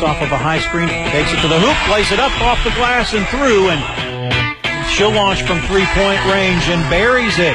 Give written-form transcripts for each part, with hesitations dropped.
off of a high screen, takes it to the hoop, plays it up off the glass and through, and she'll launch from three-point range and buries it.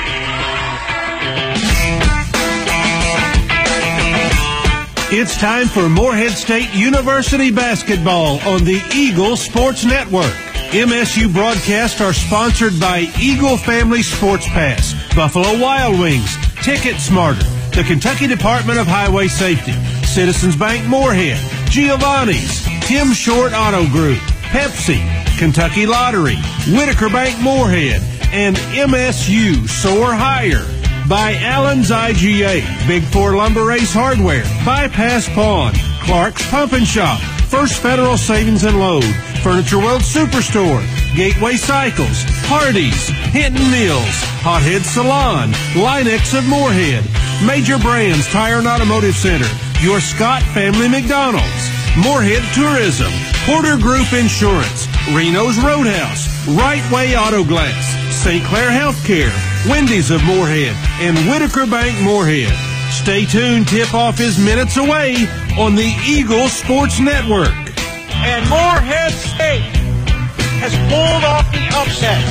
It's time for Morehead State University basketball on the Eagle Sports Network. MSU broadcasts are sponsored by Eagle Family Sports Pass, Buffalo Wild Wings, Ticket Smarter, the Kentucky Department of Highway Safety, Citizens Bank Morehead, Giovanni's, Tim Short Auto Group, Pepsi, Kentucky Lottery, Whitaker Bank Morehead, and MSU Soar Higher. By Allen's IGA, Big Four Lumber Ace Hardware, Bypass Pawn, Clark's Pump and Shop, First Federal Savings and Loan, Furniture World Superstore, Gateway Cycles, Hardee's, Hinton Mills, Hothead Salon, Linex of Morehead, Major Brands Tire and Automotive Center, Your Scott Family McDonald's, Morehead Tourism, Porter Group Insurance, Reno's Roadhouse, Right Way Auto Glass, St. Clair Healthcare, Wendy's of Morehead, and Whitaker Bank Morehead. Stay tuned. Tip-off is minutes away on the Eagle Sports Network. And Morehead State has pulled off the upset.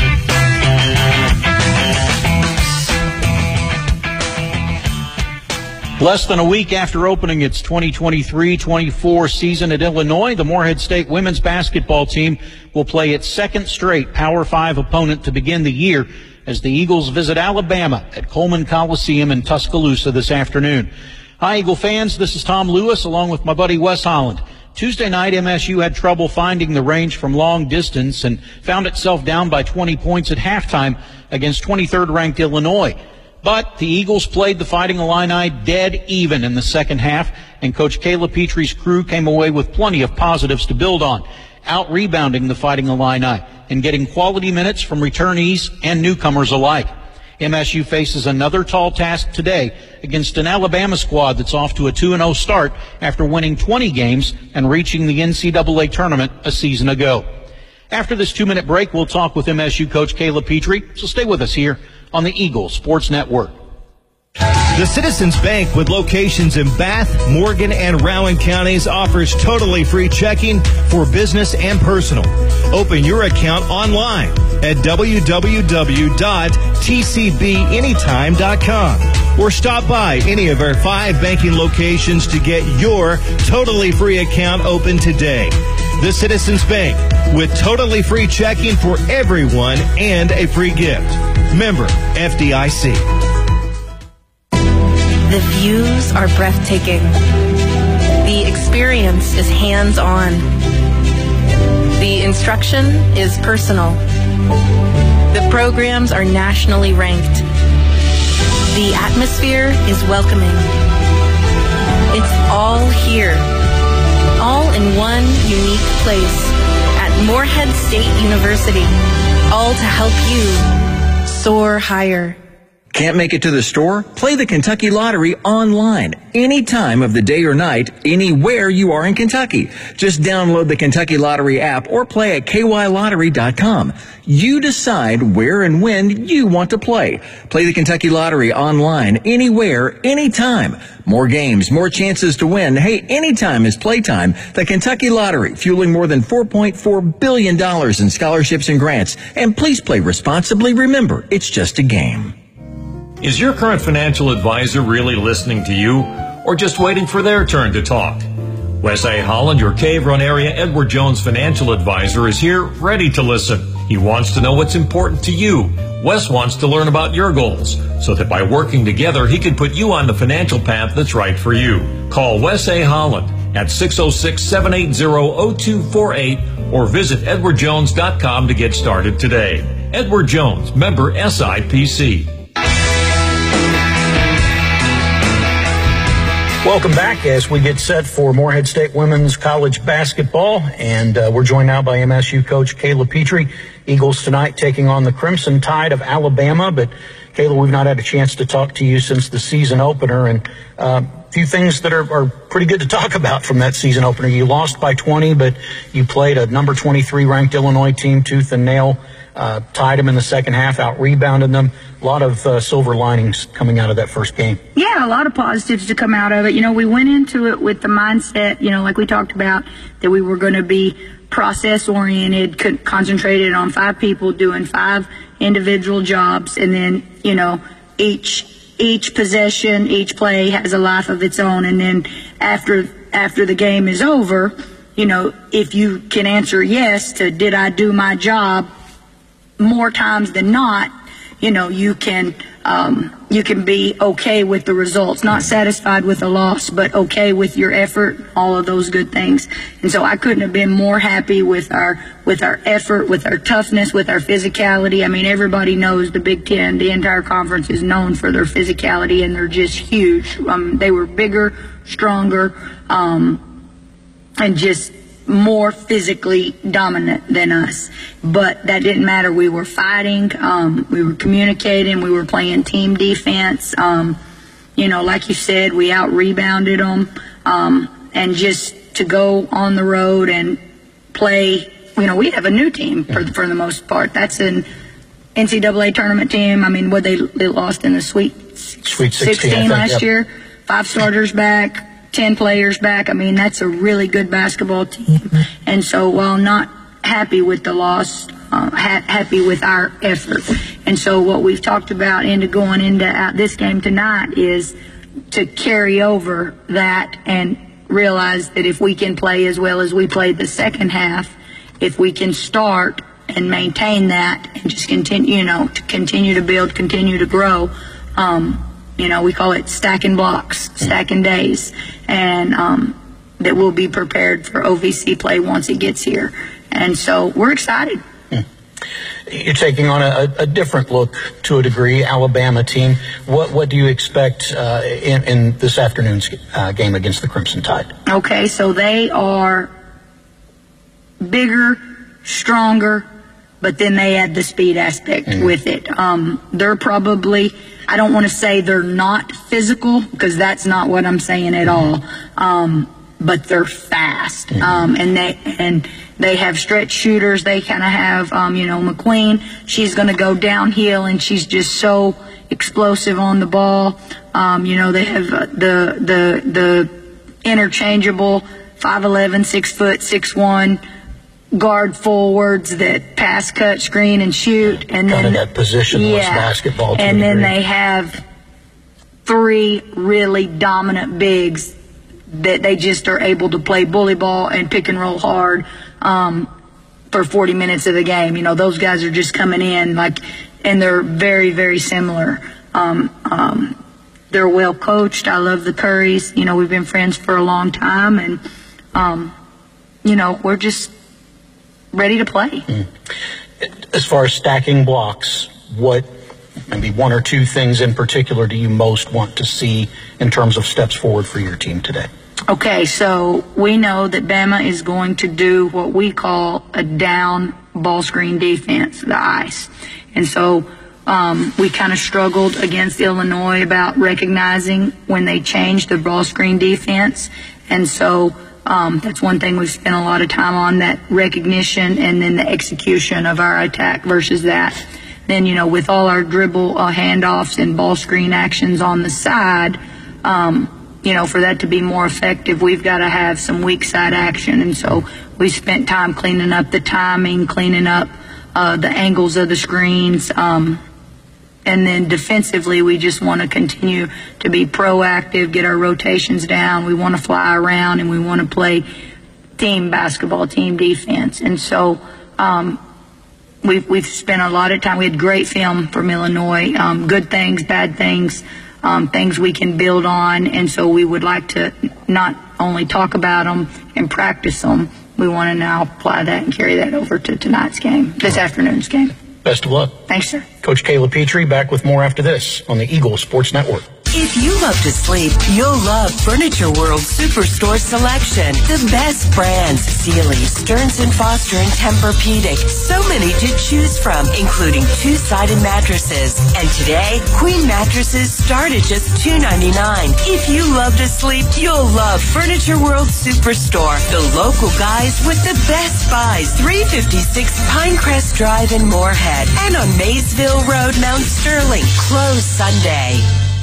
Less than a week after opening its 2023-24 season at Illinois, the Morehead State women's basketball team will play its second straight Power 5 opponent to begin the year as the Eagles visit Alabama at Coleman Coliseum in Tuscaloosa this afternoon. Hi, Eagle fans. This is Tom Lewis along with my buddy Wes Holland. Tuesday night, MSU had trouble finding the range from long distance and found itself down by 20 points at halftime against 23rd-ranked Illinois. But the Eagles played the Fighting Illini dead even in the second half, and Coach Kayla Petrie's crew came away with plenty of positives to build on, out-rebounding the Fighting Illini and getting quality minutes from returnees and newcomers alike. MSU faces another tall task today against an Alabama squad that's off to a 2-0 start after winning 20 games and reaching the NCAA tournament a season ago. After this 2-minute break, we'll talk with MSU coach Kayla Petrie, so stay with us here on the Eagle Sports Network. The Citizens Bank, with locations in Bath, Morgan, and Rowan counties, offers totally free checking for business and personal. Open your account online at www.tcbanytime.com or stop by any of our 5 banking locations to get your totally free account open today. The Citizens Bank, with totally free checking for everyone and a free gift. Member FDIC. The views are breathtaking. The experience is hands-on. The instruction is personal. The programs are nationally ranked. The atmosphere is welcoming. It's all here, all in one unique place at Morehead State University, all to help you soar higher. Can't make it to the store? Play the Kentucky Lottery online, any time of the day or night, anywhere you are in Kentucky. Just download the Kentucky Lottery app or play at kylottery.com. You decide where and when you want to play. Play the Kentucky Lottery online, anywhere, anytime. More games, more chances to win. Hey, anytime is playtime. The Kentucky Lottery, fueling more than $4.4 billion in scholarships and grants. And please play responsibly. Remember, it's just a game. Is your current financial advisor really listening to you, or just waiting for their turn to talk? Wes A. Holland, your Cave Run area Edward Jones financial advisor, is here ready to listen. He wants to know what's important to you. Wes wants to learn about your goals, so that by working together, he can put you on the financial path that's right for you. Call Wes A. Holland at 606-780-0248 or visit edwardjones.com to get started today. Edward Jones, member SIPC. Welcome back as we get set for Morehead State women's college basketball, and we're joined now by MSU coach Kayla Petrie. Eagles tonight taking on the Crimson Tide of Alabama, but Kayla, we've not had a chance to talk to you since the season opener, and a few things that are pretty good to talk about from that season opener. You lost by 20, but you played a number 23 ranked Illinois team tooth and nail. tied them in the second half, out-rebounded them. A lot of silver linings coming out of that first game. Yeah, a lot of positives to come out of it. We went into it with the mindset, like we talked about, that we were going to be process-oriented, concentrated on 5 people doing 5 individual jobs, and then, each possession, each play has a life of its own. And then after the game is over, if you can answer yes to did I do my job, more times than not, you can be okay with the results, not satisfied with the loss, but okay with your effort, all of those good things. And so I couldn't have been more happy with our effort, with our toughness, with our physicality. I mean, everybody knows the Big Ten, the entire conference is known for their physicality, and they're just huge. They were bigger, stronger, and just more physically dominant than us. But that didn't matter. We were fighting, we were communicating, we were playing team defense. Like you said, we out-rebounded them. And just to go on the road and play, we have a new team for the most part. That's an NCAA tournament team. I mean, they lost in the Sweet 16 last year. 5 starters back. 10 players back. I mean, that's a really good basketball team. And so while not happy with the loss, happy with our effort. And so what we've talked about going into this game tonight is to carry over that and realize that if we can play as well as we played the second half, if we can start and maintain that and just continue, to continue to build, continue to grow, we call it stacking blocks, stacking days, and that we'll be prepared for OVC play once it gets here. And so we're excited. You're taking on a different look to a degree, Alabama team. What do you expect in this afternoon's game against the Crimson Tide? Okay, so they are bigger, stronger, but then they add the speed aspect with it. They're probably, I don't want to say they're not physical, because that's not what I'm saying at all. But they're fast. And they have stretch shooters. They kind of have, McQueen. She's going to go downhill, and she's just so explosive on the ball. They have the interchangeable 5'11", 6 foot, 6'1", guard forwards that pass, cut, screen, and shoot, and then kind of that positionless basketball. And then they have 3 really dominant bigs that they just are able to play bully ball and pick and roll hard for 40 minutes of the game. Those guys are just coming in and they're very, very similar. They're well coached. I love the Currys. We've been friends for a long time, and we're just ready to play. As far as stacking blocks, what maybe 1 or 2 things in particular do you most want to see in terms of steps forward for your team today? Okay, so we know that Bama is going to do what we call a down ball screen defense, the ice. And so we kind of struggled against Illinois about recognizing when they changed the ball screen defense. And so that's one thing we've spent a lot of time on, that recognition and then the execution of our attack versus that. Then, with all our dribble handoffs and ball screen actions on the side, for that to be more effective, we've got to have some weak side action. And so we spent time cleaning up the timing, cleaning up the angles of the screens. And then defensively, we just want to continue to be proactive, get our rotations down. We want to fly around, and we want to play team basketball, team defense. And so we've spent a lot of time. We had great film from Illinois, good things, bad things, things we can build on. And so we would like to not only talk about them and practice them, we want to now apply that and carry that over to tonight's game, this afternoon's game. Best of luck. Thanks, sir. Coach Kayla Petrie back with more after this on the Eagle Sports Network. If you love to sleep, you'll love Furniture World Superstore Selection. The best brands, Sealy, Stearns & Foster, and Tempur-Pedic. So many to choose from, including two-sided mattresses. And today, queen mattresses start at just $2.99. If you love to sleep, you'll love Furniture World Superstore. The local guys with the best buys. 356 Pinecrest Drive in Moorhead. And on Maysville Road, Mount Sterling. Closed Sunday.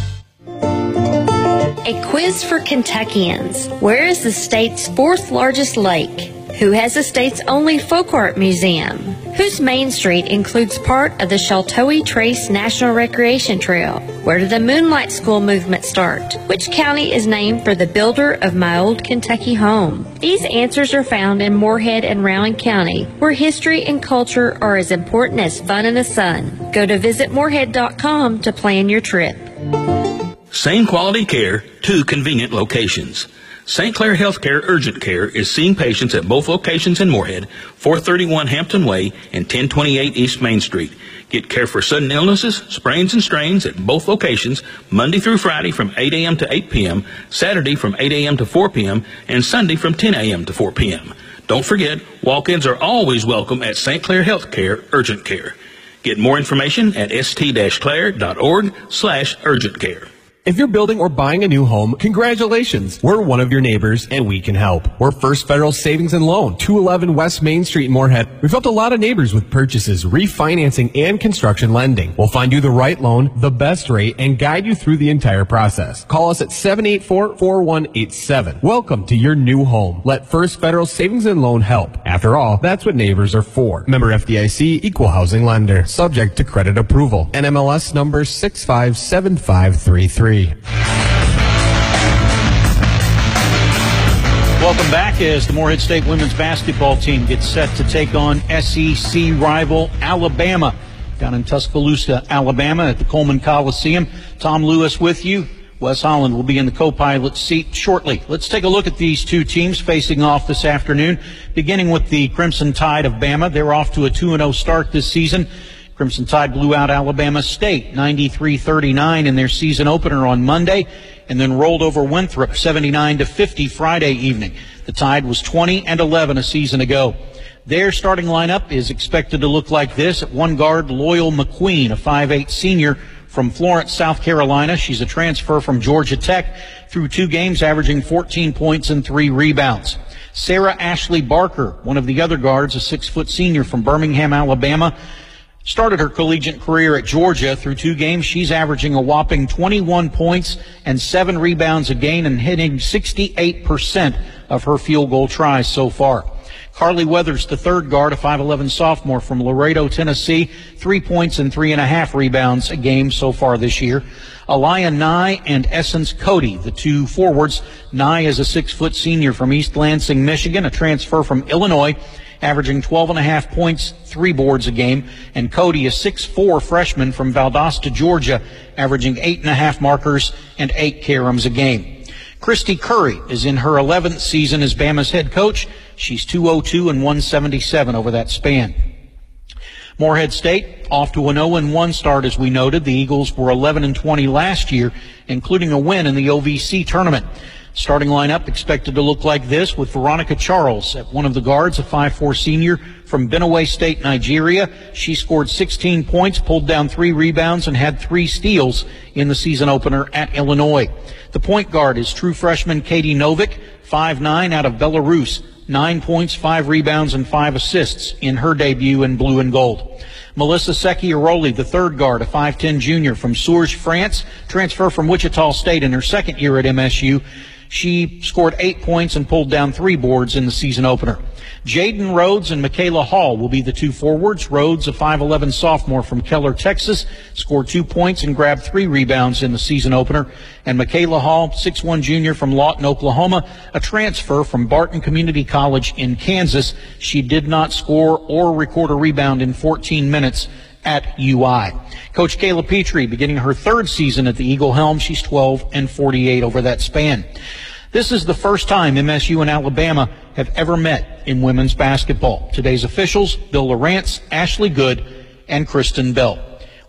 A quiz for Kentuckians. Where is the state's fourth largest lake? Who has the state's only folk art museum? Whose Main Street includes part of the Sheltowee Trace National Recreation Trail? Where did the Moonlight School movement start? Which county is named for the builder of my old Kentucky home? These answers are found in Moorhead and Rowan County, where history and culture are as important as fun in the sun. Go to visitmoorhead.com to plan your trip. Same quality care, 2 convenient locations. St. Clair Healthcare Urgent Care is seeing patients at both locations in Moorhead, 431 Hampton Way and 1028 East Main Street. Get care for sudden illnesses, sprains and strains at both locations Monday through Friday from 8 a.m. to 8 p.m., Saturday from 8 a.m. to 4 p.m., and Sunday from 10 a.m. to 4 p.m. Don't forget, walk-ins are always welcome at St. Clair Healthcare Urgent Care. Get more information at st-clair.org/urgent-care. If you're building or buying a new home, congratulations. We're one of your neighbors and we can help. We're First Federal Savings and Loan, 211 West Main Street in Moorhead. We've helped a lot of neighbors with purchases, refinancing, and construction lending. We'll find you the right loan, the best rate, and guide you through the entire process. Call us at 784-4187. Welcome to your new home. Let First Federal Savings and Loan help. After all, that's what neighbors are for. Member FDIC, Equal Housing Lender. Subject to credit approval. NMLS number 657533. Welcome back as the Moorhead State women's basketball team gets set to take on SEC rival Alabama down in Tuscaloosa, Alabama at the Coleman Coliseum. Tom Lewis with you. Wes Holland will be in the co-pilot seat shortly. Let's take a look at these two teams facing off this afternoon, beginning with the Crimson Tide of Bama. They're off to a 2-0 start this season. Crimson Tide blew out Alabama State 93-39 in their season opener on Monday and then rolled over Winthrop 79-50 Friday evening. The Tide was 20-11 a season ago. Their starting lineup is expected to look like this. At one guard, Loyal McQueen, a 5'8 senior from Florence, South Carolina. She's a transfer from Georgia Tech, through 2 games averaging 14 points and 3 rebounds. Sarah Ashley Barker, one of the other guards, a 6-foot senior from Birmingham, Alabama, started her collegiate career at Georgia. Through 2 games, she's averaging a whopping 21 points and 7 rebounds a game and hitting 68% of her field goal tries so far. Carly Weathers, the third guard, a 5'11 sophomore from Laredo, Tennessee, 3 points and 3.5 rebounds a game so far this year. Aliyah Nye and Essence Cody, the 2 forwards. Nye is a 6-foot senior from East Lansing, Michigan, a transfer from Illinois, averaging 12.5 points, 3 boards a game, and Cody, a 6'4 freshman from Valdosta, Georgia, averaging 8.5 markers and 8 caroms a game. Christy Curry is in her 11th season as Bama's head coach. She's 202 and 177 over that span. Moorhead State off to an 0-1 start, as we noted. The Eagles were 11-20 last year, including a win in the OVC tournament. Starting lineup expected to look like this, with Veronica Charles at one of the guards, a 5'4 senior from Benue State, Nigeria. She scored 16 points, pulled down 3 rebounds, and had 3 steals in the season opener at Illinois. The point guard is true freshman Katie Novick, 5'9", out of Belarus. 9 points, 5 rebounds, and 5 assists in her debut in blue and gold. Melissa Secchiaroli, the third guard, a 5'10 junior from Sourges, France, transfer from Wichita State in her second year at MSU. She scored 8 points and pulled down 3 boards in the season opener. Jaden Rhodes and Michaela Hall will be the 2 forwards. Rhodes, a 5'11 sophomore from Keller, Texas, scored 2 points and grabbed 3 rebounds in the season opener. And Michaela Hall, 6'1 junior from Lawton, Oklahoma, a transfer from Barton Community College in Kansas. She did not score or record a rebound in 14 minutes at UI. Coach Kayla Petrie beginning her 3rd season at the Eagle Helm. She's 12-48 over that span. This is the first time MSU and Alabama have ever met in women's basketball. Today's officials, Bill Lawrence, Ashley Good, and Kristen Bell.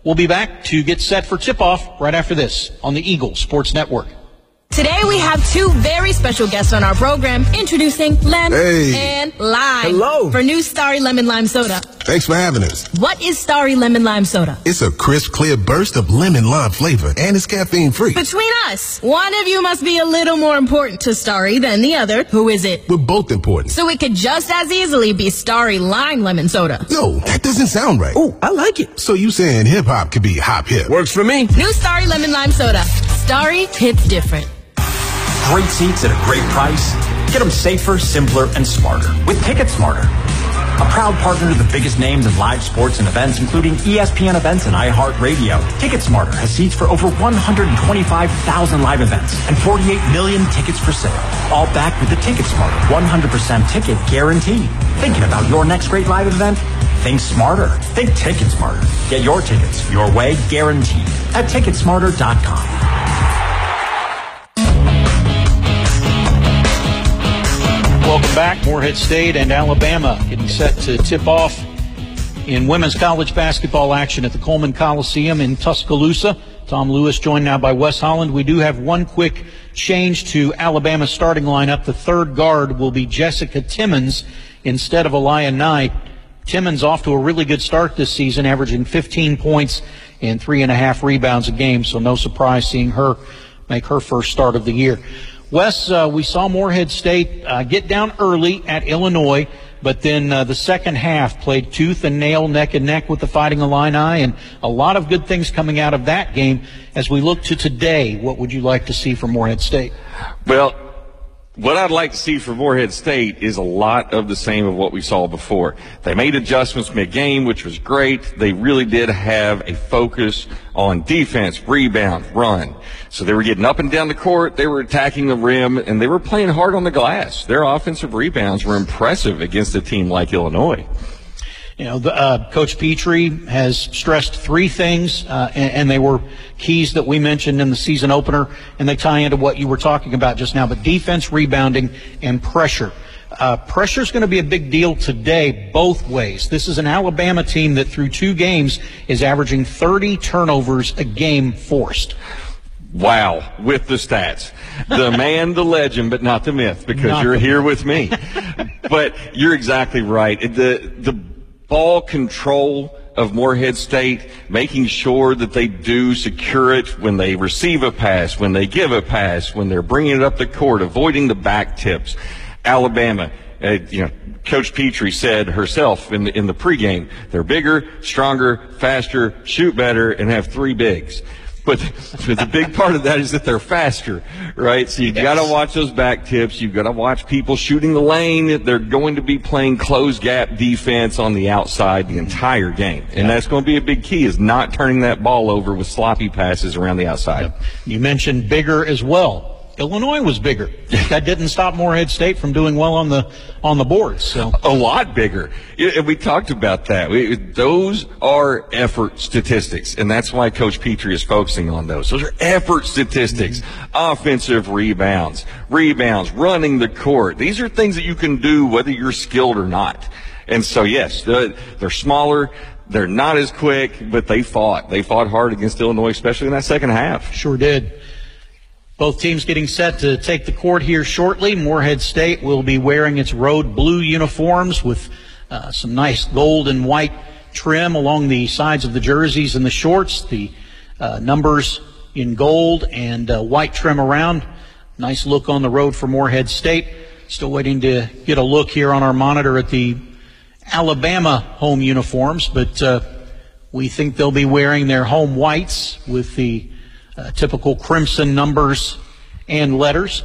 We'll be back to get set for tip-off right after this on the Eagle Sports Network. Today we have two very special guests on our program, introducing Lem and Lime. Hello. For new Starry Lemon Lime Soda. Thanks for having us. What is Starry Lemon Lime Soda? It's a crisp, clear burst of lemon lime flavor, and it's caffeine-free. Between us, one of you must be a little more important to Starry than the other. Who is it? We're both important. So it could just as easily be Starry Lime Lemon Soda. No, that doesn't sound right. Oh, I like it. So you saying hip-hop could be hop-hip? Works for me. New Starry Lemon Lime Soda. Starry hits different. Great seats at a great price. Get them safer, simpler, and smarter with TicketSmarter. A proud partner to the biggest names in live sports and events, including ESPN events and iHeartRadio. TicketSmarter has seats for over 125,000 live events and 48 million tickets for sale. All backed with the TicketSmarter 100% ticket guarantee. Thinking about your next great live event? Think smarter. Think TicketSmarter. Get your tickets your way, guaranteed, at TicketSmarter.com. Welcome back. Morehead State and Alabama getting set to tip off in women's college basketball action at the Coleman Coliseum in Tuscaloosa. Tom Lewis joined now by Wes Holland. We do have one quick change to Alabama's starting lineup. The third guard will be Jessica Timmons instead of Aliyah Knight. Timmons off to a really good start this season, averaging 15 points and 3.5 rebounds a game, so no surprise seeing her make her first start of the year. Wes, we saw Morehead State get down early at Illinois, but then the second half played tooth and nail, neck and neck with the Fighting Illini, and a lot of good things coming out of that game. As we look to today, what would you like to see from Morehead State? Well, what I'd like to see for Morehead State is a lot of the same of what we saw before. They made adjustments mid-game, which was great. They really did have a focus on defense, rebound, run. So they were getting up and down the court, they were attacking the rim, and they were playing hard on the glass. Their offensive rebounds were impressive against a team like Illinois. You know, Coach Petrie has stressed three things, and they were keys that we mentioned in the season opener, and they tie into what you were talking about just now, but defense, rebounding, and pressure. Pressure is going to be a big deal today both ways. This is an Alabama team that through 2 games is averaging 30 turnovers a game forced. Wow, with the stats. The man, the legend, but not the myth, because you're here with me. But you're exactly right. The ball control of Morehead State, making sure that they do secure it when they receive a pass, when they give a pass, when they're bringing it up the court, avoiding the back tips. Alabama, Coach Petrie said herself in the pregame, they're bigger, stronger, faster, shoot better, and have 3 bigs. But the big part of that is that they're faster, right? So you've got to watch those back tips. You've got to watch people shooting the lane. They're going to be playing closed gap defense on the outside the entire game. And that's going to be a big key, is not turning that ball over with sloppy passes around the outside. You mentioned bigger as well. Illinois was bigger. That didn't stop Morehead State from doing well on the boards. So a lot bigger. We talked about that. Those are effort statistics, and that's why Coach Petrie is focusing on those. Those are effort statistics. Offensive rebounds, running the court. These are things that you can do whether you're skilled or not. And so, yes, they're smaller. They're not as quick, but they fought. They fought hard against Illinois, especially in that second half. Sure did. Both teams getting set to take the court here shortly. Morehead State will be wearing its road blue uniforms with some nice gold and white trim along the sides of the jerseys and the shorts. The numbers in gold and white trim around. Nice look on the road for Morehead State. Still waiting to get a look here on our monitor at the Alabama home uniforms, but we think they'll be wearing their home whites with the typical crimson numbers and letters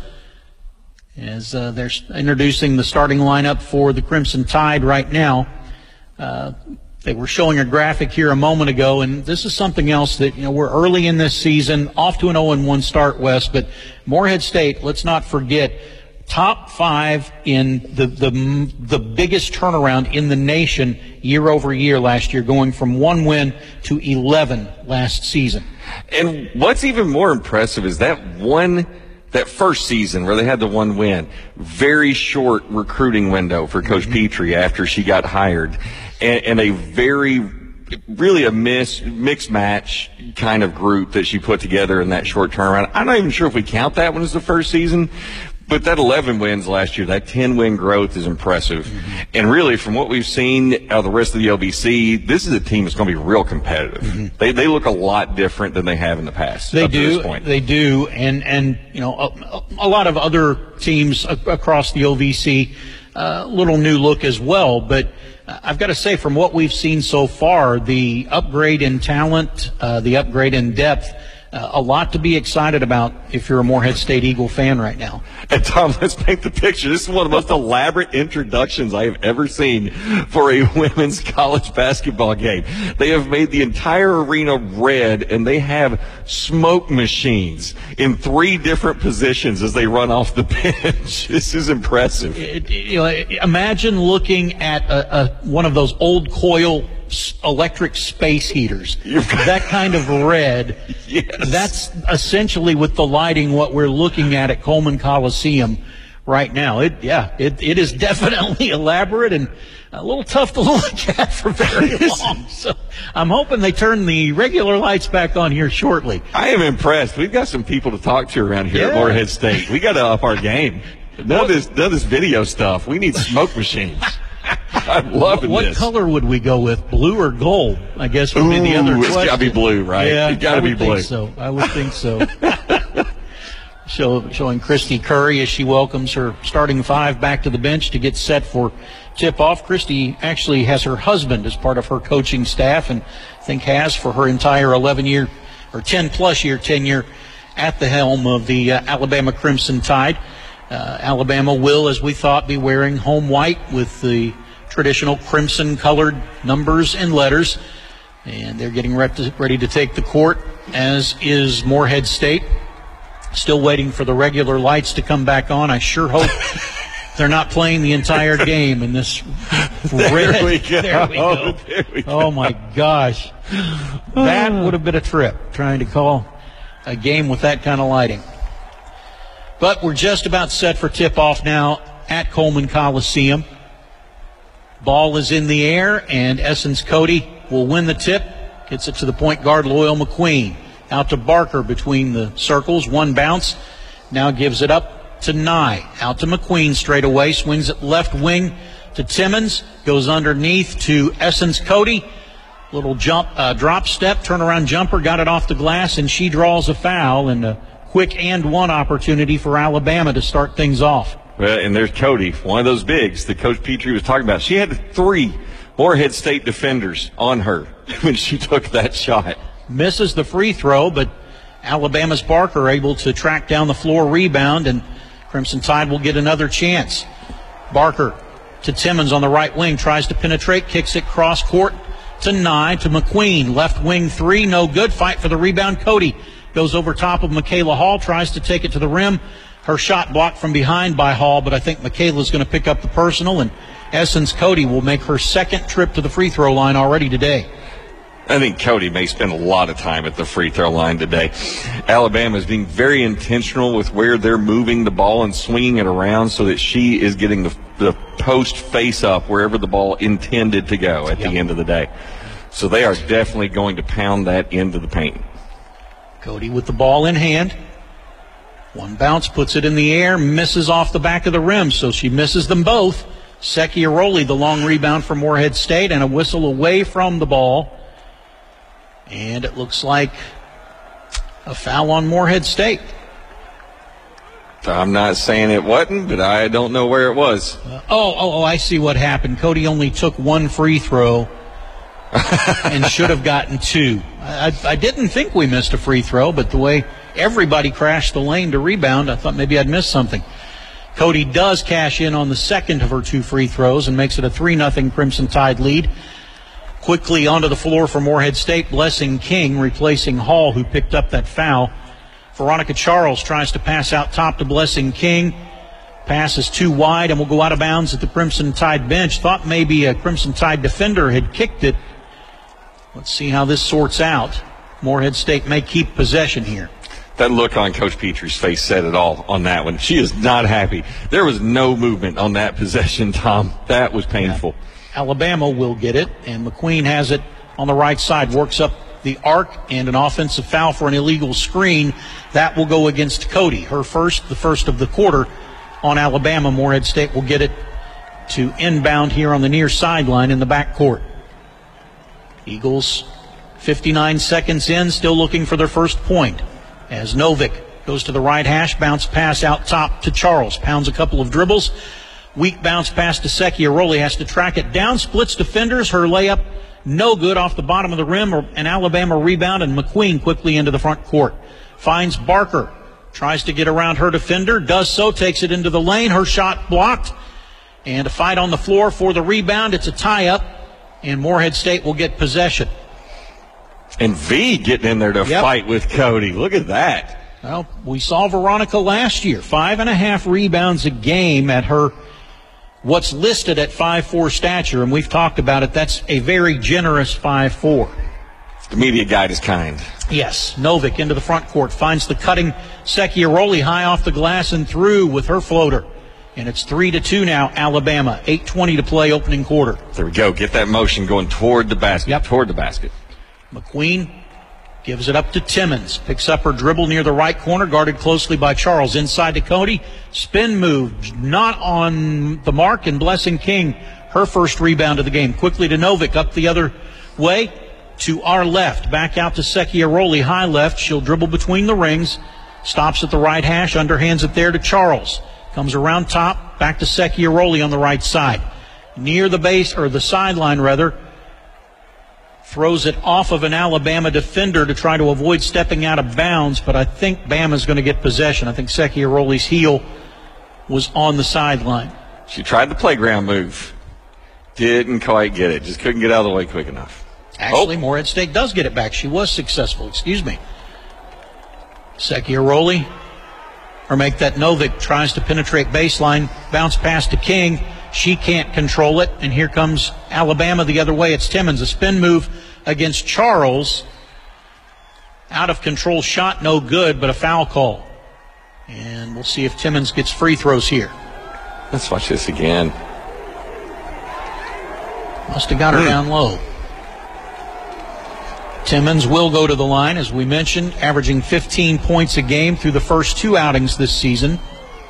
as they're introducing the starting lineup for the Crimson Tide right now. They were showing a graphic here a moment ago, and this is something else that, we're early in this season, off to an 0-1 start, West, but Morehead State, let's not forget, top 5 in the biggest turnaround in the nation year over year last year, going from 1 win to 11 last season. And what's even more impressive is that first season where they had the 1 win, very short recruiting window for Coach Petrie after she got hired, and a very really a mixed match kind of group that she put together in that short turnaround. I'm not even sure if we count that one as the first season, but that 11 wins last year, that 10-win growth is impressive. Mm-hmm. And really, from what we've seen out of the rest of the LBC, this is a team that's going to be real competitive. Mm-hmm. They look a lot different than they have in the past. They do. They do. And you know, a lot of other teams across the OVC, little new look as well. But I've got to say, from what we've seen so far, the upgrade in talent, the upgrade in depth, a lot to be excited about if you're a Morehead State Eagle fan right now. And Tom, let's paint the picture. This is one of the most elaborate introductions I have ever seen for a women's college basketball game. They have made the entire arena red, and they have smoke machines in 3 different positions as they run off the bench. This is impressive. Imagine looking at one of those old coil electric space heaters. That kind of red. Yes. That's essentially with the lighting what we're looking at Coleman Coliseum right now. It is definitely elaborate and a little tough to look at for very long. So I'm hoping they turn the regular lights back on here shortly. I am impressed. We've got some people to talk to around here at Morehead State. We got to up our game. None of this video stuff. We need smoke machines. I'm loving what this. What color would we go with? Blue or gold? I guess would be the other question. It's got to be blue, right? Yeah, it's got to be blue. I would think so. Showing Christy Curry as she welcomes her starting 5 back to the bench to get set for tip-off. Christy actually has her husband as part of her coaching staff, and I think has for her entire 11-year or 10-plus year tenure at the helm of the Alabama Crimson Tide. Alabama will, as we thought, be wearing home white with the traditional crimson-colored numbers and letters. And they're getting ready to take the court, as is Morehead State. Still waiting for the regular lights to come back on. I sure hope they're not playing the entire game in this red. There we go. There we go. There we go. Oh, my gosh. That would have been a trip, trying to call a game with that kind of lighting. But we're just about set for tip-off now at Coleman Coliseum. Ball is in the air, and Essence Cody will win the tip. Gets it to the point guard, Loyal McQueen. Out to Barker between the circles. 1 bounce. Now gives it up to Nye. Out to McQueen straight away. Swings it left wing to Timmons. Goes underneath to Essence Cody. Little drop step, turnaround jumper. Got it off the glass, and she draws a foul. And a quick and 1 opportunity for Alabama to start things off. Well, and there's Cody, one of those bigs that Coach Petrie was talking about. She had 3 Morehead State defenders on her when she took that shot. Misses the free throw, but Alabama's Barker able to track down the floor rebound, and Crimson Tide will get another chance. Barker to Timmons on the right wing, tries to penetrate, kicks it cross court to Nye, to McQueen. Left wing 3, no good. Fight for the rebound. Cody goes over top of Michaela Hall, tries to take it to the rim. Her shot blocked from behind by Hall, but I think Michaela's going to pick up the personal, and Essence Cody will make her 2nd trip to the free throw line already today. I think Cody may spend a lot of time at the free throw line today. Alabama is being very intentional with where they're moving the ball and swinging it around so that she is getting the post face up wherever the ball intended to go at the end of the day. So they are definitely going to pound that into the paint. Cody with the ball in hand. 1 bounce, puts it in the air, misses off the back of the rim, so she misses them both. Secchiaroli, the long rebound for Morehead State, and a whistle away from the ball. And it looks like a foul on Morehead State. I'm not saying it wasn't, but I don't know where it was. I see what happened. Cody only took 1 free throw and should have gotten 2. I didn't think we missed a free throw, but the way everybody crashed the lane to rebound, I thought maybe I'd missed something. Cody does cash in on the 2nd of her 2 free throws and makes it a 3-0 Crimson Tide lead. Quickly onto the floor for Morehead State, Blessing King replacing Hall, who picked up that foul. Veronica Charles tries to pass out top to Blessing King. Pass is too wide and will go out of bounds at the Crimson Tide bench. Thought maybe a Crimson Tide defender had kicked it. Let's see how this sorts out. Morehead State may keep possession here. That look on Coach Petrie's face said it all on that one. She is not happy. There was no movement on that possession, Tom. That was painful. Yeah. Alabama will get it, and McQueen has it on the right side, works up the arc, and an offensive foul for an illegal screen. That will go against Cody. Her first, the first of the quarter on Alabama. Morehead State will get it to inbound here on the near sideline in the backcourt. Eagles 59 seconds in, still looking for their first point as Novick goes to the right hash, bounce pass out top to Charles, pounds a couple of dribbles, weak bounce pass to Secchiaroli, has to track it down, splits defenders, her layup no good off the bottom of the rim, an Alabama rebound, and McQueen quickly into the front court. Finds Barker, tries to get around her defender, does so, takes it into the lane, her shot blocked, and a fight on the floor for the rebound. It's a tie-up, and Morehead State will get possession. And V getting in there to fight with Cody. Look at that. Well, we saw Veronica last year, 5.5 rebounds a game at her what's listed at 5'4" stature, and we've talked about it. That's a very generous 5'4". The media guide is kind. Yes. Novick into the front court, finds the cutting Secchiaroli high off the glass and through with her floater. And it's 3-2 now, Alabama. 8:20 to play, opening quarter. There we go. Get that motion going toward the basket. Toward the basket. McQueen gives it up to Timmons. Picks up her dribble near the right corner, guarded closely by Charles. Inside to Cody. Spin move, not on the mark, and Blessing King, her first rebound of the game. Quickly to Novick, up the other way to our left. Back out to Secchiaroli, high left. She'll dribble between the rings. Stops at the right hash, underhands it there to Charles. Comes around top, back to Secchiaroli on the right side. Near the base, or the sideline rather. Throws it off of an Alabama defender to try to avoid stepping out of bounds, but I think Bama's going to get possession. I think Secchiaroli's heel was on the sideline. She tried the playground move. Didn't quite get it. Just couldn't get out of the way quick enough. Actually, Morehead State does get it back. She was successful. Secchiaroli, or make that Novick, tries to penetrate baseline. Bounce pass to King. She can't control it, and here comes Alabama the other way. It's Timmons, a spin move against Charles. Out of control shot, no good, but a foul call. And we'll see if Timmons gets free throws here. Let's watch this again. Must have got her down low. Timmons will go to the line, as we mentioned, averaging 15 points a game through the first 2 outings this season.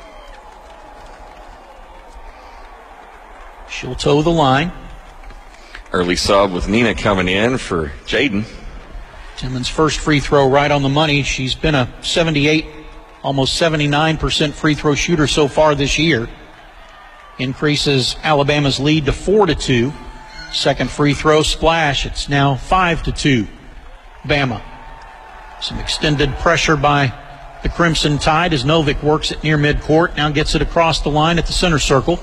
She'll toe the line. Early sub with Nina coming in for Jaden. Timmons' first free throw right on the money. She's been a 78, almost 79% free throw shooter so far this year. Increases Alabama's lead to 4-2. Second free throw, splash. It's now 5-2. Bama. Some extended pressure by the Crimson Tide as Novick works it near midcourt. Now gets it across the line at the center circle.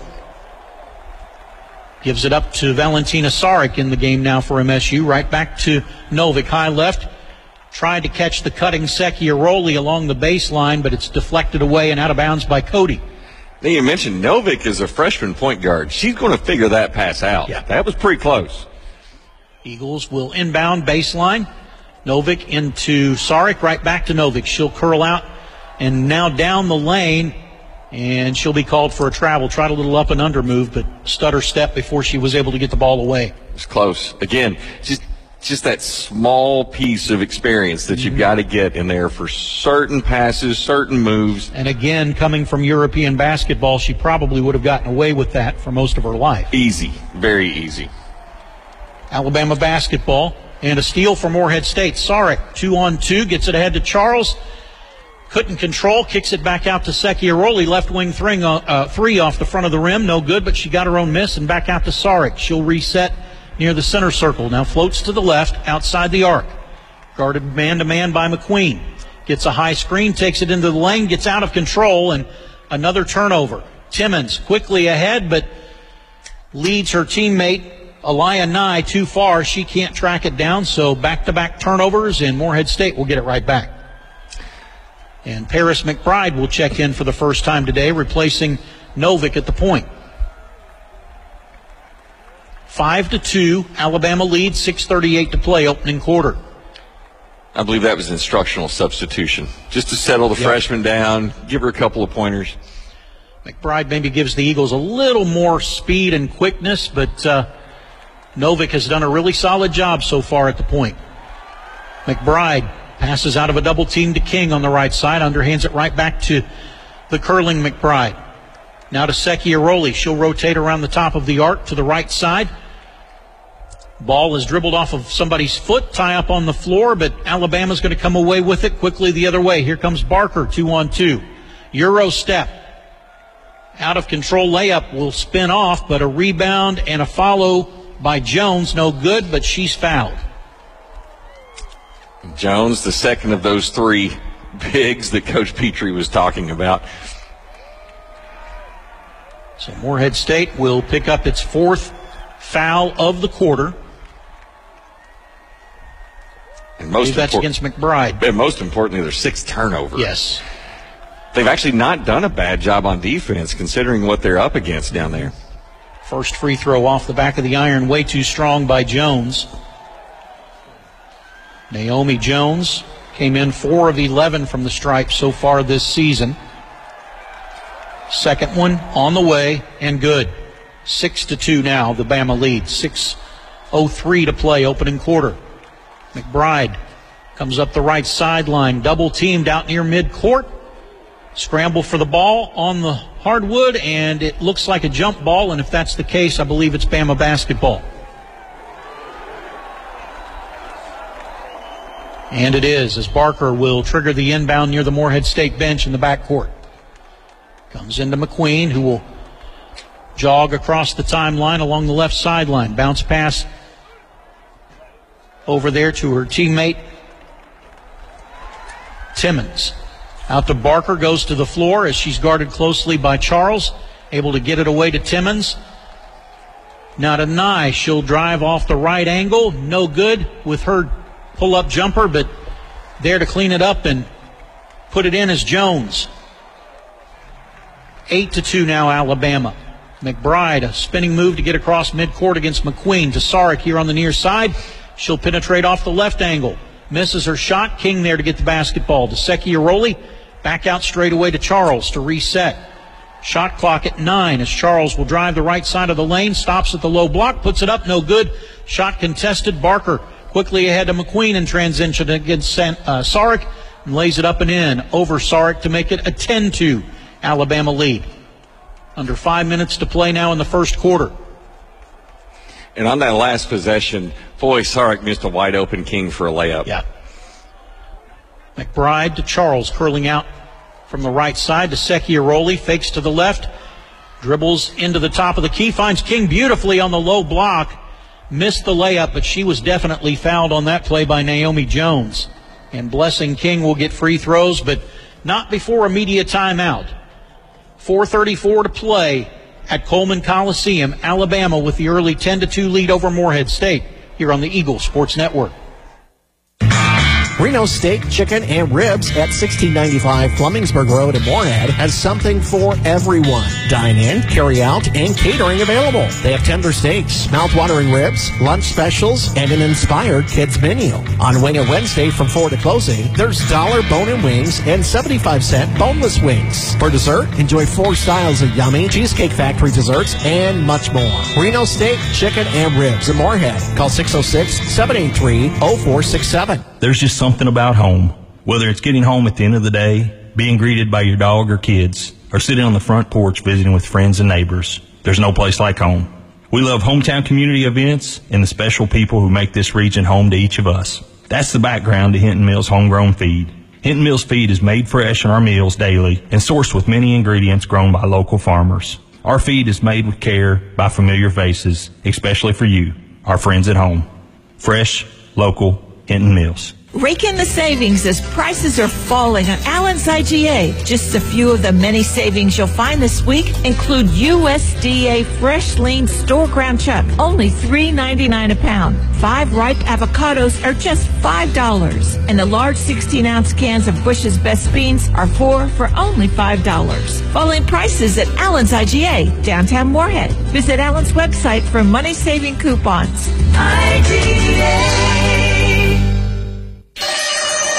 Gives it up to Valentina Saric in the game now for MSU. Right back to Novick, high left. Tried to catch the cutting Secchiaroli along the baseline, but it's deflected away and out of bounds by Cody. Now you mentioned Novick is a freshman point guard. She's going to figure that pass out. Yeah. That was pretty close. Eagles will inbound baseline. Novick into Saric, right back to Novick. She'll curl out and now down the lane, and she'll be called for a travel. Tried a little up and under move, but stutter step before she was able to get the ball away. It's close. Again, just that small piece of experience that you've got to get in there for certain passes, certain moves. And again, coming from European basketball, she probably would have gotten away with that for most of her life. Easy. Very easy. Alabama basketball. And a steal for Morehead State. Saric, 2-on-2, gets it ahead to Charles. Couldn't control, kicks it back out to Secchiaroli. Left wing three off the front of the rim. No good, but she got her own miss, and back out to Saric. She'll reset near the center circle. Now floats to the left, outside the arc. Guarded man-to-man by McQueen. Gets a high screen, takes it into the lane, gets out of control, and another turnover. Timmons quickly ahead, but leads her teammate Aliyah Nye too far. She can't track it down, so back-to-back turnovers, and Morehead State will get it right back. And Paris McBride will check in for the first time today, replacing Novick at the point. 5-2, Alabama leads, 6:38 to play, opening quarter. I believe that was instructional substitution, just to settle the freshman down, give her a couple of pointers. McBride maybe gives the Eagles a little more speed and quickness, but Novick has done a really solid job so far at the point. McBride passes out of a double team to King on the right side, underhands it right back to the curling McBride. Now to Secchiaroli. She'll rotate around the top of the arc to the right side. Ball is dribbled off of somebody's foot, tie up on the floor, but Alabama's going to come away with it quickly the other way. Here comes Barker, 2-on-2. Euro step. Out of control layup will spin off, but a rebound and a follow by Jones. No good, but she's fouled. Jones, the second of those three bigs that Coach Petrie was talking about. So Morehead State will pick up its fourth foul of the quarter. And that's against McBride. And most importantly, there's 6 turnovers. Yes. They've actually not done a bad job on defense considering what they're up against down there. First free throw off the back of the iron, way too strong by Jones. Naomi Jones came in 4 of 11 from the stripe so far this season. Second one on the way and good. 6-2 now, the Bama lead. 6:03 to play, opening quarter. McBride comes up the right sideline, double teamed out near midcourt. Scramble for the ball on the hardwood, and it looks like a jump ball, and if that's the case, I believe it's Bama basketball. And it is, as Barker will trigger the inbound near the Morehead State bench in the backcourt. Comes into McQueen, who will jog across the timeline along the left sideline. Bounce pass over there to her teammate, Timmons. Out to Barker, goes to the floor as she's guarded closely by Charles. Able to get it away to Timmons. Now to Nye. She'll drive off the right angle. No good with her pull-up jumper, but there to clean it up and put it in as Jones. 8-2 now, Alabama. McBride, a spinning move to get across midcourt against McQueen. To Sarek here on the near side. She'll penetrate off the left angle. Misses her shot. King there to get the basketball. To Secchiaroli. Back out straight away to Charles to reset. Shot clock at 9 as Charles will drive the right side of the lane. Stops at the low block. Puts it up. No good. Shot contested. Barker quickly ahead to McQueen in transition against Sarek. And lays it up and in. Over Sarek to make it a 10-2 Alabama lead. Under 5 minutes to play now in the first quarter. And on that last possession, boy, Sarek missed a wide open King for a layup. Yeah. McBride to Charles, curling out from the right side to Secchiaroli, fakes to the left, dribbles into the top of the key, finds King beautifully on the low block, missed the layup, but she was definitely fouled on that play by Naomi Jones. And Blessing King will get free throws, but not before a media timeout. 4:34 to play at Coleman Coliseum. Alabama with the early 10-2 lead over Morehead State here on the Eagle Sports Network. Reno Steak, Chicken, and Ribs at 1695 Flemingsburg Road in Morehead has something for everyone. Dine in, carry out, and catering available. They have tender steaks, mouth-watering ribs, lunch specials, and an inspired kids menu. On Wing It Wednesday from 4 to closing, there's $1 bone-in wings and 75-cent boneless wings. For dessert, enjoy 4 styles of yummy Cheesecake Factory desserts and much more. Reno Steak, Chicken, and Ribs in Morehead. Call 606-783-0467. There's just something about home. Whether it's getting home at the end of the day, being greeted by your dog or kids, or sitting on the front porch visiting with friends and neighbors, there's no place like home. We love hometown community events and the special people who make this region home to each of us. That's the background to Hinton Mills Homegrown Feed. Hinton Mills Feed is made fresh in our meals daily and sourced with many ingredients grown by local farmers. Our feed is made with care by familiar faces, especially for you, our friends at home. Fresh, local, Hinton Mills. Rake in the savings as prices are falling on Allen's IGA. Just a few of the many savings you'll find this week include USDA Fresh Lean Store Ground Chuck, only $3.99 a pound. 5 ripe avocados are just $5. And the large 16-ounce cans of Bush's Best Beans are 4 for only $5. Falling prices at Allen's IGA, downtown Morehead. Visit Allen's website for money-saving coupons. IGA.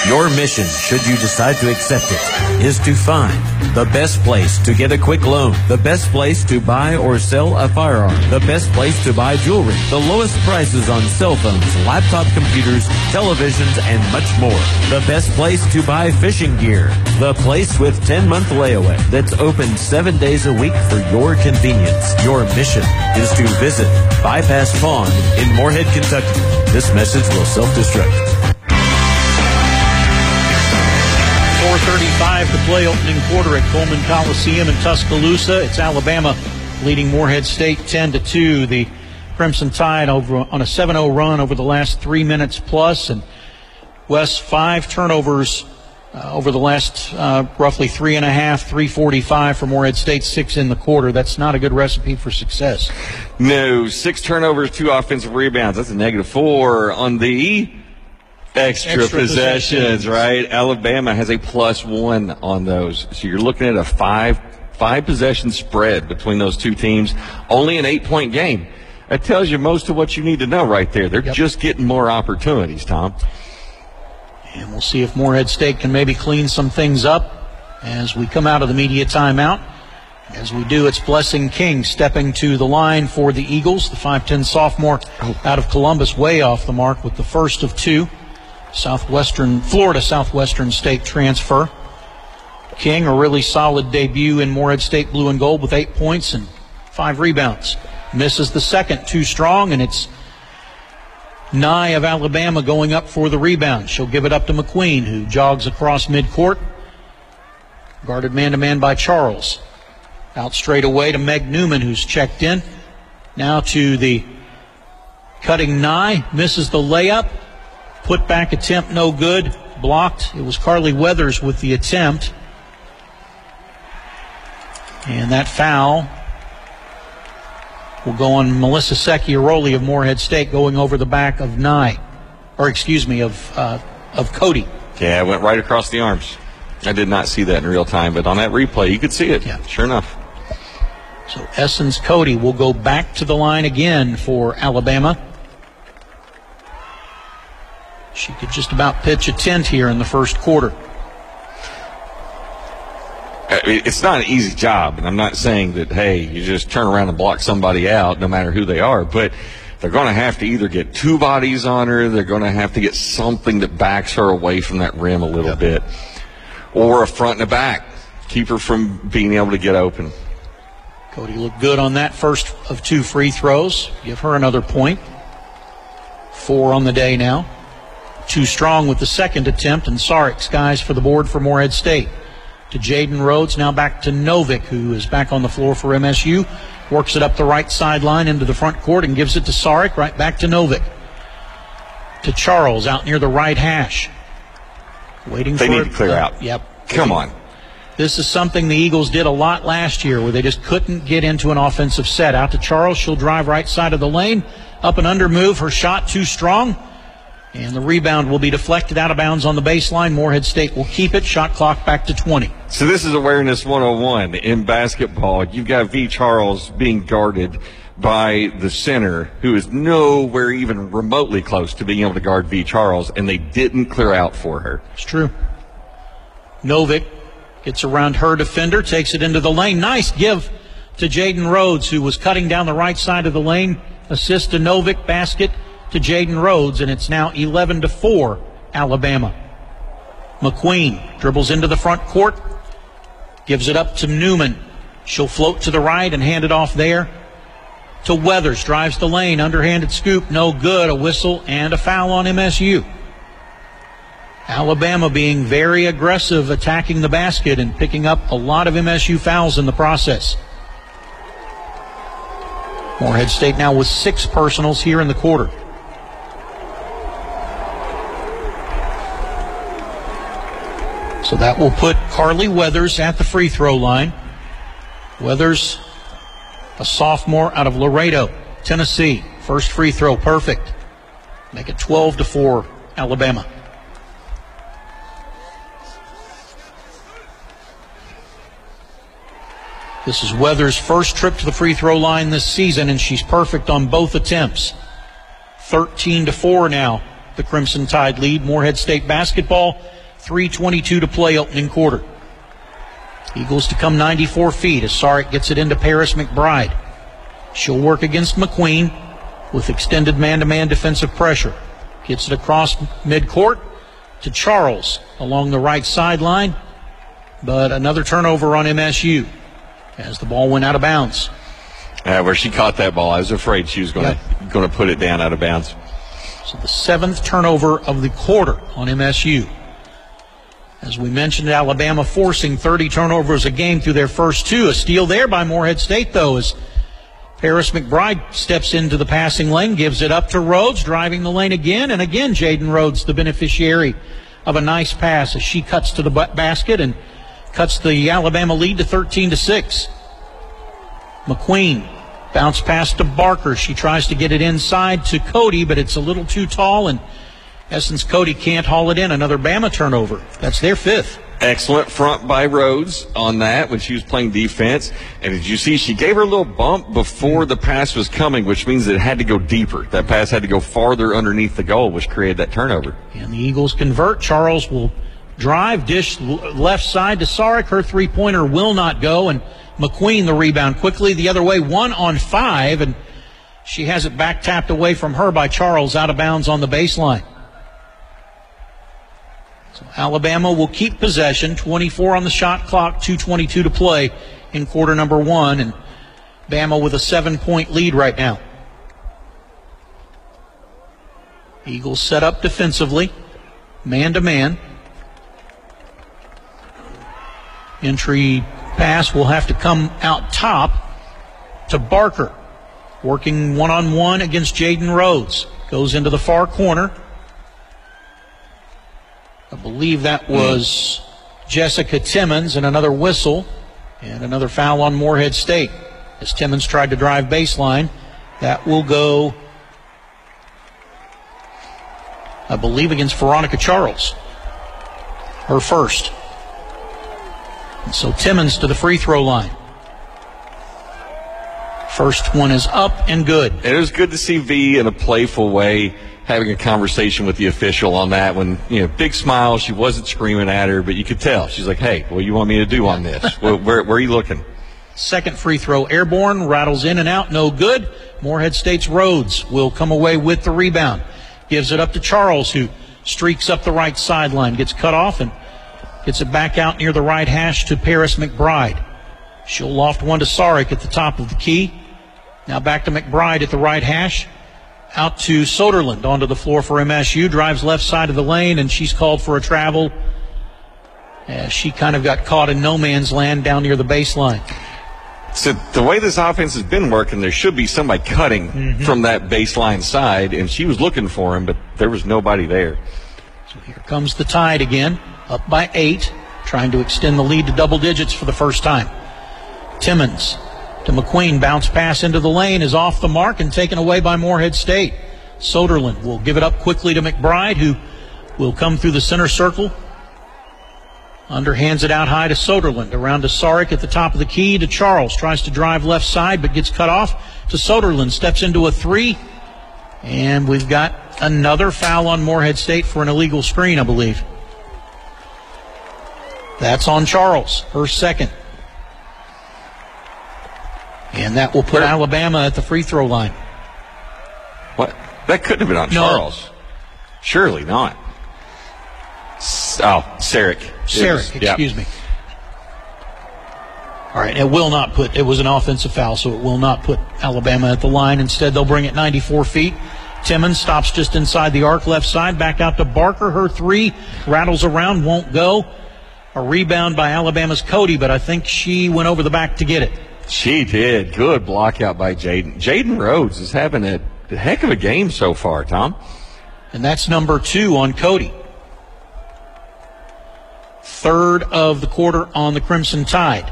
Your mission, should you decide to accept it, is to find the best place to get a quick loan, the best place to buy or sell a firearm, the best place to buy jewelry, the lowest prices on cell phones, laptop computers, televisions, and much more. The best place to buy fishing gear, the place with 10-month layaway that's open 7 days a week for your convenience. Your mission is to visit Bypass Pond in Moorhead, Kentucky. This message will self-destruct. 4:35 to play, opening quarter at Coleman Coliseum in Tuscaloosa. It's Alabama leading Moorhead State 10-2. The Crimson Tide over on a 7-0 run over the last 3 minutes plus, and Wes 5 turnovers over the last roughly 3.5, 3:45 for Moorhead State, 6 in the quarter. That's not a good recipe for success. No, 6 turnovers, 2 offensive rebounds. That's a -4 on the extra possessions, right? Alabama has a +1 on those. So you're looking at a five possession spread between those two teams. Only an 8-point game. That tells you most of what you need to know right there. They're just getting more opportunities, Tom. And we'll see if Moorhead State can maybe clean some things up as we come out of the media timeout. As we do, it's Blessing King stepping to the line for the Eagles. The 5'10 sophomore out of Columbus, way off the mark with the first of 2. Florida Southwestern State transfer. King, a really solid debut in Moorhead State blue and gold with 8 points and 5 rebounds. Misses the second, too strong, and it's Nye of Alabama going up for the rebound. She'll give it up to McQueen, who jogs across midcourt. Guarded man-to-man by Charles. Out straight away to Meg Newman, who's checked in. Now to the cutting Nye. Misses the layup. Put back attempt, no good. Blocked. It was Carly Weathers with the attempt. And that foul will go on Melissa Secchiaroli of Moorhead State, going over the back of Nye. Or excuse me, of Cody. Yeah, it went right across the arms. I did not see that in real time, but on that replay, you could see it. Yeah. Sure enough. So Essence Cody will go back to the line again for Alabama. She could just about pitch a tent here in the first quarter. It's not an easy job, and I'm not saying that, hey, you just turn around and block somebody out no matter who they are, but they're going to have to either get 2 bodies on her, they're going to have to get something that backs her away from that rim a little bit, or a front and a back, keep her from being able to get open. Cody looked good on that first of 2 free throws. Give her another point. 4 on the day now. Too strong with the second attempt, and Sarek skies for the board for Moorhead State. To Jaden Rhodes, now back to Novick, who is back on the floor for MSU. Works it up the right sideline into the front court and gives it to Sarek, right back to Novick. To Charles, out near the right hash. Waiting they for need to clear out. Yep. Come on. This is something the Eagles did a lot last year, where they just couldn't get into an offensive set. Out to Charles, she'll drive right side of the lane. Up and under move, her shot too strong. And the rebound will be deflected out of bounds on the baseline. Moorhead State will keep it. Shot clock back to 20. So this is awareness 101 in basketball. You've got V. Charles being guarded by the center, who is nowhere even remotely close to being able to guard V. Charles, and they didn't clear out for her. It's true. Novick gets around her defender, takes it into the lane. Nice give to Jaden Rhodes, who was cutting down the right side of the lane. Assist to Novick, basket to Jaden Rhodes, and it's now 11-4 Alabama. McQueen dribbles into the front court, gives it up to Newman. She'll float to the right and hand it off there to Weathers. Drives the lane, underhanded scoop, no good. A whistle and a foul on MSU. Alabama being very aggressive, attacking the basket and picking up a lot of MSU fouls in the process. Moorhead State now with 6 personals here in the quarter. So that will put Carly Weathers at the free throw line. Weathers, a sophomore out of Laredo, Tennessee. First free throw, perfect. Make it 12-4, Alabama. This is Weathers' first trip to the free throw line this season, and she's perfect on both attempts. 13-4 now the Crimson Tide lead. Morehead State basketball, 3:22 to play opening quarter. Eagles to come 94 feet as Sarek gets it into Paris McBride. She'll work against McQueen with extended man-to-man defensive pressure. Gets it across midcourt to Charles along the right sideline, but another turnover on MSU as the ball went out of bounds. Where she caught that ball, I was afraid she was going to put it down out of bounds. So the 7th turnover of the quarter on MSU. As we mentioned, Alabama forcing 30 turnovers a game through their first 2. A steal there by Morehead State, though, as Paris McBride steps into the passing lane, gives it up to Rhodes, driving the lane again, and again Jaden Rhodes, the beneficiary of a nice pass as she cuts to the basket and cuts the Alabama lead to 13-6. McQueen bounce pass to Barker. She tries to get it inside to Cody, but it's a little too tall, and Essence Cody can't haul it in. Another Bama turnover. That's their 5th. Excellent front by Rhodes on that when she was playing defense. And did you see she gave her a little bump before the pass was coming, which means it had to go deeper. That pass had to go farther underneath the goal, which created that turnover. And the Eagles convert. Charles will drive, dish left side to Sarek. Her three-pointer will not go, and McQueen the rebound quickly the other way, 1-on-5, and she has it back tapped away from her by Charles, out of bounds on the baseline. So Alabama will keep possession, 24 on the shot clock, 2:22 to play in quarter number 1, and Bama with a 7-point lead right now. Eagles set up defensively, man-to-man. Entry pass will have to come out top to Barker. Working one-on-one against Jaden Rhodes. Goes into the far corner. I believe that was Jessica Timmons, and another whistle and another foul on Morehead State as Timmons tried to drive baseline. That will go, I believe, against Veronica Charles. Her first. And so Timmons to the free throw line. First one is up and good. And it was good to see V in a playful way having a conversation with the official on that one. Big smile. She wasn't screaming at her, but you could tell. She's like, hey, what do you want me to do on this? Where are you looking? Second free throw airborne, rattles in and out, no good. Morehead State's Rhodes will come away with the rebound. Gives it up to Charles, who streaks up the right sideline, gets cut off and gets it back out near the right hash to Paris McBride. She'll loft one to Sarek at the top of the key. Now back to McBride at the right hash. Out to Soderlund onto the floor for MSU. Drives left side of the lane, and she's called for a travel. She kind of got caught in no man's land down near the baseline. So the way this offense has been working, there should be somebody cutting from that baseline side, and she was looking for him, but there was nobody there. So here comes the Tide again, up by 8, trying to extend the lead to double digits for the first time. Timmons to McQueen, bounce pass into the lane is off the mark and taken away by Morehead State. Soderlund will give it up quickly to McBride, who will come through the center circle. Underhands it out high to Soderlund, around to Sarek at the top of the key to Charles. Tries to drive left side, but gets cut off to Soderlund. Steps into a 3, and we've got another foul on Morehead State for an illegal screen, I believe. That's on Charles, her second. And that will put Alabama at the free throw line. What? That couldn't have been on Charles. Surely not. Sarek. Excuse me. All right, it was an offensive foul, so it will not put Alabama at the line. Instead, they'll bring it 94 feet. Timmons stops just inside the arc left side. Back out to Barker. Her 3 rattles around, won't go. A rebound by Alabama's Cody, but I think she went over the back to get it. She did. Good block out by Jaden. Jaden Rhodes is having a heck of a game so far, Tom. And that's number 2 on Cody. Third of the quarter on the Crimson Tide.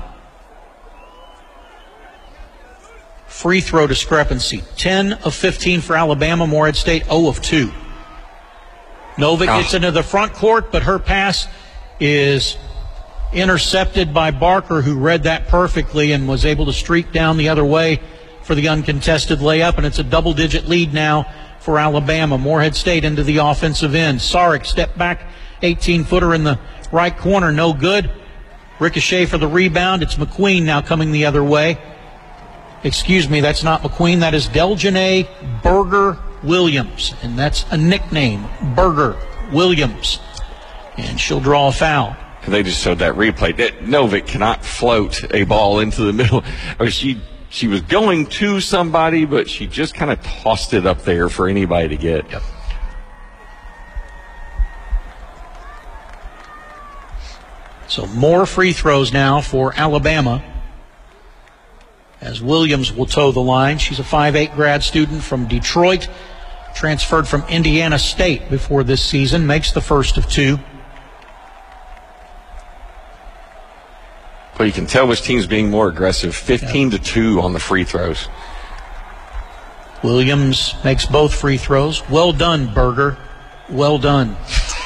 Free throw discrepancy. 10 of 15 for Alabama. Morehead State 0 of 2. Novick gets into the front court, but her pass is intercepted by Barker, who read that perfectly and was able to streak down the other way for the uncontested layup, and it's a double-digit lead now for Alabama. Morehead State into the offensive end. Sarek step back, 18-footer in the right corner, no good. Ricochet for the rebound. It's McQueen now coming the other way. Excuse me, that's not McQueen. That is Deljanae Burger Williams, and that's a nickname, Burger Williams. And she'll draw a foul. They just showed that replay. Novick cannot float a ball into the middle. Or she was going to somebody, but she just kind of tossed it up there for anybody to get. Yep. So more free throws now for Alabama, as Williams will toe the line. She's a 5'8" grad student from Detroit, transferred from Indiana State before this season, makes the first of two. Well, you can tell which team's being more aggressive. 15-2 on the free throws. Williams makes both free throws. Well done, Berger. Well done.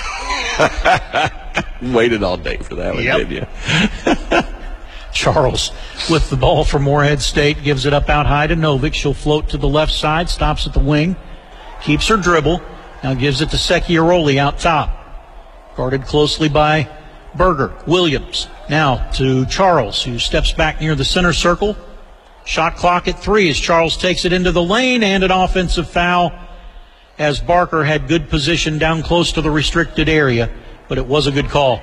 Waited all day for that one, didn't you? Charles with the ball for Morehead State, gives it up out high to Novick. She'll float to the left side, stops at the wing, keeps her dribble, now gives it to Secchiaroli out top. Guarded closely by Berger. Williams now to Charles, who steps back near the center circle. Shot clock at 3 as Charles takes it into the lane, and an offensive foul as Barker had good position down close to the restricted area, but it was a good call.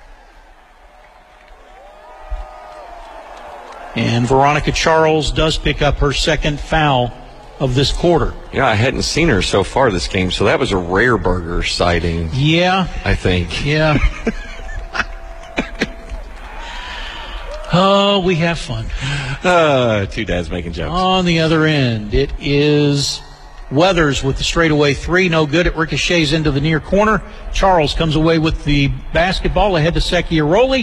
And Veronica Charles does pick up her second foul of this quarter. Yeah, I hadn't seen her so far this game, so that was a rare Berger sighting. Yeah. I think. Yeah. Oh, we have fun. Two dads making jokes. On the other end, it is Weathers with the straightaway 3. No good. It ricochets into the near corner. Charles comes away with the basketball ahead to Secchiaroli.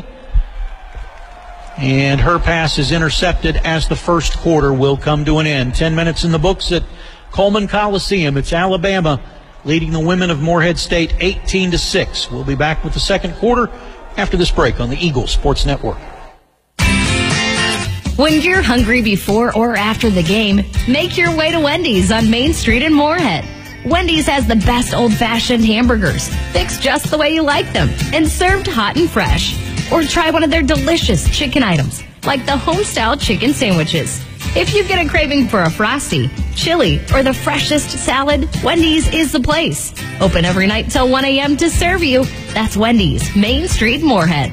And her pass is intercepted as the first quarter will come to an end. 10 minutes in the books at Coleman Coliseum. It's Alabama leading the women of Morehead State 18-6. We'll be back with the second quarter after this break on the Eagle Sports Network. When you're hungry before or after the game, make your way to Wendy's on Main Street in Morehead. Wendy's has the best old-fashioned hamburgers, fixed just the way you like them, and served hot and fresh. Or try one of their delicious chicken items, like the home-style chicken sandwiches. If you get a craving for a Frosty, chili, or the freshest salad, Wendy's is the place. Open every night till 1 a.m. to serve you. That's Wendy's, Main Street, Morehead.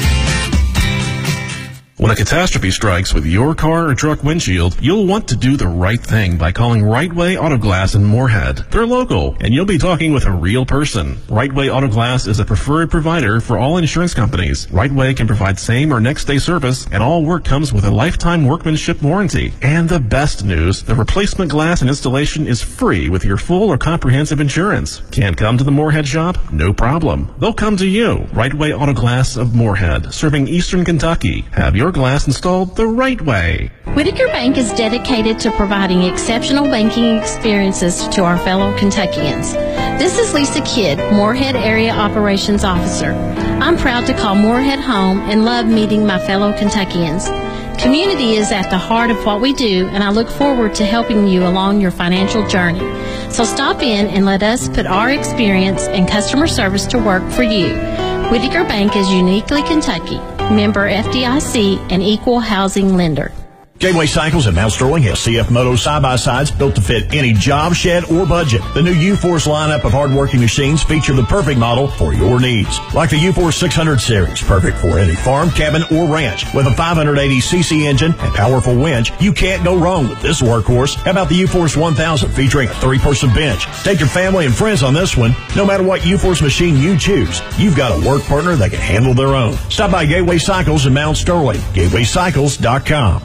When a catastrophe strikes with your car or truck windshield, you'll want to do the right thing by calling Rightway Auto Glass in Morehead. They're local, and you'll be talking with a real person. Rightway Auto Glass is a preferred provider for all insurance companies. Rightway can provide same or next day service, and all work comes with a lifetime workmanship warranty. And the best news, the replacement glass and installation is free with your full or comprehensive insurance. Can't come to the Morehead shop? No problem. They'll come to you. Rightway Auto Glass of Morehead, serving Eastern Kentucky. Have your glass installed the right way. Whitaker Bank is dedicated to providing exceptional banking experiences to our fellow Kentuckians. This is Lisa Kidd, Morehead Area Operations Officer. I'm proud to call Morehead home and love meeting my fellow Kentuckians. Community is at the heart of what we do, and I look forward to helping you along your financial journey. So stop in and let us put our experience and customer service to work for you. Whitaker Bank is uniquely Kentucky, member FDIC, and equal housing lender. Gateway Cycles in Mount Sterling has CF Moto side-by-sides built to fit any job, shed, or budget. The new U-Force lineup of hard-working machines feature the perfect model for your needs. Like the U-Force 600 series, perfect for any farm, cabin, or ranch. With a 580cc engine and powerful winch, you can't go wrong with this workhorse. How about the U-Force 1000 featuring a 3-person bench? Take your family and friends on this one. No matter what U-Force machine you choose, you've got a work partner that can handle their own. Stop by Gateway Cycles in Mount Sterling. GatewayCycles.com.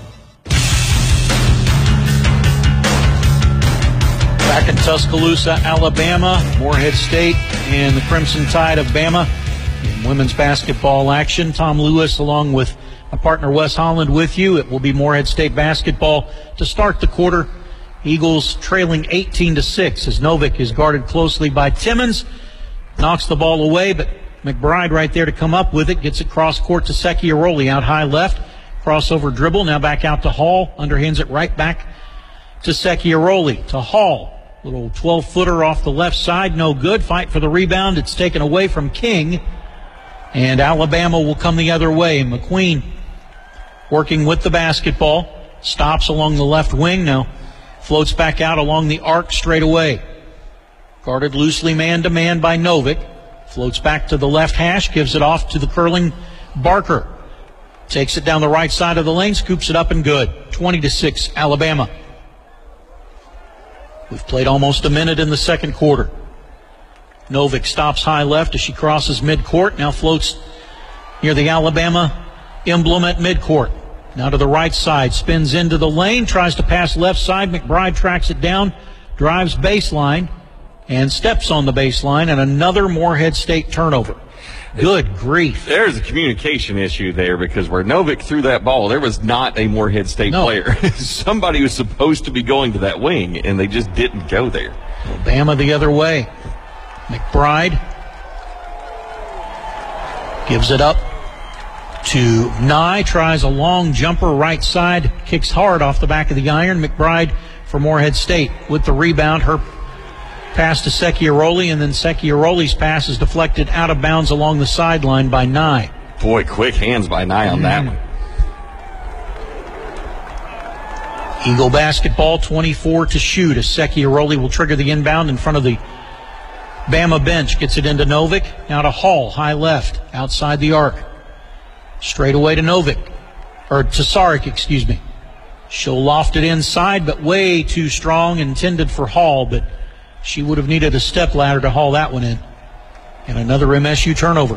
Back in Tuscaloosa, Alabama, Morehead State and the Crimson Tide of Bama in women's basketball action. Tom Lewis along with my partner Wes Holland with you. It will be Morehead State basketball to start the quarter. Eagles trailing 18-6 as Novick is guarded closely by Timmons. Knocks the ball away, but McBride right there to come up with it. Gets it cross court to Secchiaroli out high left. Crossover dribble. Now back out to Hall. Underhands it right back to Secchiaroli. To Hall. Little 12-footer off the left side, no good. Fight for the rebound. It's taken away from King. And Alabama will come the other way. McQueen working with the basketball. Stops along the left wing now. Floats back out along the arc straight away. Guarded loosely man-to-man by Novick. Floats back to the left hash. Gives it off to the curling Barker. Takes it down the right side of the lane. Scoops it up and good. 20-6 Alabama. We've played almost a minute in the second quarter. Novick stops high left as she crosses midcourt. Now floats near the Alabama emblem at midcourt. Now to the right side. Spins into the lane. Tries to pass left side. McBride tracks it down. Drives baseline. And steps on the baseline. And another Morehead State turnover. Good grief. There's a communication issue there because where Novick threw that ball, there was not a Morehead State player. Somebody was supposed to be going to that wing, and they just didn't go there. Alabama the other way. McBride gives it up to Nye. Tries a long jumper right side. Kicks hard off the back of the iron. McBride for Morehead State with the rebound. Her pass to Secchiaroli, and then Secchiaroli's pass is deflected out of bounds along the sideline by Nye. Boy, quick hands by Nye on that one. Eagle basketball, 24 to shoot as Secchiaroli will trigger the inbound in front of the Bama bench. Gets it into Novick. Now to Hall, high left, outside the arc. Straight away to Novick, or to Sarek, excuse me. She'll loft it inside, but way too strong, intended for Hall, but she would have needed a step ladder to haul that one in. And another MSU turnover.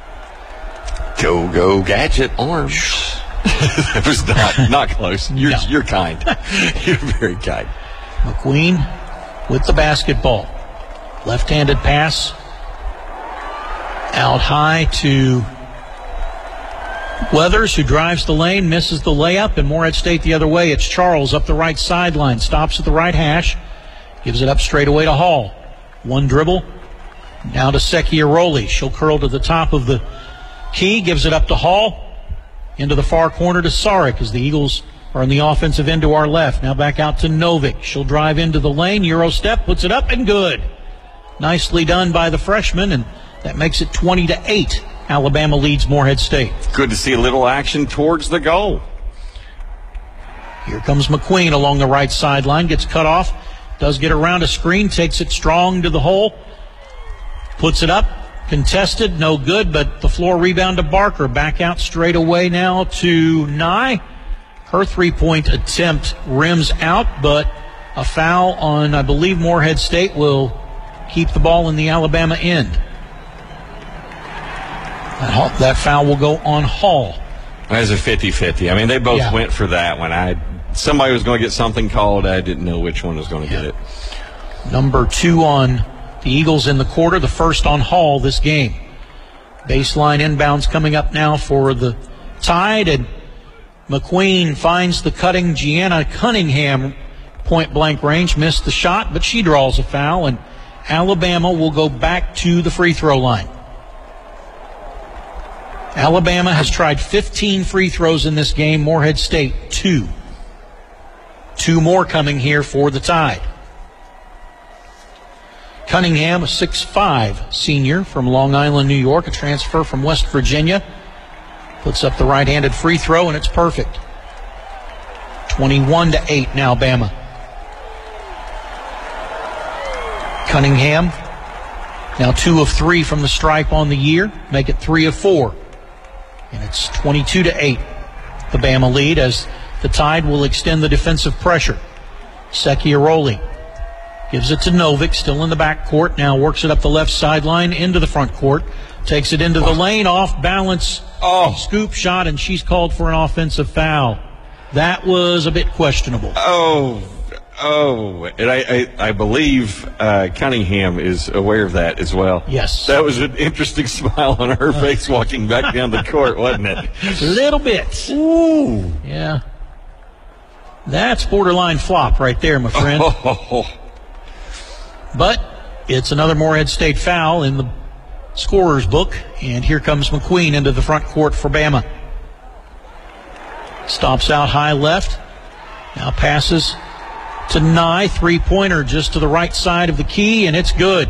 Go, Gadget arms. That was not close. You're kind. You're very kind. McQueen with the basketball. Left-handed pass. Out high to Weathers, who drives the lane, misses the layup, and Morehead State the other way. It's Charles up the right sideline. Stops at the right hash. Gives it up straight away to Hall. One dribble. Now to Secchiaroli. She'll curl to the top of the key. Gives it up to Hall. Into the far corner to Sarek as the Eagles are on the offensive end to our left. Now back out to Novick. She'll drive into the lane. Euro step. Puts it up and good. Nicely done by the freshman, and that makes it 20-8. Alabama leads Morehead State. Good to see a little action towards the goal. Here comes McQueen along the right sideline. Gets cut off. Does get around a screen, takes it strong to the hole, puts it up, contested, no good, but the floor rebound to Barker. Back out straight away now to Nye. Her three-point attempt rims out, but a foul on, I believe, Morehead State will keep the ball in the Alabama end. That foul will go on Hall. That's a 50-50. I mean, they both went for that one. Somebody was going to get something called. I didn't know which one was going to get it. Number 2 on the Eagles in the quarter, the first on Hall this game. Baseline inbounds coming up now for the Tide, and McQueen finds the cutting Gianna Cunningham point-blank range. Missed the shot, but she draws a foul, and Alabama will go back to the free throw line. Alabama has tried 15 free throws in this game. Morehead State, 2. 2 more coming here for the Tide. Cunningham, a 6'5" senior from Long Island, New York, a transfer from West Virginia. Puts up the right-handed free throw, and it's perfect. 21-8 now, Bama. Cunningham, now 2 of 3 from the stripe on the year. Make it 3 of 4. And it's 22-8. The Bama lead as the Tide will extend the defensive pressure. Secchiaroli gives it to Novick, still in the back court. Now works it up the left sideline into the front court. Takes it into the lane, off balance. Scoop shot, and she's called for an offensive foul. That was a bit questionable. And I believe Cunningham is aware of that as well. Yes. That was an interesting smile on her face walking back down the court, wasn't it? A little bit. Ooh. Yeah. That's borderline flop right there, my friend. But it's another Morehead State foul in the scorer's book, and here comes McQueen into the front court for Bama. Stops out high left. Now passes to Nye. Three-pointer just to the right side of the key, and it's good.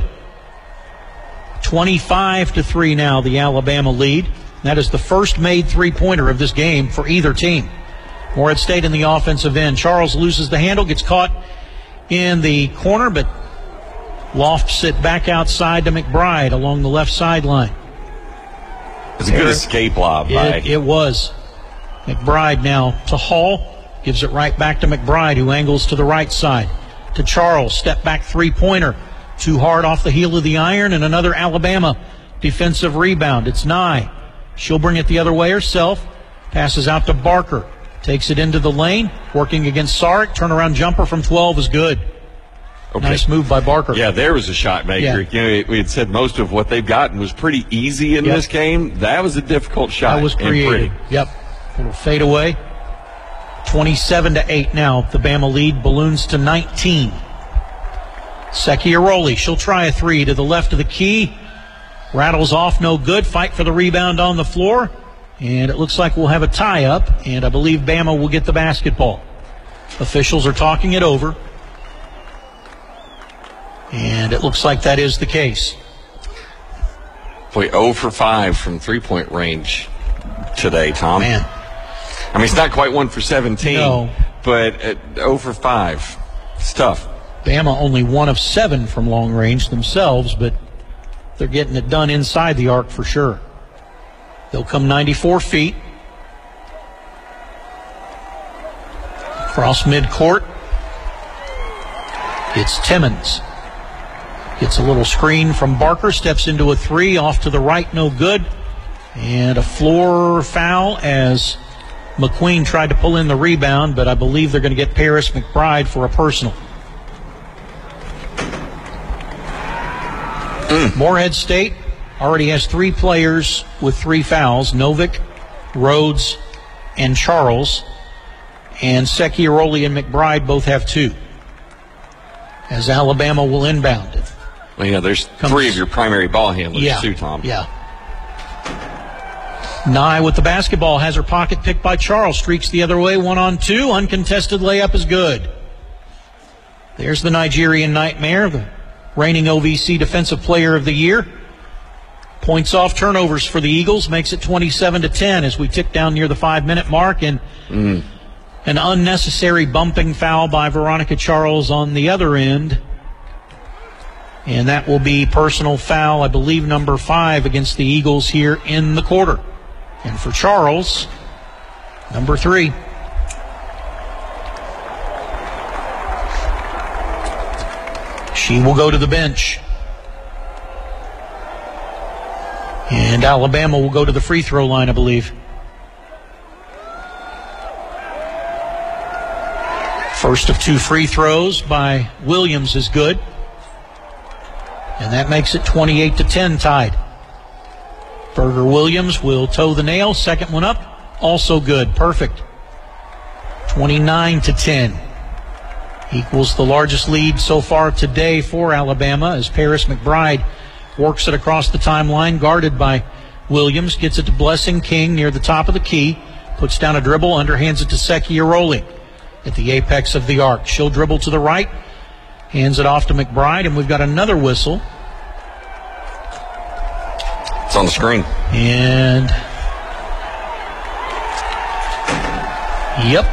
25-3 now, the Alabama lead. That is the first made three-pointer of this game for either team. Morehead State in the offensive end. Charles loses the handle, gets caught in the corner, but lofts it back outside to McBride along the left sideline. It's a good escape lob. It was. McBride now to Hall. Gives it right back to McBride, who angles to the right side. To Charles. Step back three-pointer. Too hard off the heel of the iron, and another Alabama defensive rebound. It's Nye. She'll bring it the other way herself. Passes out to Barker. Takes it into the lane. Working against Sarek. Turnaround jumper from 12 is good. Okay. Nice move by Barker. Yeah, there was a shot maker. Yeah. You know, we had said most of what they've gotten was pretty easy in this game. That was a difficult shot. That was creative. Yep. Little fade away. 27-8 now. The Bama lead balloons to 19. Secchiaroli. She'll try a three to the left of the key. Rattles off, no good. Fight for the rebound on the floor. And it looks like we'll have a tie-up, and I believe Bama will get the basketball. Officials are talking it over. And it looks like that is the case. Boy, 0 for 5 from three-point range today, Tom. Man. I mean, it's not quite 1 for 17, no. But 0 for 5. It's tough. Bama only 1 of 7 from long range themselves, but they're getting it done inside the arc for sure. They'll come 94 feet. Across midcourt. It's Timmons. Gets a little screen from Barker. Steps into a three. Off to the right. No good. And a floor foul as McQueen tried to pull in the rebound, but I believe they're going to get Paris McBride for a personal. Morehead State already has 3 players with 3 fouls. Novick, Rhodes, and Charles. And Secchiaroli and McBride both have 2. As Alabama will inbound it. Well, yeah, there's 3 of your primary ball handlers too, Tom. Yeah. Nye with the basketball, has her pocket picked by Charles. Streaks the other way, 1-on-2. Uncontested layup is good. There's the Nigerian Nightmare, the reigning OVC Defensive Player of the Year. Points off turnovers for the Eagles, makes it 27-10 as we tick down near the 5-minute mark. And an unnecessary bumping foul by Veronica Charles on the other end. And that will be personal foul, I believe, number 5 against the Eagles here in the quarter. And for Charles, number 3. She will go to the bench. And Alabama will go to the free throw line, I believe. First of 2 free throws by Williams is good. And that makes it 28-10 tied. Berger Williams will toe the nail. Second one up, also good. Perfect. 29-10. Equals the largest lead so far today for Alabama as Paris McBride works it across the timeline, guarded by Williams. Gets it to Blessing King near the top of the key. Puts down a dribble, underhands it to Secchiaroli at the apex of the arc. She'll dribble to the right, hands it off to McBride, and we've got another whistle. It's on the screen. And yep.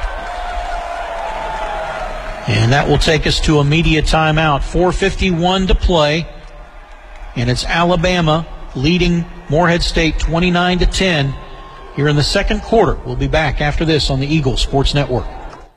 And that will take us to a media timeout. 4:51 to play. And it's Alabama leading Morehead State 29-10 here in the second quarter. We'll be back after this on the Eagle Sports Network.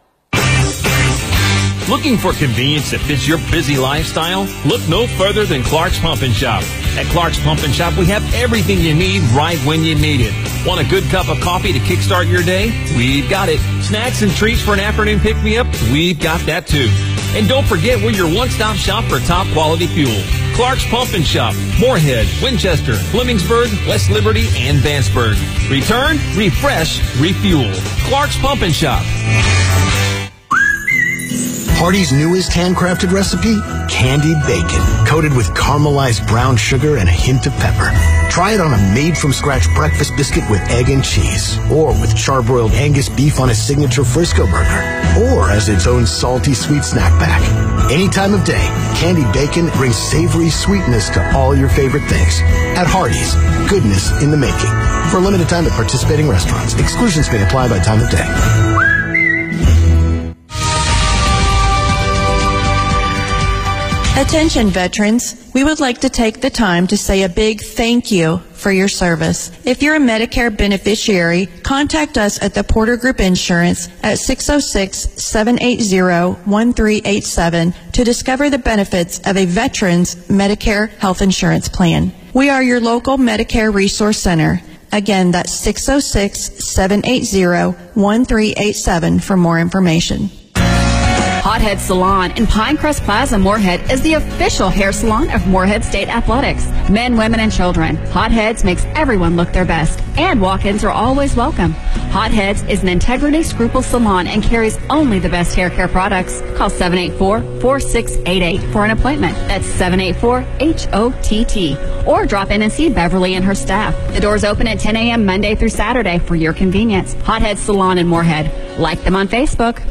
Looking for convenience that fits your busy lifestyle? Look no further than Clark's Pump and Shop. At Clark's Pump and Shop, we have everything you need right when you need it. Want a good cup of coffee to kickstart your day? We've got it. Snacks and treats for an afternoon pick-me-up? We've got that too. And don't forget, we're your one-stop shop for top-quality fuel. Clark's Pump and Shop, Morehead, Winchester, Flemingsburg, West Liberty, and Vanceburg. Return, refresh, refuel. Clark's Pump and Shop. Hardee's newest handcrafted recipe? Candied bacon, coated with caramelized brown sugar and a hint of pepper. Try it on a made-from-scratch breakfast biscuit with egg and cheese, or with charbroiled Angus beef on a signature Frisco burger, or as its own salty sweet snack pack. Any time of day, candied bacon brings savory sweetness to all your favorite things. At Hardee's, goodness in the making. For a limited time at participating restaurants. Exclusions may apply by time of day. Attention veterans, we would like to take the time to say a big thank you for your service. If you're a Medicare beneficiary, contact us at the Porter Group Insurance at 606-780-1387 to discover the benefits of a veteran's Medicare health insurance plan. We are your local Medicare Resource Center. Again, that's 606-780-1387 for more information. Hothead Salon in Pinecrest Plaza, Moorhead is the official hair salon of Moorhead State Athletics. Men, women, and children. Hotheads makes everyone look their best, and walk-ins are always welcome. Hotheads is an integrity scruple salon and carries only the best hair care products. Call 784-4688 for an appointment. That's 784-HOTT. Or drop in and see Beverly and her staff. The doors open at 10 a.m. Monday through Saturday for your convenience. Hothead Salon in Moorhead. Like them on Facebook.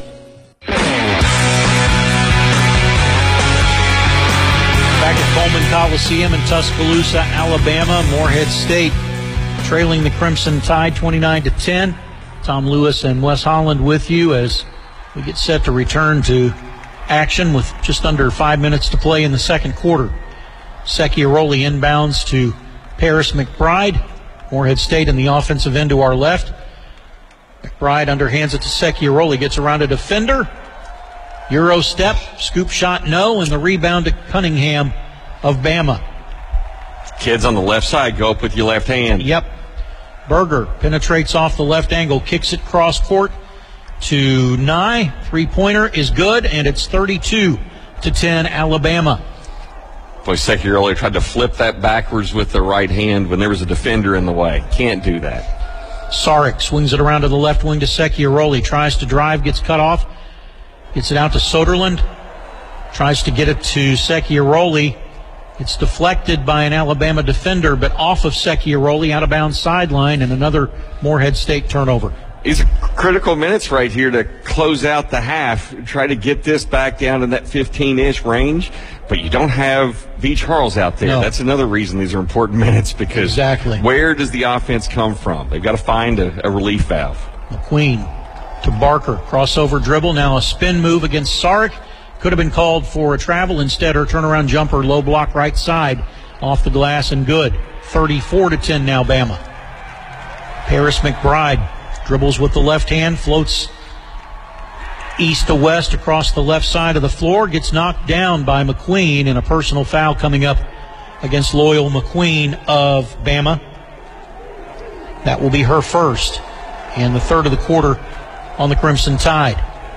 Back at Coleman Coliseum in Tuscaloosa, Alabama, Moorhead State trailing the Crimson Tide 29-10. Tom Lewis and Wes Holland with you as we get set to return to action with just under 5 minutes to play in the second quarter. Secchiaroli inbounds to Paris McBride. Moorhead State in the offensive end to our left. McBride underhands it to Secchiaroli, gets around a defender. Euro step, scoop shot no, and the rebound to Cunningham of Bama. Kids on the left side, go up with your left hand. Yep. Berger penetrates off the left angle, kicks it cross court to Nye. Three-pointer is good, and it's 32-10 Alabama. Boy, Secchiaroli tried to flip that backwards with the right hand when there was a defender in the way. Can't do that. Sarek swings it around to the left wing to Secchiaroli, tries to drive, gets cut off. Gets it out to Soderlund. Tries to get it to Secchiaroli. It's deflected by an Alabama defender, but off of Secchiaroli, out of bounds sideline, and another Moorhead State turnover. These are critical minutes right here to close out the half. Try to get this back down in that 15-ish range, but you don't have V. Charles out there. No. That's another reason these are important minutes, because where does the offense come from? They've got to find a relief valve. McQueen to Barker, crossover dribble, now a spin move against Sarek. Could have been called for a travel. Instead, her turnaround jumper, low block right side, off the glass and good. 34-10 now, Bama. Paris McBride dribbles with the left hand, floats east to west across the left side of the floor, gets knocked down by McQueen, and a personal foul coming up against Loyal McQueen of Bama. That will be her first, and the third of the quarter on the Crimson Tide.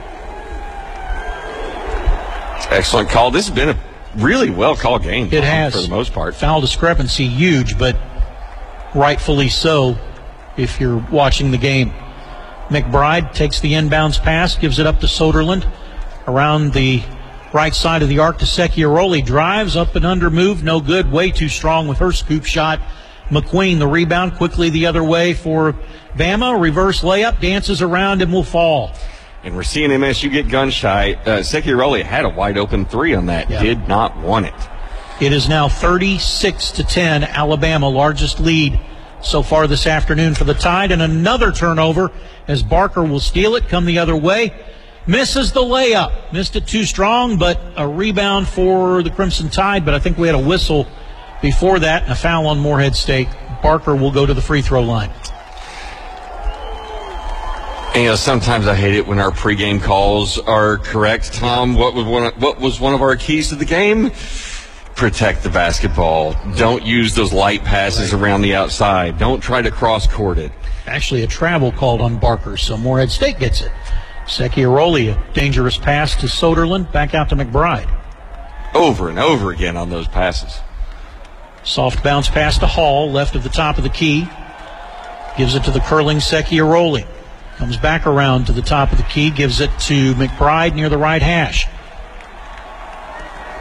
Excellent call. This has been a really well-called game. It has. For the most part. Foul discrepancy huge, but rightfully so if you're watching the game. McBride takes the inbounds pass, gives it up to Soderlund. Around the right side of the arc to Secchiaroli. Drives up and under move, no good. Way too strong with her scoop shot. McQueen, the rebound, quickly the other way for Bama. Reverse layup, dances around and will fall. And we're seeing MSU get gun shy. Secchiaroli had a wide open three on that. Yeah. Did not want it. It is now 36-10, Alabama, largest lead so far this afternoon for the Tide. And another turnover as Barker will steal it, come the other way. Misses the layup. Missed it too strong, but a rebound for the Crimson Tide. But I think we had a whistle before that, and a foul on Moorhead State. Barker will go to the free throw line. And, sometimes I hate it when our pregame calls are correct. Tom, what was one of our keys to the game? Protect the basketball. Don't use those light passes around the outside. Don't try to cross-court it. Actually, a travel called on Barker, so Moorhead State gets it. Secchiaroli, a dangerous pass to Soderlund, back out to McBride. Over and over again on those passes. Soft bounce pass to Hall, left of the top of the key. Gives it to the curling Secchiaroli. Comes back around to the top of the key, gives it to McBride near the right hash.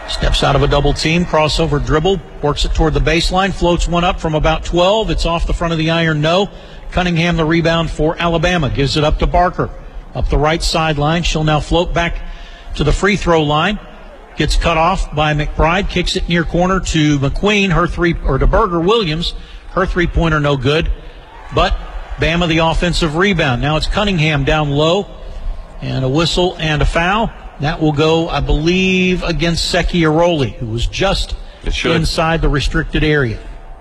Steps out of a double team, crossover dribble, works it toward the baseline, floats one up from about 12. It's off the front of the iron, no. Cunningham the rebound for Alabama, gives it up to Barker. Up the right sideline, she'll now float back to the free throw line. Gets cut off by McBride, kicks it near corner to McQueen, to Berger Williams. Her three-pointer no good, but Bama the offensive rebound. Now it's Cunningham down low, and a whistle and a foul. That will go, I believe, against Seki Aroli, who was just inside the restricted area.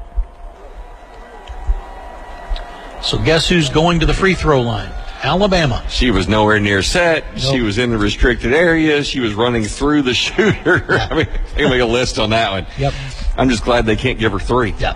So guess who's going to the free throw line? Alabama. She was nowhere near set. Nope. She was in the restricted area. She was running through the shooter. I mean, they can make a list on that one. Yep. I'm just glad they can't give her 3. Yep.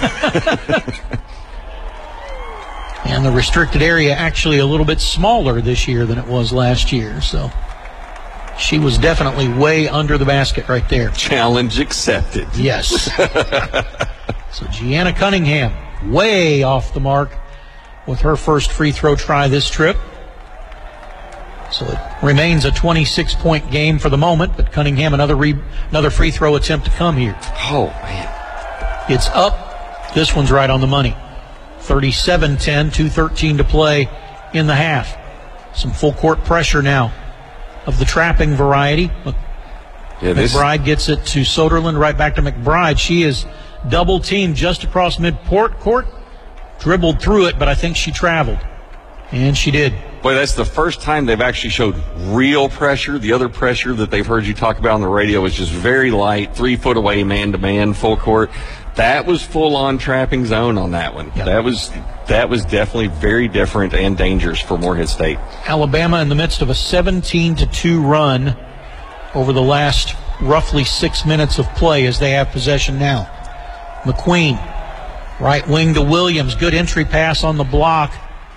And the restricted area actually a little bit smaller this year than it was last year. So she was definitely way under the basket right there. Challenge accepted. Yes. So Gianna Cunningham way off the mark with her first free throw try this trip. So it remains a 26-point game for the moment, but Cunningham another free throw attempt to come here. Oh, man. It's up. This one's right on the money. 37-10, 2:13 to play in the half. Some full court pressure now of the trapping variety. McBride gets it to Soderlund, right back to McBride. She is double teamed just across mid-court. Dribbled through it, but I think she traveled. And she did. Boy, that's the first time they've actually showed real pressure. The other pressure that they've heard you talk about on the radio was just very light, 3 foot away, man-to-man, full court. That was full-on trapping zone on that one. Yep. That was definitely very different and dangerous for Morehead State. Alabama in the midst of a 17-2 run over the last roughly 6 minutes of play as they have possession now. McQueen, right wing to Williams. Good entry pass on the block.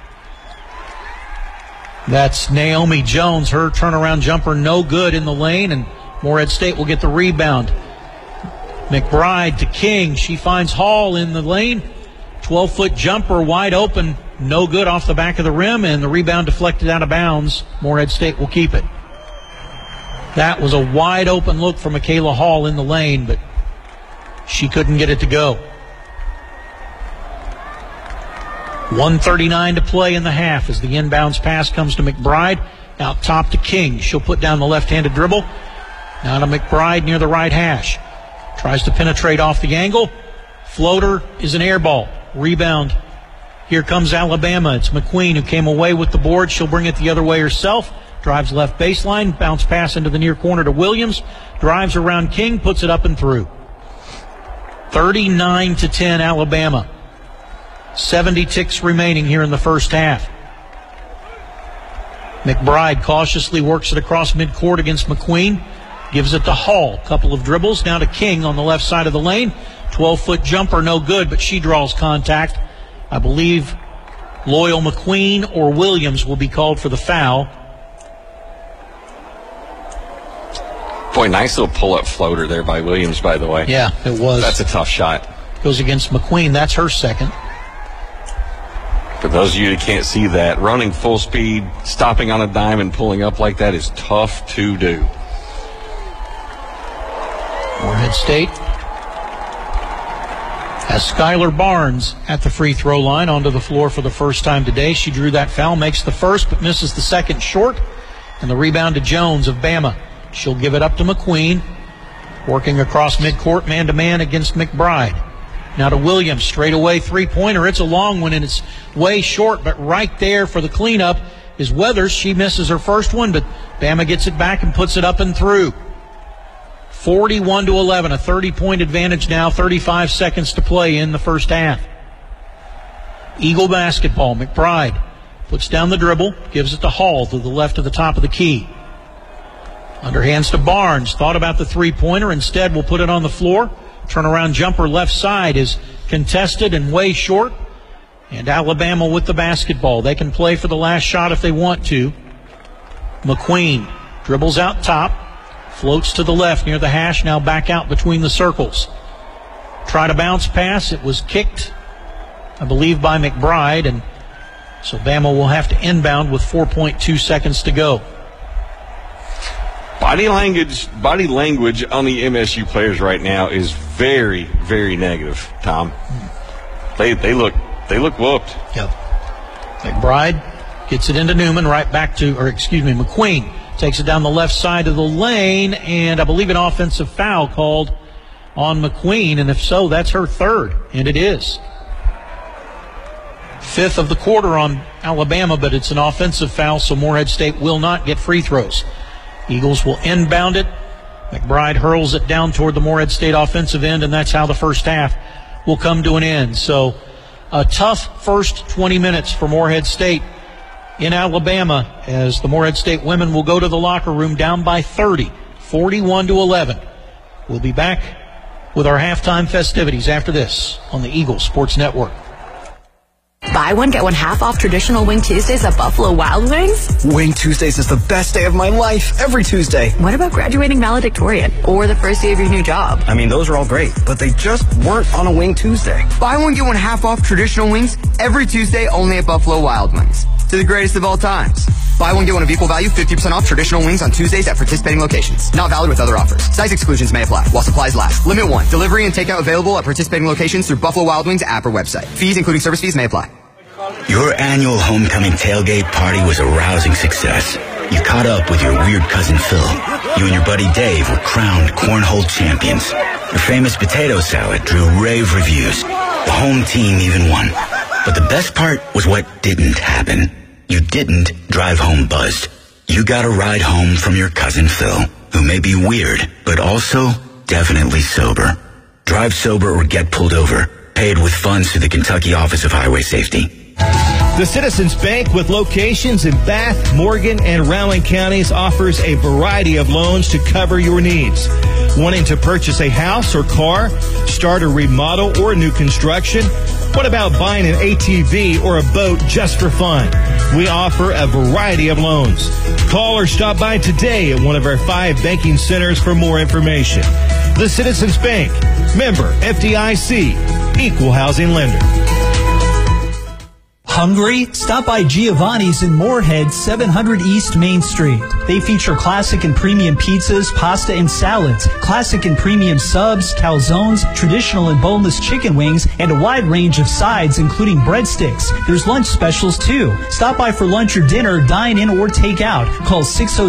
That's Naomi Jones. Her turnaround jumper no good in the lane, and Morehead State will get the rebound. McBride to King. She finds Hall in the lane. 12-foot jumper wide open. No good off the back of the rim, and the rebound deflected out of bounds. Morehead State will keep it. That was a wide open look for Michaela Hall in the lane, but she couldn't get it to go. 1:39 to play in the half as the inbounds pass comes to McBride. Out top to King. She'll put down the left-handed dribble. Now to McBride near the right hash. Tries to penetrate off the angle. Floater is an air ball. Rebound. Here comes Alabama. It's McQueen who came away with the board. She'll bring it the other way herself. Drives left baseline. Bounce pass into the near corner to Williams. Drives around King. Puts it up and through. 39-10 Alabama. 70 ticks remaining here in the first half. McBride cautiously works it across midcourt against McQueen. Gives it to Hall. Couple of dribbles. Now to King on the left side of the lane. 12-foot jumper, no good, but she draws contact. I believe Loyal McQueen or Williams will be called for the foul. Boy, nice little pull-up floater there by Williams, by the way. Yeah, it was. That's a tough shot. Goes against McQueen. That's her second. For those of you that can't see that, running full speed, stopping on a dime and pulling up like that is tough to do. Morehead State has Skylar Barnes at the free throw line onto the floor for the first time today. She drew that foul, makes the first, but misses the second short. And the rebound to Jones of Bama. She'll give it up to McQueen, working across midcourt, man-to-man against McBride. Now to Williams, straight away three-pointer. It's a long one, and it's way short, but right there for the cleanup is Weathers. She misses her first one, but Bama gets it back and puts it up and through. 41-11, a 30-point advantage now, 35 seconds to play in the first half. Eagle basketball. McBride puts down the dribble, gives it to Hall to the left of the top of the key. Underhands to Barnes. Thought about the three-pointer. Instead, will put it on the floor. Turnaround jumper left side is contested and way short. And Alabama with the basketball. They can play for the last shot if they want to. McQueen dribbles out top. Floats to the left near the hash. Now back out between the circles. Try to bounce pass. It was kicked, I believe, by McBride. And so Bama will have to inbound with 4.2 seconds to go. Body language on the MSU players right now is very, very negative, Tom. They look whooped. Yep. McBride gets it into Newman, McQueen takes it down the left side of the lane, and I believe an offensive foul called on McQueen, and if so, that's her third, and it is. Fifth of the quarter on Alabama, but it's an offensive foul, so Morehead State will not get free throws. Eagles will inbound it. McBride hurls it down toward the Morehead State offensive end, and that's how the first half will come to an end. So a tough first 20 minutes for Morehead State in Alabama, as the Morehead State women will go to the locker room down by 30, 41-11. We'll be back with our halftime festivities after this on the Eagles Sports Network. Buy one, get one half off traditional Wing Tuesdays at Buffalo Wild Wings? Wing Tuesdays is the best day of my life, every Tuesday. What about graduating valedictorian or the first day of your new job? I mean, those are all great, but they just weren't on a Wing Tuesday. Buy one, get one half off traditional wings every Tuesday only at Buffalo Wild Wings. To the greatest of all times. Buy one, get one of equal value, 50% off traditional wings on Tuesdays at participating locations. Not valid with other offers. Size exclusions may apply while supplies last. Limit 1. Delivery and takeout available at participating locations through Buffalo Wild Wings app or website. Fees, including service fees, may apply. Your annual homecoming tailgate party was a rousing success. You caught up with your weird cousin Phil. You and your buddy Dave were crowned cornhole champions. Your famous potato salad drew rave reviews. The home team even won. But the best part was what didn't happen. You didn't drive home buzzed. You got a ride home from your cousin Phil, who may be weird, but also definitely sober. Drive sober or get pulled over. Paid with funds through the Kentucky Office of Highway Safety. The Citizens Bank, with locations in Bath, Morgan, and Rowan counties, offers a variety of loans to cover your needs. Wanting to purchase a house or car, start a remodel or new construction? What about buying an ATV or a boat just for fun? We offer a variety of loans. Call or stop by today at one of our 5 banking centers for more information. The Citizens Bank, member FDIC, equal housing lender. Hungry? Stop by Giovanni's in Moorhead, 700 East Main Street. They feature classic and premium pizzas, pasta, and salads, classic and premium subs, calzones, traditional and boneless chicken wings, and a wide range of sides, including breadsticks. There's lunch specials, too. Stop by for lunch or dinner, dine in, or take out. Call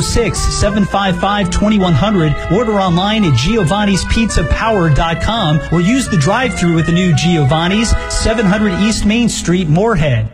606-755-2100. Order online at giovannispizzapower.com or use the drive-thru at the new Giovanni's, 700 East Main Street, Moorhead.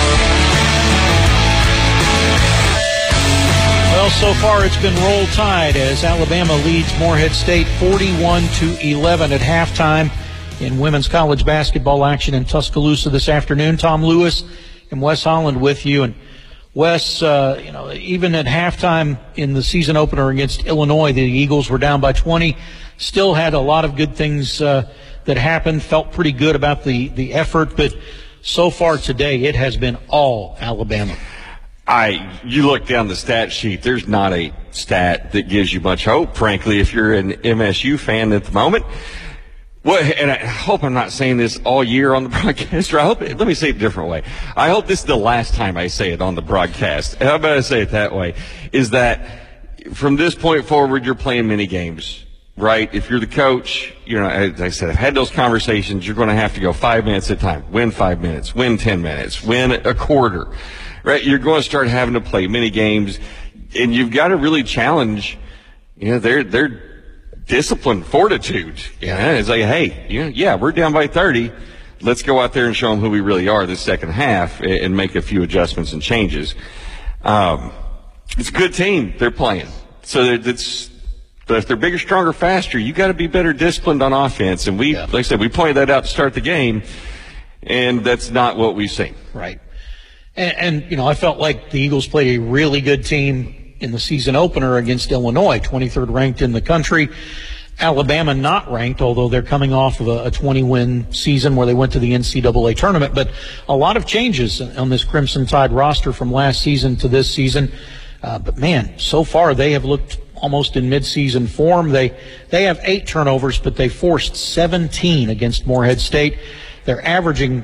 Well, so far it's been roll tide as Alabama leads Morehead State 41-11 at halftime in women's college basketball action in Tuscaloosa this afternoon. Tom Lewis and Wes Holland with you. And Wes, even at halftime in the season opener against Illinois, the Eagles were down by 20. Still had a lot of good things that happened. Felt pretty good about the effort, but so far today it has been all Alabama. You look down the stat sheet, there's not a stat that gives you much hope, frankly, if you're an MSU fan at the moment. Well, and I hope I'm not saying this all year on the broadcast. Let me say it a different way. I hope this is the last time I say it on the broadcast. How about I say it that way? Is that from this point forward, you're playing mini games, right? If you're the coach, as I said, I've had those conversations. You're going to have to go 5 minutes at a time, win 5 minutes, win 10 minutes, win a quarter. Right, you're going to start having to play mini games, and you've got to really challenge, their discipline, fortitude. It's like, hey, we're down by 30. Let's go out there and show them who we really are this second half, and make a few adjustments and changes. It's a good team they're playing, but if they're bigger, stronger, faster, you got to be better disciplined on offense. And like I said, we pointed that out to start the game, and that's not what we've seen. Right. And I felt like the Eagles played a really good team in the season opener against Illinois, 23rd ranked in the country. Alabama not ranked, although they're coming off of a 20-win season where they went to the NCAA tournament. But a lot of changes on this Crimson Tide roster from last season to this season. But man, so far they have looked almost in midseason form. They have 8 turnovers, but they forced 17 against Morehead State. They're averaging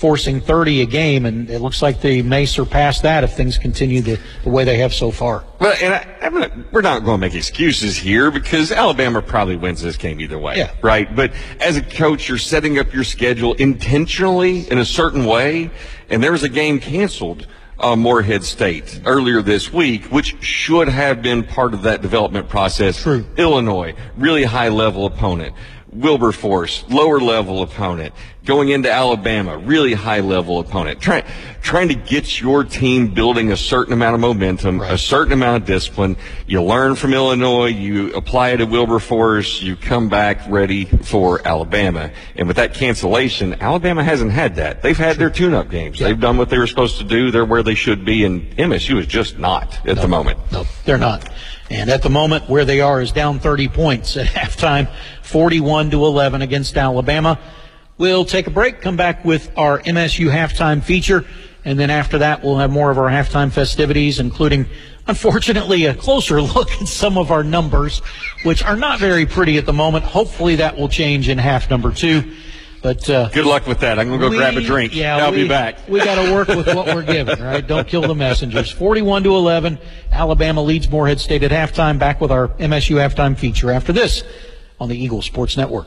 forcing 30 a game, and it looks like they may surpass that if things continue the way they have so far. Well, and we're not going to make excuses here because Alabama probably wins this game either way, right? But as a coach, you're setting up your schedule intentionally in a certain way, and there was a game canceled Morehead State earlier this week, which should have been part of that development process. True. Illinois, really high-level opponent. Wilberforce, lower-level opponent. Going into Alabama, really high-level opponent. Trying to get your team building a certain amount of momentum, a certain amount of discipline. You learn from Illinois, you apply it at Wilberforce, you come back ready for Alabama. And with that cancellation, Alabama hasn't had that. They've had their tune-up games. They've done what they were supposed to do. They're where they should be, and MSU is just not at the moment. No, they're not. And at the moment, where they are is down 30 points at halftime, 41-11 against Alabama. We'll take a break, come back with our MSU halftime feature, and then after that, we'll have more of our halftime festivities, including, unfortunately, a closer look at some of our numbers, which are not very pretty at the moment. Hopefully that will change in half number 2. But good luck with that. I'm going to go grab a drink. I'll be back. We got to work with what we're given, right? Don't kill the messengers. 41-11. Alabama leads Morehead State at halftime. Back with our MSU halftime feature after this on the Eagle Sports Network.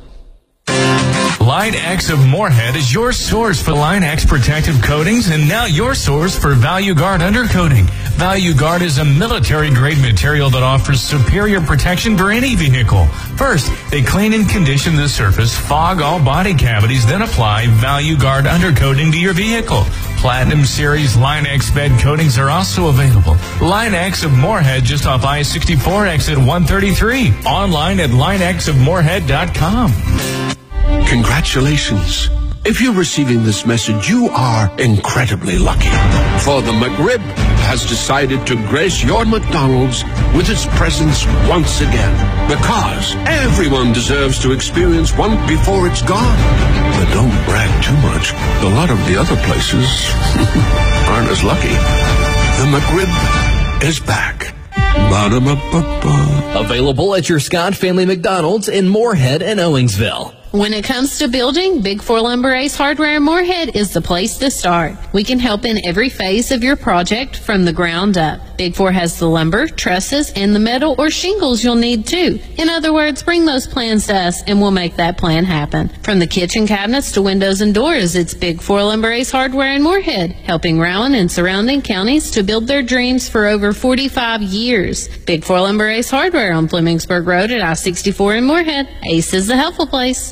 Line X of Morehead is your source for Line X protective coatings and now your source for Value Guard undercoating. Value Guard is a military-grade material that offers superior protection for any vehicle. First, they clean and condition the surface, fog all body cavities, then apply Value Guard undercoating to your vehicle. Platinum Series Line X bed coatings are also available. Line X of Morehead just off I-64 exit 133. Online at linexofmorehead.com. Congratulations. If you're receiving this message, you are incredibly lucky. For the McRib has decided to grace your McDonald's with its presence once again. Because everyone deserves to experience one before it's gone. But don't brag too much. A lot of the other places aren't as lucky. The McRib is back. Ba-da-ba-ba-ba. Available at your Scott Family McDonald's in Morehead and Owensville. When it comes to building, Big 4 Lumber Ace Hardware in Morehead is the place to start. We can help in every phase of your project from the ground up. Big 4 has the lumber, trusses, and the metal or shingles you'll need too. In other words, bring those plans to us and we'll make that plan happen. From the kitchen cabinets to windows and doors, it's Big 4 Lumber Ace Hardware in Morehead, helping Rowan and surrounding counties to build their dreams for over 45 years. Big 4 Lumber Ace Hardware on Flemingsburg Road at I-64 in Morehead. Ace is the helpful place.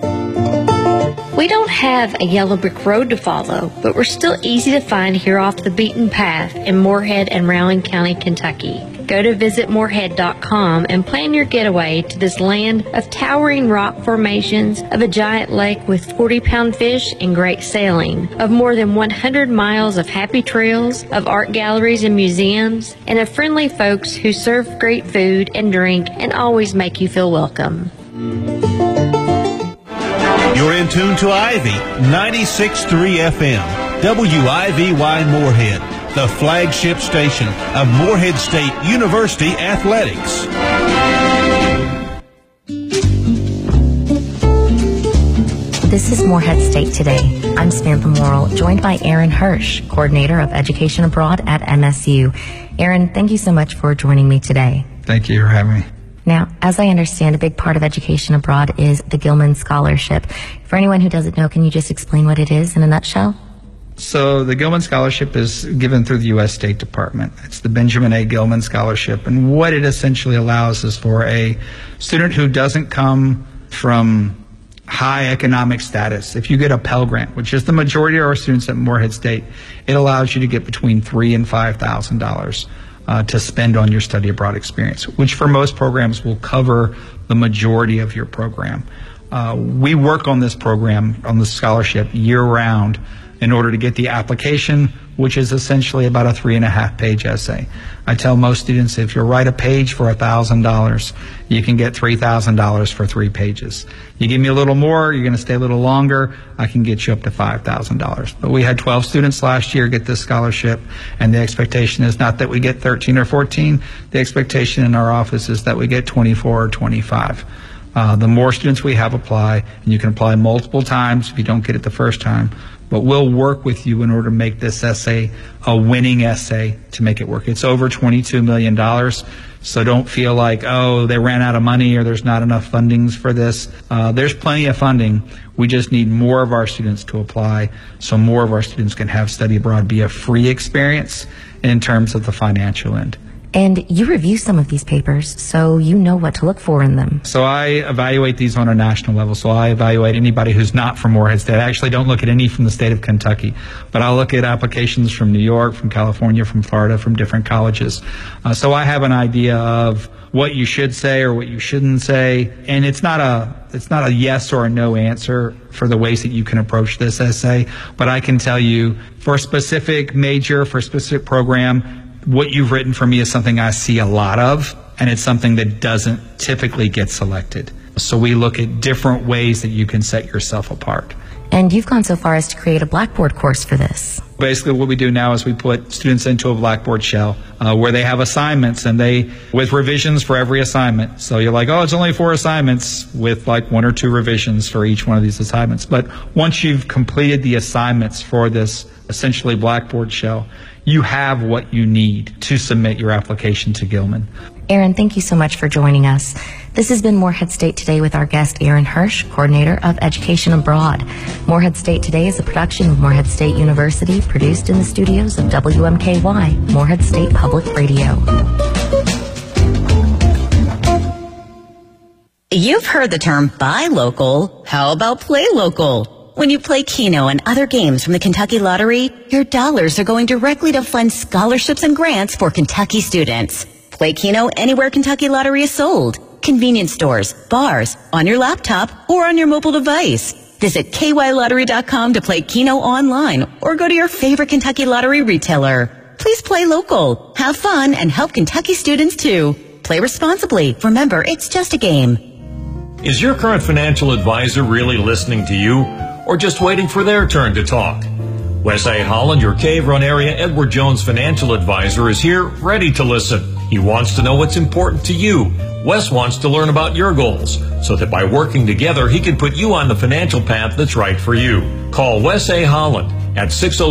We don't have a yellow brick road to follow, but we're still easy to find here off the beaten path in Morehead and Rowan County, Kentucky. Go to visitmorehead.com and plan your getaway to this land of towering rock formations, of a giant lake with 40-pound fish and great sailing, of more than 100 miles of happy trails, of art galleries and museums, and of friendly folks who serve great food and drink and always make you feel welcome. You're in tune to Ivy 96.3 FM, WIVY Morehead, the flagship station of Morehead State University Athletics. This is Morehead State Today. I'm Samantha Morrill, joined by Aaron Hirsch, Coordinator of Education Abroad at MSU. Aaron, thank you so much for joining me today. Thank you for having me. Now, as I understand, a big part of education abroad is the Gilman Scholarship. For anyone who doesn't know, can you just explain what it is in a nutshell? So the Gilman Scholarship is given through the U.S. State Department. It's the Benjamin A. Gilman Scholarship. And what it essentially allows is for a student who doesn't come from high economic status. If you get a Pell Grant, which is the majority of our students at Morehead State, it allows you to get between $3,000 and $5,000. To spend on your study abroad experience, which for most programs will cover the majority of your program. We work on this program, on the scholarship, year-round in order to get the application, which is essentially about a 3.5-page essay. I tell most students if you write a page for $1,000, you can get $3,000 for 3 pages. You give me a little more, you're going to stay a little longer, I can get you up to $5,000. But we had 12 students last year get this scholarship, and the expectation is not that we get 13 or 14. The expectation in our office is that we get 24 or 25. The more students we have apply, and you can apply multiple times if you don't get it the first time, but we'll work with you in order to make this essay a winning essay to make it work. It's over $22 million, so don't feel like, oh, they ran out of money or there's not enough fundings for this. There's plenty of funding. We just need more of our students to apply so more of our students can have study abroad be a free experience in terms of the financial end. And you review some of these papers, so you know what to look for in them. So I evaluate these on a national level. So I evaluate anybody who's not from Morehead State. I actually don't look at any from the state of Kentucky, but I'll look at applications from New York, from California, from Florida, from different colleges. So I have an idea of what you should say or what you shouldn't say, and it's not a yes or a no answer for the ways that you can approach this essay, but I can tell you for a specific major, for a specific program, what you've written for me is something I see a lot of, and it's something that doesn't typically get selected. So we look at different ways that you can set yourself apart. And you've gone so far as to create a Blackboard course for this. Basically what we do now is we put students into a Blackboard shell where they have assignments, and with revisions for every assignment. So you're like, oh, it's only 4 assignments with like 1 or 2 revisions for each one of these assignments. But once you've completed the assignments for this essentially Blackboard shell, you have what you need to submit your application to Gilman. Aaron, thank you so much for joining us. This has been Morehead State Today with our guest, Aaron Hirsch, Coordinator of Education Abroad. Morehead State Today is a production of Morehead State University, produced in the studios of WMKY, Morehead State Public Radio. You've heard the term buy local. How about play local? When you play Keno and other games from the Kentucky Lottery, your dollars are going directly to fund scholarships and grants for Kentucky students. Play Keno anywhere Kentucky Lottery is sold. Convenience stores, bars, on your laptop, or on your mobile device. Visit kylottery.com to play Keno online or go to your favorite Kentucky Lottery retailer. Please play local, have fun, and help Kentucky students too. Play responsibly. Remember, it's just a game. Is your current financial advisor really listening to you, or just waiting for their turn to talk? Wes A. Holland, your Cave Run area Edward Jones financial advisor, is here ready to listen. He wants to know what's important to you. Wes wants to learn about your goals so that by working together, he can put you on the financial path that's right for you. Call Wes A. Holland at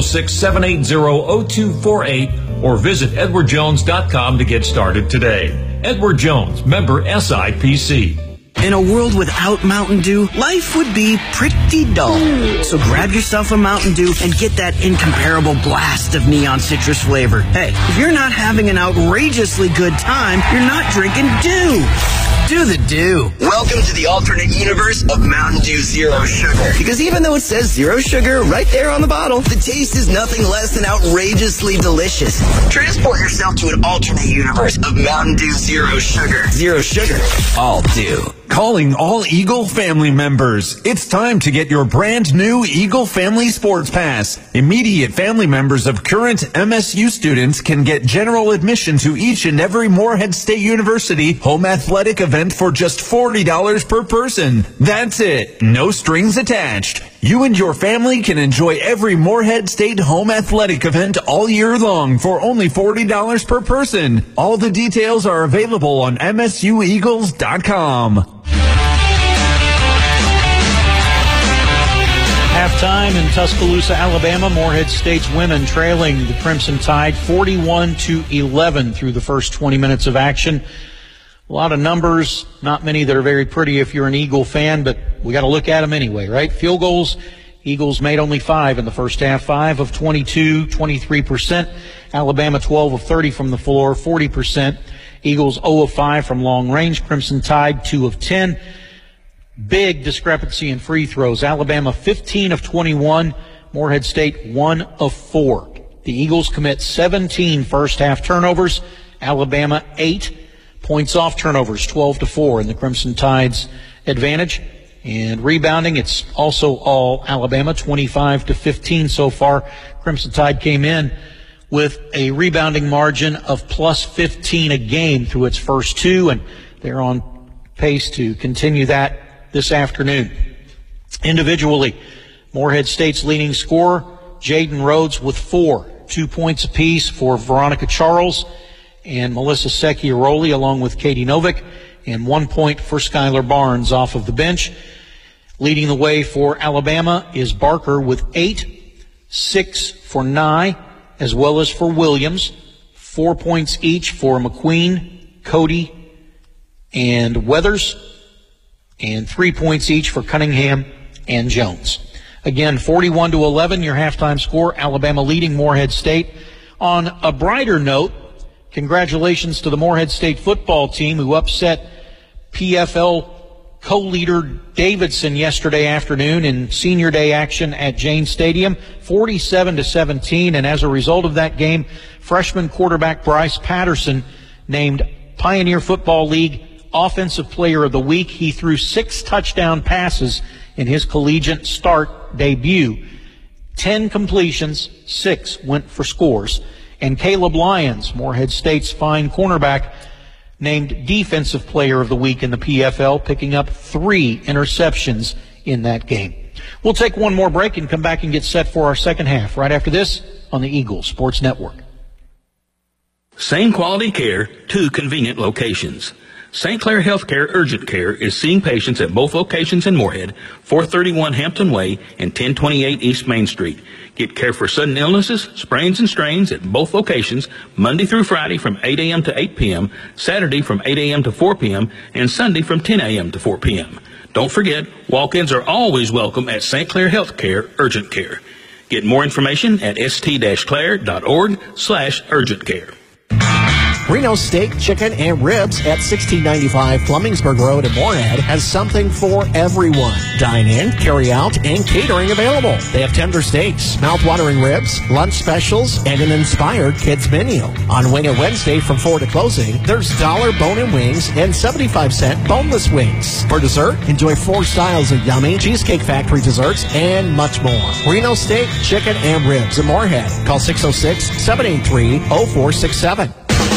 606-780-0248 or visit edwardjones.com to get started today. Edward Jones, member SIPC. In a world without Mountain Dew, life would be pretty dull. So grab yourself a Mountain Dew and get that incomparable blast of neon citrus flavor. Hey, if you're not having an outrageously good time, you're not drinking Dew. Do the Dew. Welcome to the alternate universe of Mountain Dew Zero Sugar. Because even though it says zero sugar right there on the bottle, the taste is nothing less than outrageously delicious. Transport yourself to an alternate universe of Mountain Dew Zero Sugar. Zero sugar, all Dew. Calling all Eagle family members. It's time to get your brand new Eagle Family Sports Pass. Immediate family members of current MSU students can get general admission to each and every Morehead State University home athletic event for just $40 per person. That's it. No strings attached. You and your family can enjoy every Morehead State home athletic event all year long for only $40 per person. All the details are available on MSUEagles.com. Halftime in Tuscaloosa, Alabama. Morehead State's women trailing the Crimson Tide 41-11 through the first 20 minutes of action. A lot of numbers, not many that are very pretty if you're an Eagle fan, but we got to look at them anyway, right? Field goals, Eagles made only 5 in the first half, 5 of 22, 23%. Alabama 12 of 30 from the floor, 40%. Eagles 0 of 5 from long range. Crimson Tide 2 of 10. Big discrepancy in free throws. Alabama 15 of 21. Morehead State 1 of 4. The Eagles commit 17 first half turnovers. Alabama 8. Points off turnovers, 12-4 in the Crimson Tide's advantage. And rebounding, it's also all Alabama, 25-15 so far. Crimson Tide came in with a rebounding margin of plus 15 a game through its first 2, and they're on pace to continue that this afternoon. Individually, Morehead State's leading scorer, Jaden Rhodes, with 4, 2 points apiece for Veronica Charles and Melissa Secchiaroli, along with Katie Novick, and 1 point for Skylar Barnes off of the bench. Leading the way for Alabama is Barker with 8, 6 for Nye, as well as for Williams. 4 points each for McQueen, Cody, and Weathers, and 3 points each for Cunningham and Jones. Again, 41-11, your halftime score. Alabama leading Morehead State. On a brighter note, congratulations to the Morehead State football team who upset PFL co-leader Davidson yesterday afternoon in senior day action at Jane Stadium, 47-17. And as a result of that game, freshman quarterback Bryce Patterson named Pioneer Football League Offensive Player of the Week. He threw 6 touchdown passes in his collegiate start debut. 10 completions, 6 went for scores. And Caleb Lyons, Morehead State's fine cornerback, named Defensive Player of the Week in the PFL, picking up 3 interceptions in that game. We'll take one more break and come back and get set for our second half right after this on the Eagle Sports Network. Same quality care, 2 convenient locations. St. Clair Healthcare Urgent Care is seeing patients at both locations in Morehead, 431 Hampton Way and 1028 East Main Street. Get care for sudden illnesses, sprains and strains at both locations, Monday through Friday from 8 a.m. to 8 p.m., Saturday from 8 a.m. to 4 p.m., and Sunday from 10 a.m. to 4 p.m. Don't forget, walk-ins are always welcome at St. Clair Healthcare Urgent Care. Get more information at st-clair.org/urgent care. Reno Steak, Chicken, and Ribs at 1695 Flemingsburg Road in Morehead has something for everyone. Dine in, carry out, and catering available. They have tender steaks, mouth-watering ribs, lunch specials, and an inspired kids menu. On Wing It Wednesday from 4 to closing, there's $1 bone-in wings and 75-cent boneless wings. For dessert, enjoy 4 styles of yummy Cheesecake Factory desserts and much more. Reno Steak, Chicken, and Ribs in Morehead. Call 606-783-0467.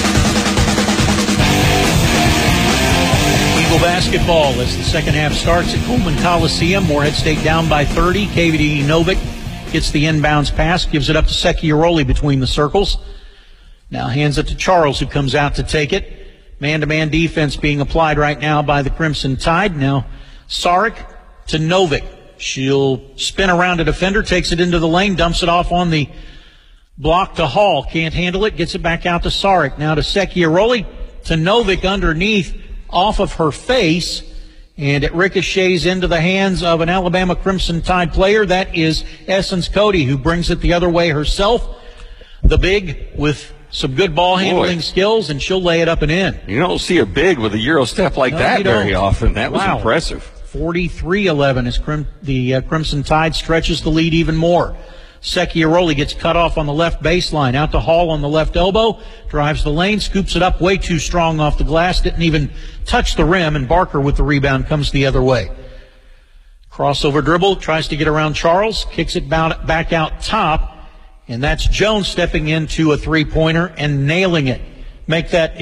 Basketball as the second half starts at Coleman Coliseum. Morehead State down by 30. KVD Novick gets the inbounds pass, gives it up to Secchiaroli between the circles. Now hands it to Charles, who comes out to take it. Man-to-man defense being applied right now by the Crimson Tide. Now Sarek to Novick. She'll spin around a defender, takes it into the lane, dumps it off on the block to Hall. Can't handle it, gets it back out to Sarek. Now to Secchiaroli, to Novick underneath, off of her face, and it ricochets into the hands of an Alabama Crimson Tide player. That is Essence Cody, who brings it the other way herself. The big with some good ball handling skills, and she'll lay it up and in. You don't see a big with a Euro step like that very often. That was impressive. 43-11 as the Crimson Tide stretches the lead even more. Secchiaroli gets cut off on the left baseline, out to Hall on the left elbow, drives the lane, scoops it up way too strong off the glass, didn't even touch the rim, and Barker with the rebound comes the other way. Crossover dribble, tries to get around Charles, kicks it back out top, and that's Jones stepping into a three-pointer and nailing it. Make that,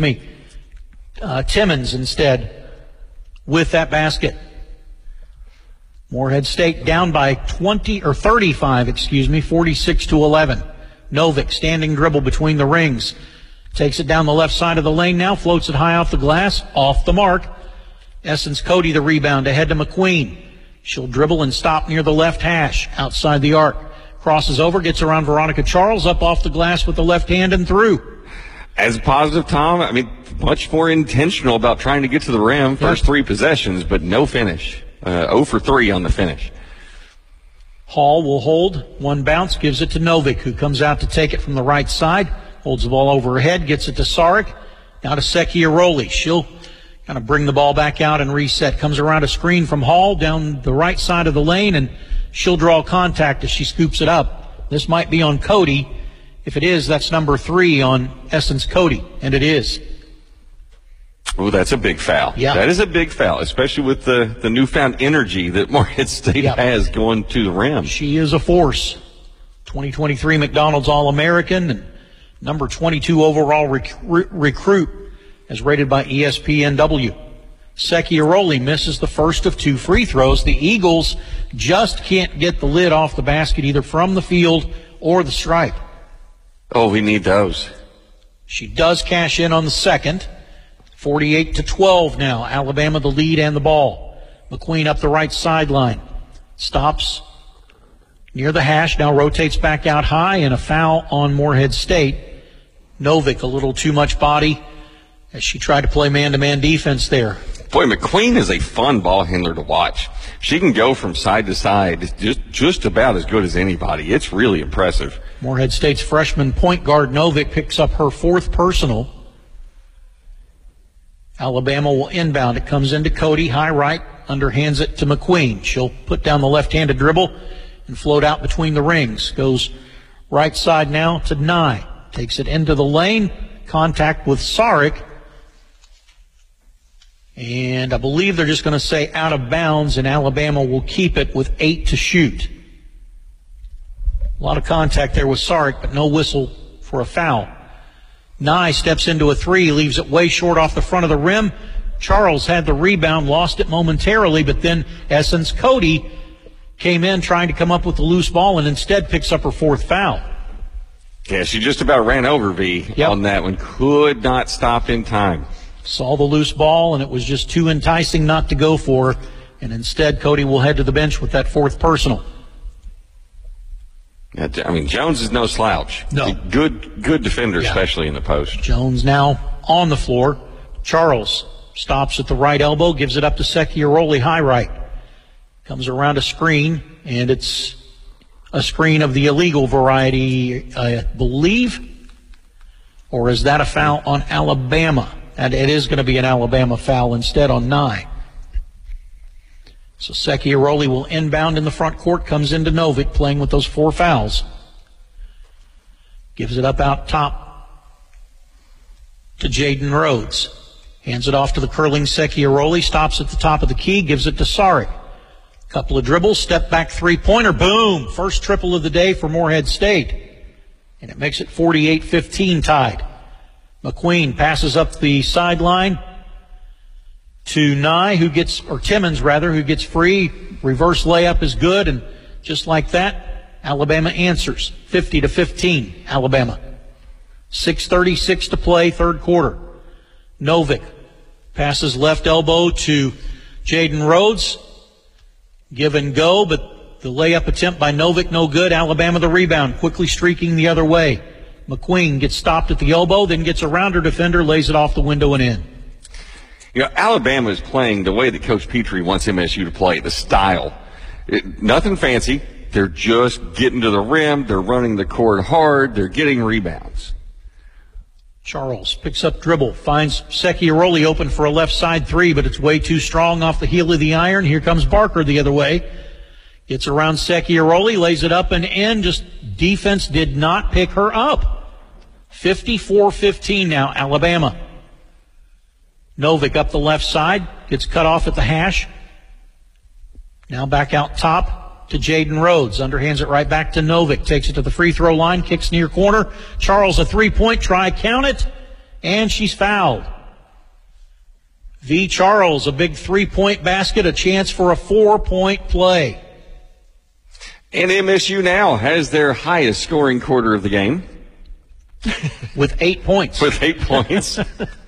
Timmons instead with that basket. Morehead State down by 46-11. Novick, standing dribble between the rings. Takes it down the left side of the lane now, floats it high off the glass, off the mark. Essence Cody the rebound, ahead to McQueen. She'll dribble and stop near the left hash, outside the arc. Crosses over, gets around Veronica Charles, up off the glass with the left hand and through. As a positive, Tom, much more intentional about trying to get to the rim. First 3 possessions, but no finish. 0 for 3 on the finish. Hall will hold. One bounce, gives it to Novick, who comes out to take it from the right side. Holds the ball over her head, gets it to Sarek. Now to Secchiaroli. She'll kind of bring the ball back out and reset. Comes around a screen from Hall down the right side of the lane, and she'll draw contact as she scoops it up. This might be on Cody. If it is, that's number 3 on Essence Cody, and it is. Oh, that's a big foul. Yeah. That is a big foul, especially with the newfound energy that Morehead State has going to the rim. She is a force. 2023 McDonald's All-American and number 22 overall recruit as rated by ESPNW. Secchiaroli misses the first of 2 free throws. The Eagles just can't get the lid off the basket either from the field or the stripe. Oh, we need those. She does cash in on the second. 48-12 now. Alabama the lead and the ball. McQueen up the right sideline. Stops. near the hash, now rotates back out high, and a foul on Morehead State. Novick, a little too much body as she tried to play man-to-man defense there. Boy, McQueen is a fun ball handler to watch. She can go from side to side just about as good as anybody. It's really impressive. Morehead State's freshman point guard Novick picks up her fourth personal. Alabama will inbound. It comes into Cody, high right, underhands it to McQueen. She'll put down the left-handed dribble and float out between the rings. Goes right side now to Nye. Takes it into the lane. Contact with Sarek. And I believe they're just going to say out of bounds, and Alabama will keep it with 8 to shoot. A lot of contact there with Sarek, but no whistle for a foul. Nye steps into a three, leaves it way short off the front of the rim. Charles had the rebound, lost it momentarily, but then Essence Cody came in trying to come up with the loose ball and instead picks up her fourth foul. Yeah, she just about ran over V on that one. Could not stop in time. Saw the loose ball, and it was just too enticing not to go for, and instead Cody will head to the bench with that fourth personal. I mean, Jones is no slouch. No. Good defender, especially in the post. Jones now on the floor. Charles stops at the right elbow, gives it up to Secchiaroli, high right. Comes around a screen, and it's a screen of the illegal variety, I believe. Or is that a foul on Alabama? And it is going to be an Alabama foul instead on Nye. So Secchiaroli will inbound in the front court, comes into Novick playing with those 4 fouls. Gives it up out top to Jaden Rhodes. Hands it off to the curling Secchiaroli, stops at the top of the key, gives it to Sarek. Couple of dribbles, step back three-pointer, boom! First triple of the day for Morehead State. And it makes it 48-15 tied. McQueen passes up the sideline to Nye, Timmons rather, who gets free. Reverse layup is good, and just like that, Alabama answers. 50-15, Alabama. 6:36 to play, third quarter. Novick passes left elbow to Jaden Rhodes. Give and go, but the layup attempt by Novick no good. Alabama the rebound, quickly streaking the other way. McQueen gets stopped at the elbow, then gets around her defender, lays it off the window and in. You know, Alabama is playing the way that Coach Petrie wants MSU to play, the style. Nothing fancy. They're just getting to the rim. They're running the court hard. They're getting rebounds. Charles picks up dribble, finds Secchiaroli open for a left side three, but it's way too strong off the heel of the iron. Here comes Barker the other way. Gets around Secchiaroli, lays it up and in. Just defense did not pick her up. 54-15 now, Alabama. Novick up the left side, gets cut off at the hash. Now back out top to Jaden Rhodes. Underhands it right back to Novick. Takes it to the free throw line, kicks near corner. Charles a three-point try, count it, and she's fouled. V. Charles, a big three-point basket, a chance for a 4-point play. And MSU now has their highest scoring quarter of the game. With 8 points. With 8 points.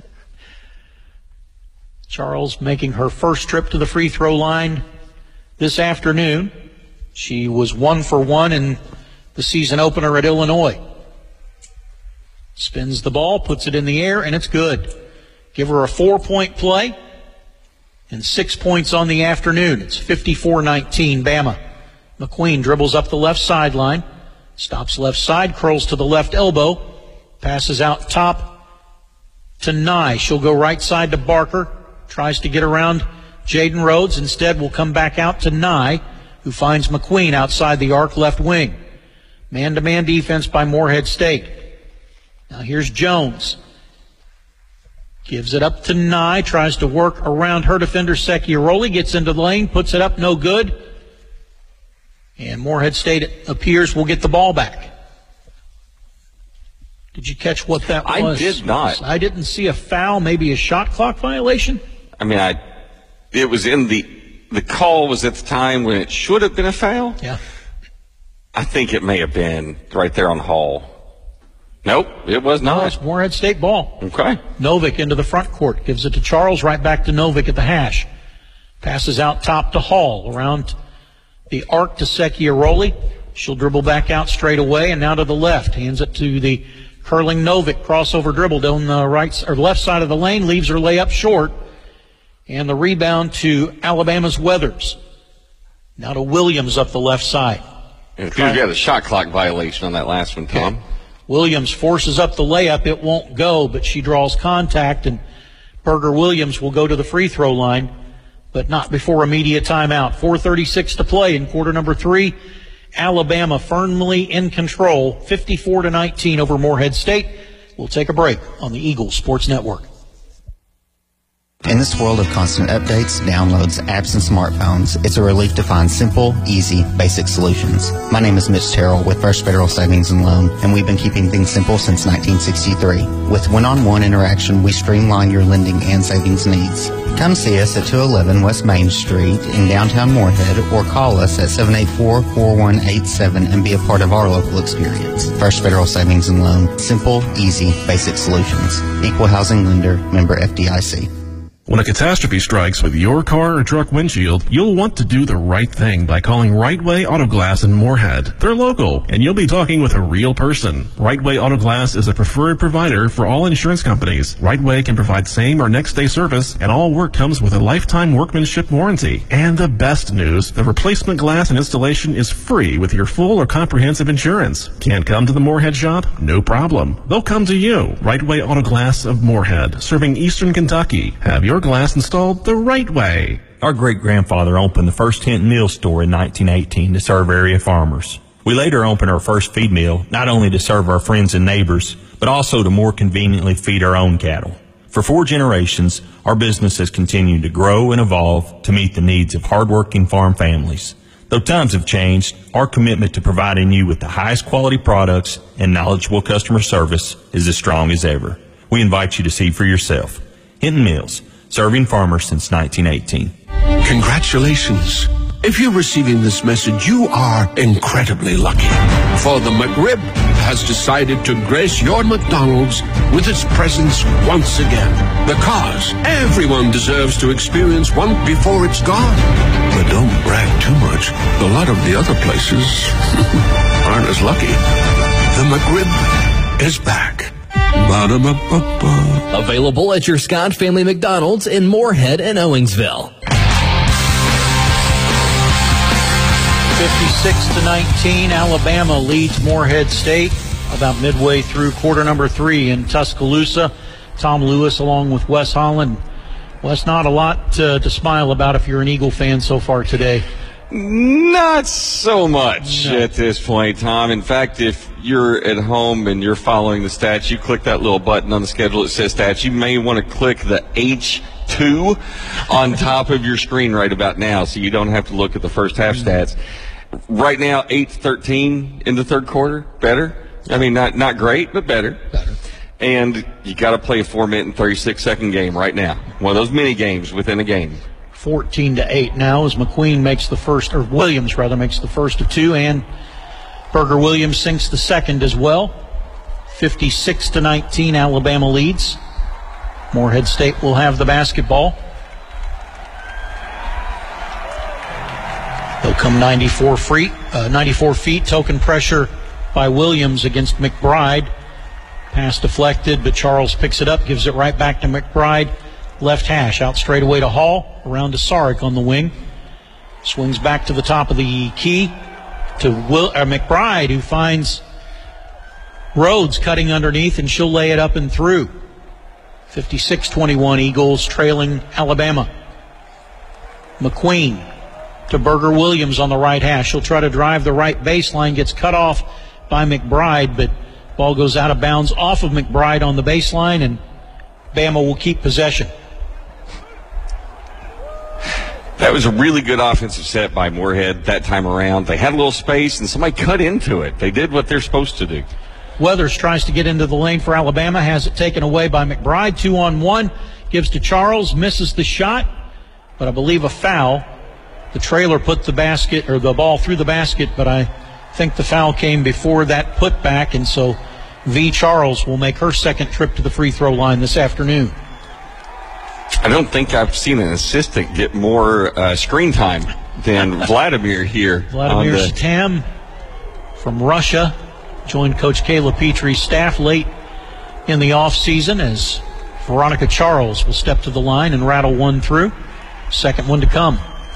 Charles making her first trip to the free throw line this afternoon. She was 1 for 1 in the season opener at Illinois. Spins the ball, puts it in the air, and it's good. Give her a 4-point play and 6 points on the afternoon. It's 54-19, Bama. McQueen dribbles up the left sideline, stops left side, curls to the left elbow, passes out top to Nye. She'll go right side to Barker, tries to get around Jaden Rhodes. Instead, will come back out to Nye, who finds McQueen outside the arc left wing. Man-to-man defense by Morehead State. Now here's Jones. Gives it up to Nye, tries to work around her defender Secchiaroli, gets into the lane, puts it up, no good. And Morehead State appears will get the ball back. Did you catch what that was? I did not. I didn't see a foul, maybe a shot clock violation. I mean, it was in the call was at the time when it should have been a foul. Yeah. I think it may have been right there on Hall. Nope, it was not. No, it's Morehead State ball. Okay. Novick into the front court. Gives it to Charles, right back to Novick at the hash. Passes out top to Hall, around the arc to Secchiaroli. She'll dribble back out straight away and now to the left. Hands it to the curling Novick. Crossover dribble down the left side of the lane. Leaves her layup short. And the rebound to Alabama's Weathers. Now to Williams up the left side. It appears we had a shot clock violation on that last one, Tom. Okay. Williams forces up the layup. It won't go, but she draws contact, and Berger Williams will go to the free throw line, but not before immediate timeout. 4:36 to play in quarter number 3. Alabama firmly in control, 54-19 over Morehead State. We'll take a break on the Eagle Sports Network. In this world of constant updates, downloads, apps, and smartphones, it's a relief to find simple, easy, basic solutions. My name is Mitch Terrell with First Federal Savings and Loan, and we've been keeping things simple since 1963. With one-on-one interaction, we streamline your lending and savings needs. Come see us at 211 West Main Street in downtown Morehead or call us at 784-4187 and be a part of our local experience. First Federal Savings and Loan. Simple, easy, basic solutions. Equal housing lender, member FDIC. When a catastrophe strikes with your car or truck windshield, you'll want to do the right thing by calling Right Way Auto Glass in Morehead. They're local, and you'll be talking with a real person. Right Way Auto Glass is a preferred provider for all insurance companies. Right Way can provide same or next day service, and all work comes with a lifetime workmanship warranty. And the best news, the replacement glass and installation is free with your full or comprehensive insurance. Can't come to the Morehead shop? No problem. They'll come to you. Right Way Auto Glass of Morehead, serving Eastern Kentucky. Have your glass installed the right way. Our great-grandfather opened the first Hinton Mill store in 1918 to serve area farmers. We later opened our first feed mill, not only to serve our friends and neighbors, but also to more conveniently feed our own cattle. For 4 generations, our business has continued to grow and evolve to meet the needs of hardworking farm families. Though times have changed, our commitment to providing you with the highest quality products and knowledgeable customer service is as strong as ever. We invite you to see for yourself. Hinton Mills, serving farmers since 1918. Congratulations. If you're receiving this message, you are incredibly lucky. For the McRib has decided to grace your McDonald's with its presence once again. Because everyone deserves to experience one before it's gone. But don't brag too much. A lot of the other places aren't as lucky. The McRib is back. Ba-da-ba-ba-ba. Available at your Scott Family McDonald's in Morehead and Owensville. 56-19, Alabama leads Morehead State about midway through quarter number 3 in Tuscaloosa. Tom Lewis along with Wes Holland. Wes, not a lot to smile about if you're an Eagle fan so far today. Not so much at this point, Tom. In fact, if you're at home and you're following the stats, you click that little button on the schedule that says stats. You may want to click the H2 on top of your screen right about now so you don't have to look at the first half stats. Right now, 8-13 in the third quarter. Better. I mean, not great, but better. And you got to play a 4-minute and 36-second game right now. One of those mini games within a game. 14-8 now as McQueen makes the first, or Williams rather, makes the first of 2, and Berger Williams sinks the second as well. 56-19, Alabama leads. Morehead State will have the basketball. They'll come 94 feet. Token pressure by Williams against McBride. Pass deflected, but Charles picks it up, gives it right back to McBride. Left hash, out straight away to Hall, around to Sarek on the wing. Swings back to the top of the key to McBride, who finds Rhodes cutting underneath, and she'll lay it up and through. 56-21, Eagles trailing Alabama. McQueen to Berger Williams on the right hash. She'll try to drive the right baseline, gets cut off by McBride, but ball goes out of bounds off of McBride on the baseline, and Bama will keep possession. That was a really good offensive set by Morehead that time around. They had a little space, and somebody cut into it. They did what they're supposed to do. Weathers tries to get into the lane for Alabama, has it taken away by McBride. 2-on-1, gives to Charles, misses the shot, but I believe a foul. The trailer put the ball through the basket, but I think the foul came before that putback, and so V. Charles will make her second trip to the free throw line this afternoon. I don't think I've seen an assistant get more screen time than Vladimir here. Vladimir Satam from Russia. Joined Coach Kayla Petrie's staff late in the offseason as Veronica Charles will step to the line and rattle one through. Second one to come.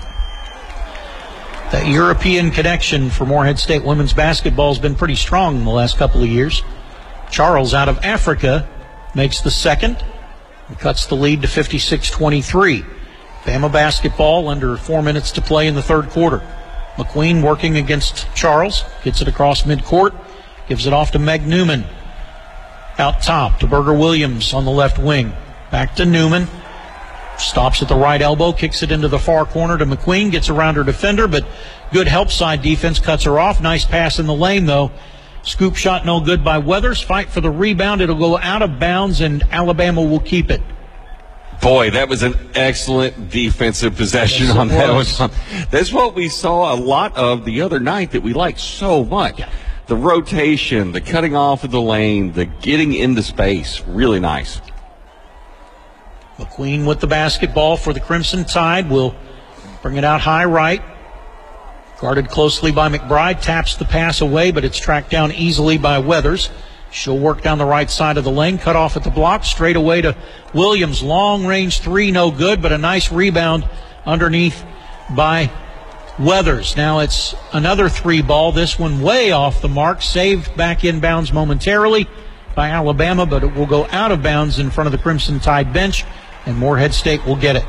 That European connection for Morehead State women's basketball has been pretty strong in the last couple of years. Charles out of Africa makes the second and cuts the lead to 56-23. Bama basketball under 4 minutes to play in the third quarter. McQueen working against Charles, gets it across midcourt, gives it off to Meg Newman. Out top to Berger Williams on the left wing. Back to Newman. Stops at the right elbow, kicks it into the far corner to McQueen, gets around her defender, but good help side defense, cuts her off. Nice pass in the lane, though. Scoop shot no good by Weathers. Fight for the rebound. It'll go out of bounds, and Alabama will keep it. Boy, that was an excellent defensive possession on that one. That's what we saw a lot of the other night that we liked so much. Yeah. The rotation, the cutting off of the lane, the getting into space. Really nice. McQueen with the basketball for the Crimson Tide will bring it out high right. Guarded closely by McBride. Taps the pass away, but it's tracked down easily by Weathers. She'll work down the right side of the lane. Cut off at the block. Straight away to Williams. Long range three, no good, but a nice rebound underneath by Weathers. Now it's another three ball. This one way off the mark. Saved back inbounds momentarily by Alabama, but it will go out of bounds in front of the Crimson Tide bench, and Morehead State will get it.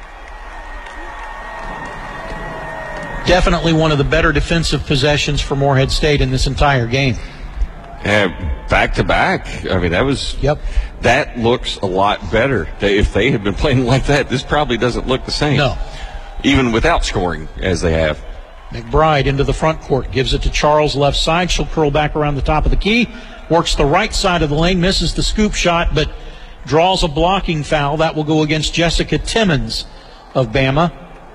Definitely one of the better defensive possessions for Morehead State in this entire game. Back to back. I mean, that looks a lot better. If they had been playing like that, this probably doesn't look the same. No. Even without scoring as they have. McBride into the front court, gives it to Charles left side. She'll curl back around the top of the key, works the right side of the lane, misses the scoop shot, but draws a blocking foul. That will go against Jessica Timmons of Bama.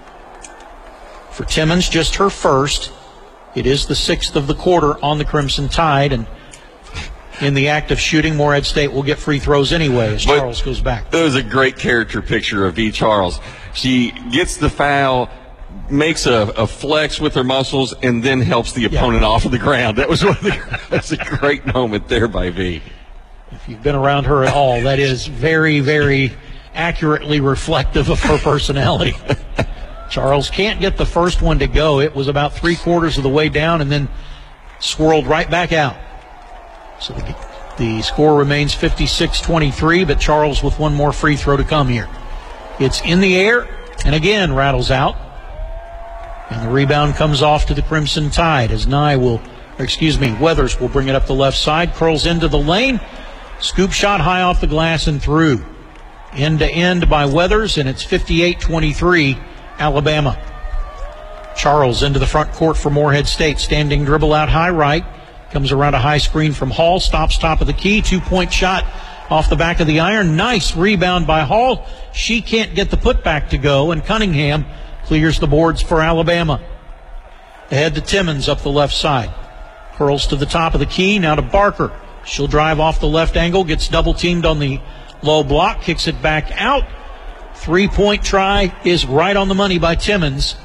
For Timmons, just her first. It is the sixth of the quarter on the Crimson Tide, and in the act of shooting, Morehead State will get free throws anyway as Charles goes back. It was a great character picture of V. Charles. She gets the foul, makes a flex with her muscles, and then helps the opponent off of the ground. That was that's a great moment there by V. If you've been around her at all, that is very, very accurately reflective of her personality. Charles can't get the first one to go. It was about 3/4 of the way down and then swirled right back out. So the score remains 56-23, but Charles with one more free throw to come here. It's in the air and again rattles out. And the rebound comes off to the Crimson Tide as Weathers will bring it up the left side, curls into the lane. Scoop shot high off the glass and through. End to end by Weathers, and it's 58-23 Alabama. Charles into the front court for Morehead State. Standing dribble out high right. Comes around a high screen from Hall. Stops top of the key. 2-point shot off the back of the iron. Nice rebound by Hall. She can't get the putback to go, and Cunningham clears the boards for Alabama. Ahead to Timmons up the left side. Curls to the top of the key. Now to Barker. She'll drive off the left angle. Gets double teamed on the low block. Kicks it back out. 3-point try is right on the money by Timmons.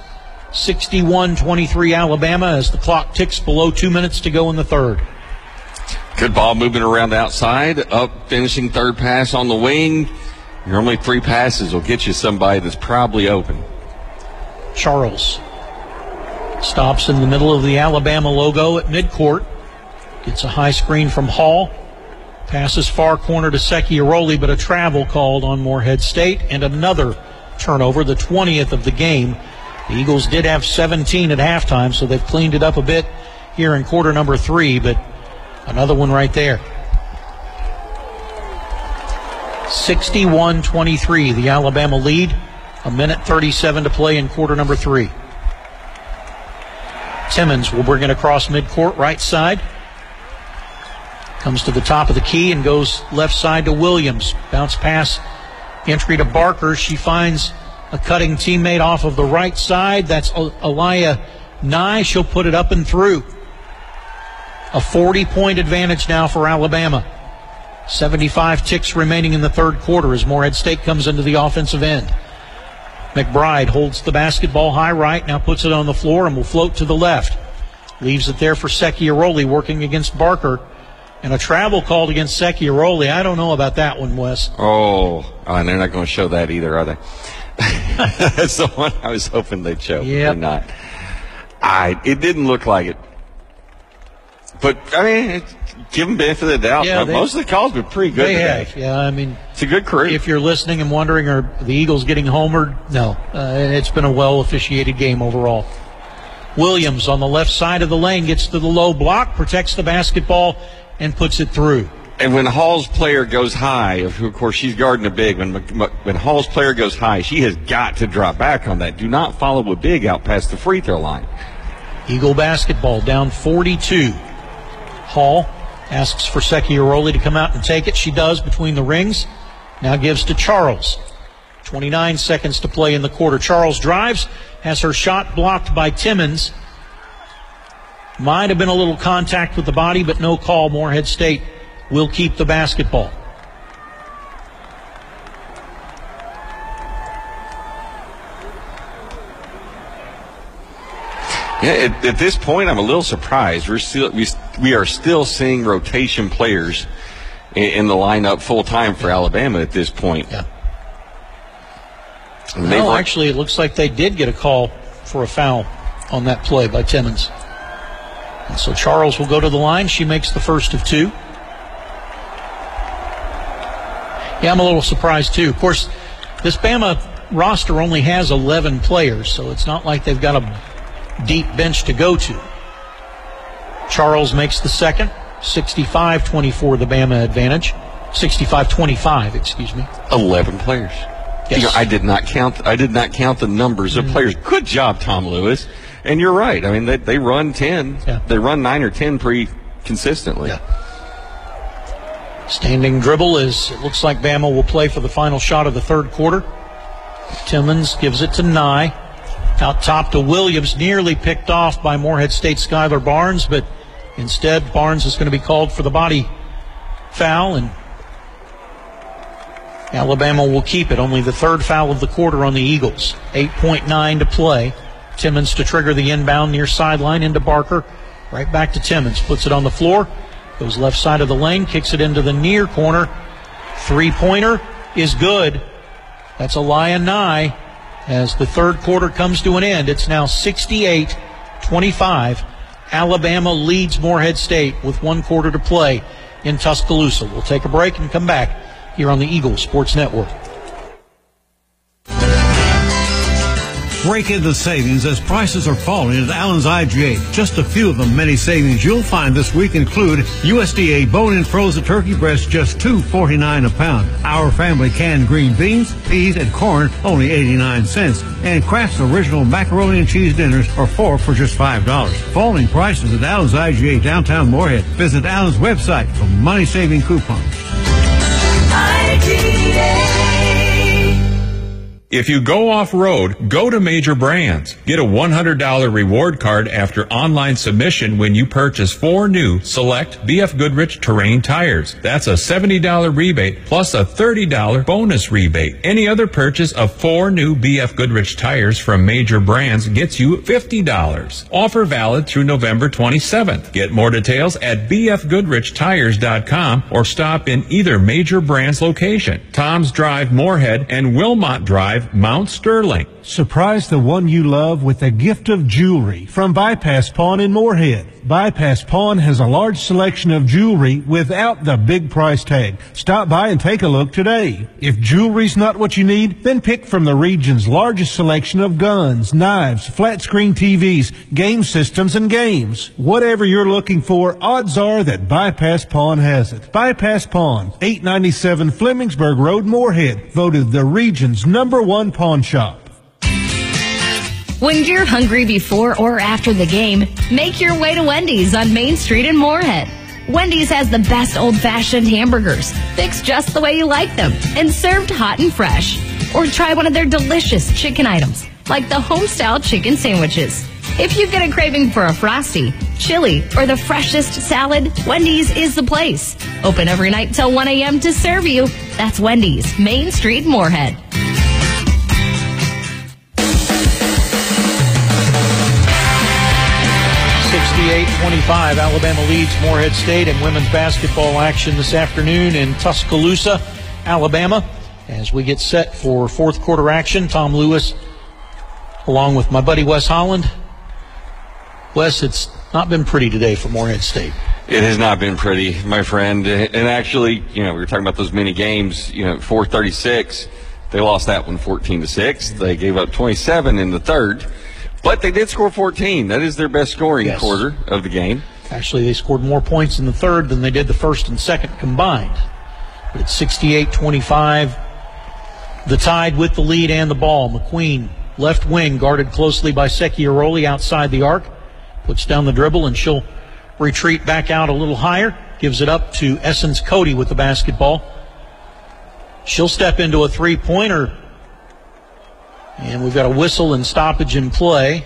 61-23 Alabama as the clock ticks below 2 minutes to go in the third. Good ball moving around outside. Up finishing third pass on the wing. Normally 3 passes will get you somebody that's probably open. Charles stops in the middle of the Alabama logo at midcourt. Gets a high screen from Hall. Passes far corner to Secchiaroli, but a travel called on Morehead State, and another turnover, the 20th of the game. The Eagles did have 17 at halftime, so they've cleaned it up a bit here in quarter number 3, but another one right there. 61-23, the Alabama lead. 1:37 to play in quarter number 3. Timmons will bring it across midcourt, right side. Comes to the top of the key and goes left side to Williams. Bounce pass, entry to Barker. She finds a cutting teammate off of the right side. That's Aliyah Nye. She'll put it up and through. A 40-point advantage now for Alabama. 75 ticks remaining in the third quarter as Morehead State comes into the offensive end. McBride holds the basketball high right, now puts it on the floor and will float to the left. Leaves it there for Secchiaroli working against Barker. And a travel called against Secchiaroli. I don't know about that one, Wes. Oh, and they're not going to show that either, are they? That's the one I was hoping they'd show. Yeah. They're not. It didn't look like it. But, I mean, give them benefit of the doubt. Yeah, most of the calls were pretty good today. Have. Yeah, I mean, it's a good crew. If you're listening and wondering, are the Eagles getting homered? No. It's been a well-officiated game overall. Williams on the left side of the lane gets to the low block, protects the basketball, and puts it through. And when Hall's player goes high, of course she's guarding a big. When Hall's player goes high, she has got to drop back on that. Do not follow a big out past the free throw line. Eagle basketball down 42. Hall asks for Secchiaroli to come out and take it. She does between the rings. Now gives to Charles. 29 seconds to play in the quarter. Charles drives, has her shot blocked by Timmons. Might have been a little contact with the body, but no call. Morehead State will keep the basketball. Yeah, at this point, I'm a little surprised. We are still seeing rotation players in the lineup full time for Alabama at this point. Yeah. No, actually, it looks like they did get a call for a foul on that play by Timmons. And so Charles will go to the line. She makes the first of two. Yeah, I'm a little surprised, too. Of course, this Bama roster only has 11 players, so it's not like they've got a deep bench to go to. Charles makes the second. 65-24, the Bama advantage. 65-25, excuse me. 11 players. Yes. You know, I did not count the numbers of players. Good job, Tom Lewis. And you're right. I mean, they run 10. Yeah. They run 9 or 10 pretty consistently. Yeah. Standing dribble is, it looks like Bama will play for the final shot of the third quarter. Timmons gives it to Nye. Out top to Williams, nearly picked off by Morehead State Skylar Barnes, but instead Barnes is going to be called for the body foul, and Alabama will keep it. Only the third foul of the quarter on the Eagles. 8.9 to play. Timmons to trigger the inbound near sideline into Barker. Right back to Timmons. Puts it on the floor. Goes left side of the lane. Kicks it into the near corner. Three-pointer is good. That's Aliyah Nye. As the third quarter comes to an end, it's now 68-25. Alabama leads Morehead State with 1 quarter to play in Tuscaloosa. We'll take a break and come back here on the Eagles Sports Network. Break into savings as prices are falling at Allen's IGA. Just a few of the many savings you'll find this week include USDA bone-in frozen turkey breast, just $2.49 a pound. Our Family canned green beans, peas, and corn, only 89 cents. And Kraft's original macaroni and cheese dinners are 4 for just $5. Falling prices at Allen's IGA downtown Morehead. Visit Allen's website for money-saving coupons. If you go off-road, go to Major Brands. Get a $100 reward card after online submission when you purchase 4 new select BF Goodrich terrain tires. That's a $70 rebate plus a $30 bonus rebate. Any other purchase of 4 new BF Goodrich tires from Major Brands gets you $50. Offer valid through November 27th. Get more details at bfgoodrichtires.com or stop in either Major Brands location. Tom's Drive, Morehead, and Wilmot Drive, Mount Sterling. Surprise the one you love with a gift of jewelry from Bypass Pawn in Morehead. Bypass Pawn has a large selection of jewelry without the big price tag. Stop by and take a look today. If jewelry's not what you need, then pick from the region's largest selection of guns, knives, flat screen TVs, game systems, and games. Whatever you're looking for, odds are that Bypass Pawn has it. Bypass Pawn, 897 Flemingsburg Road, Morehead, voted the region's #1 pawn shop. When you're hungry before or after the game, make your way to Wendy's on Main Street in Morehead. Wendy's has the best old-fashioned hamburgers, fixed just the way you like them, and served hot and fresh. Or try one of their delicious chicken items, like the homestyle chicken sandwiches. If you get a craving for a Frosty, chili, or the freshest salad, Wendy's is the place. Open every night till 1 a.m. to serve you. That's Wendy's, Main Street, Morehead. 68-25 68-25. Alabama leads Morehead State in women's basketball action this afternoon in Tuscaloosa, Alabama. As we get set for fourth quarter action, Tom Lewis along with my buddy Wes Holland. Wes, it's not been pretty today for Morehead State. It has not been pretty, my friend. And actually, we were talking about those mini games, 436. They lost that one 14-6. They gave up 27 in the third. But they did score 14. That is their best scoring quarter of the game. Actually, they scored more points in the third than they did the first and second combined. But it's 68-25. The Tide with the lead and the ball. McQueen, left wing, guarded closely by Secchiaroli outside the arc. Puts down the dribble, and she'll retreat back out a little higher. Gives it up to Essence Cody with the basketball. She'll step into a three-pointer. And we've got a whistle and stoppage in play.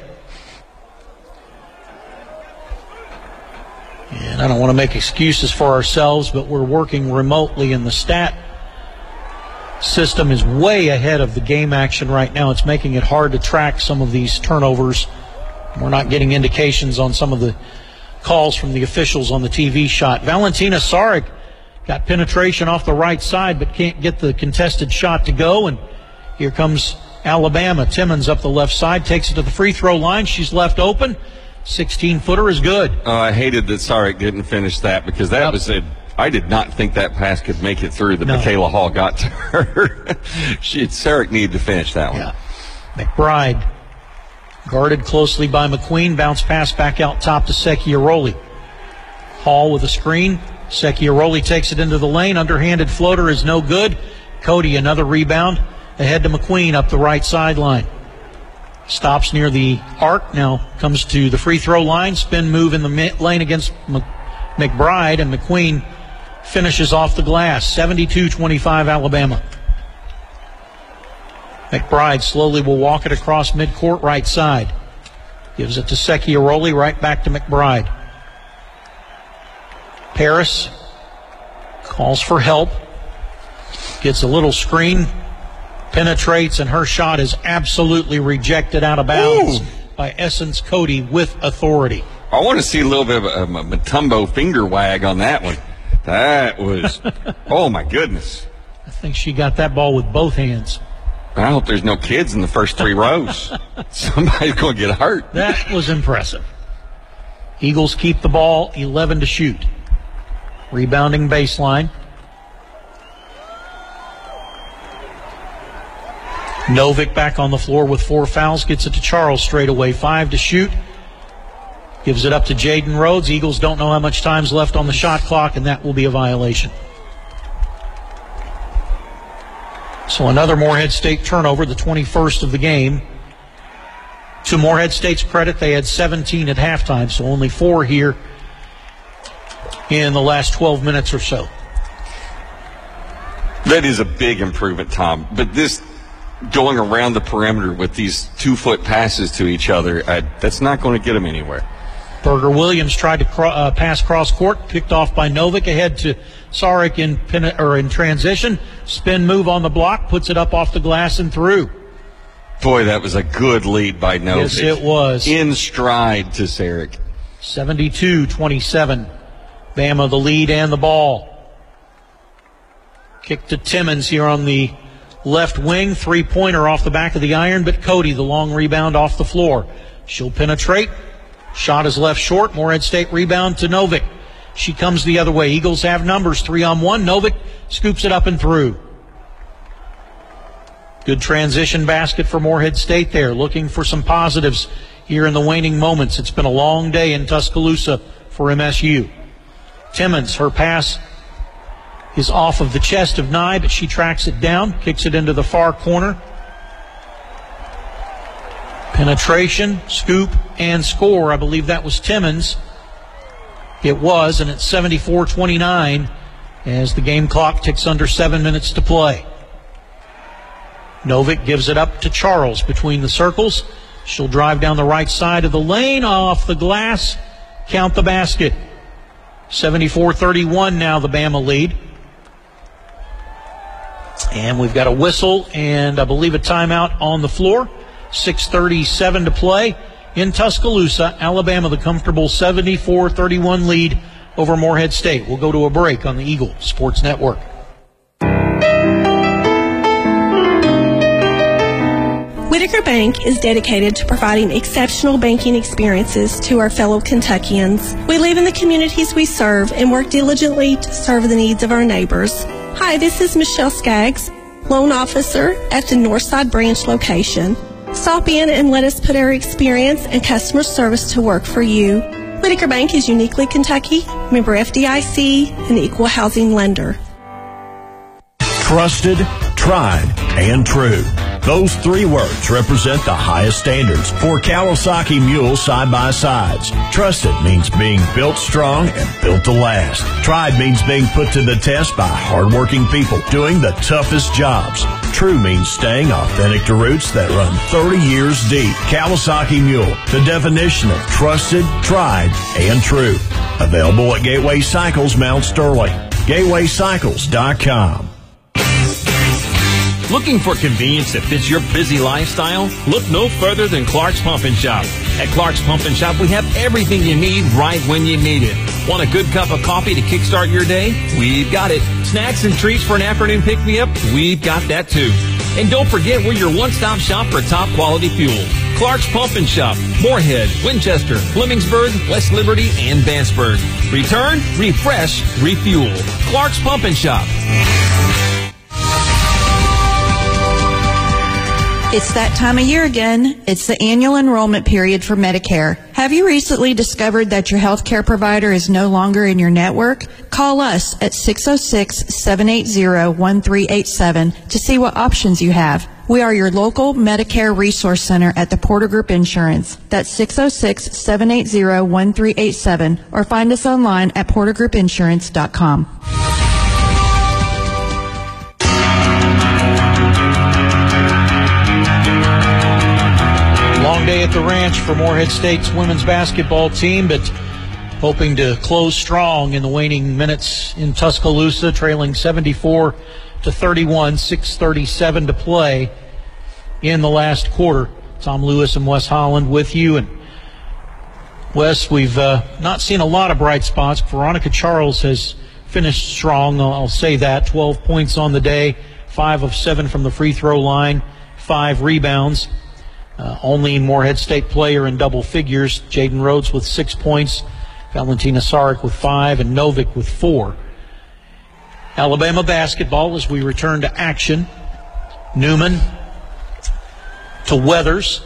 And I don't want to make excuses for ourselves, but we're working remotely, and the stat system is way ahead of the game action right now. It's making it hard to track some of these turnovers. We're not getting indications on some of the calls from the officials on the TV shot. Valentina Sarek got penetration off the right side, but can't get the contested shot to go. And here comes Alabama. Timmons up the left side, takes it to the free throw line. She's left open. 16-footer is good. I hated that Sarek didn't finish that, because that was I did not think that pass could make it through that Michaela Hall got to her. Sarek needed to finish that one. Yeah. McBride guarded closely by McQueen. Bounce pass back out top to Secchiaroli. Hall with a screen. Secchiaroli takes it into the lane. Underhanded floater is no good. Cody, another rebound. Ahead to McQueen up the right sideline. Stops near the arc. Now comes to the free throw line. Spin move in the lane against McBride, and McQueen finishes off the glass. 72-25 Alabama. McBride slowly will walk it across midcourt right side. Gives it to Secchiaroli, right back to McBride. Paris calls for help. Gets a little screen. Penetrates, and her shot is absolutely rejected out of bounds by Essence Cody with authority. I want to see a little bit of a Matumbo finger wag on that one. That was, oh my goodness. I think she got that ball with both hands. I hope there's no kids in the first three rows. Somebody's going to get hurt. That was impressive. Eagles keep the ball, 11 to shoot. Rebounding baseline. Novick back on the floor with 4 fouls. Gets it to Charles straight away. 5 to shoot. Gives it up to Jaden Rhodes. Eagles don't know how much time's left on the shot clock, and that will be a violation. So another Morehead State turnover, the 21st of the game. To Morehead State's credit, they had 17 at halftime, so only 4 here in the last 12 minutes or so. That is a big improvement, Tom. But this going around the perimeter with these 2-foot passes to each other, that's not going to get them anywhere. Berger Williams tried to pass cross court, picked off by Novick, ahead to Sarek in transition. Spin move on the block, puts it up off the glass and through. Boy, that was a good lead by Novick. Yes, it was. In stride to Sarek. 72-27. Bama the lead and the ball. Kick to Timmons here on the left wing. 3-pointer off the back of the iron, but Cody, the long rebound off the floor. She'll penetrate. Shot is left short. Morehead State rebound to Novick. She comes the other way. Eagles have numbers. 3-on-1. Novick scoops it up and through. Good transition basket for Morehead State there. Looking for some positives here in the waning moments. It's been a long day in Tuscaloosa for MSU. Timmons, her pass is off of the chest of Nye, but she tracks it down, kicks it into the far corner. Penetration, scoop, and score. I believe that was Timmons. It was, and it's 74-29 as the game clock ticks under 7 minutes to play. Novick gives it up to Charles between the circles. She'll drive down the right side of the lane, off the glass, count the basket. 74-31 now, the Bama lead. And we've got a whistle and I believe a timeout on the floor. 6:37 to play. in Tuscaloosa. Alabama, the comfortable 74-31 lead over Morehead State. We'll go to a break on the Eagle Sports Network. Whitaker Bank is dedicated to providing exceptional banking experiences to our fellow Kentuckians. We live in the communities we serve and work diligently to serve the needs of our neighbors. Hi, this is Michelle Skaggs, loan officer at the Northside branch location. Stop in and let us put our experience and customer service to work for you. Whitaker Bank is uniquely Kentucky, member FDIC, and equal housing lender. Trusted, tried, and true. Those three words represent the highest standards for Kawasaki Mule side-by-sides. Trusted means being built strong and built to last. Tried means being put to the test by hardworking people doing the toughest jobs. True means staying authentic to roots that run 30 years deep. Kawasaki Mule, the definition of trusted, tried, and true. Available at Gateway Cycles, Mount Sterling. GatewayCycles.com. Looking for convenience that fits your busy lifestyle? Look no further than Clark's Pump and Shop. At Clark's Pump and Shop, we have everything you need right when you need it. Want a good cup of coffee to kickstart your day? We've got it. Snacks and treats for an afternoon pick-me-up? We've got that too. And don't forget, we're your one-stop shop for top-quality fuel. Clark's Pump and Shop, Morehead, Winchester, Flemingsburg, West Liberty, and Vanceburg. Return, refresh, refuel. Clark's Pump and Shop. It's that time of year again. It's the annual enrollment period for Medicare. Have you recently discovered that your health care provider is no longer in your network? Call us at 606-780-1387 to see what options you have. We are your local Medicare Resource Center at the Porter Group Insurance. That's 606-780-1387 or find us online at portergroupinsurance.com. Long day at the ranch for Morehead State's women's basketball team, but hoping to close strong in the waning minutes in Tuscaloosa, trailing 74-31, 6:37 to play in the last quarter. Tom Lewis and Wes Holland with you. And Wes, we've not seen a lot of bright spots. Veronica Charles has finished strong, I'll say that. 12 points on the day, 5 of 7 from the free throw line, 5 rebounds. Only Morehead State player in double figures. Jaden Rhodes with 6 points, Valentina Sarek with 5, and Novick with 4. Alabama basketball as we return to action. Newman to Weathers.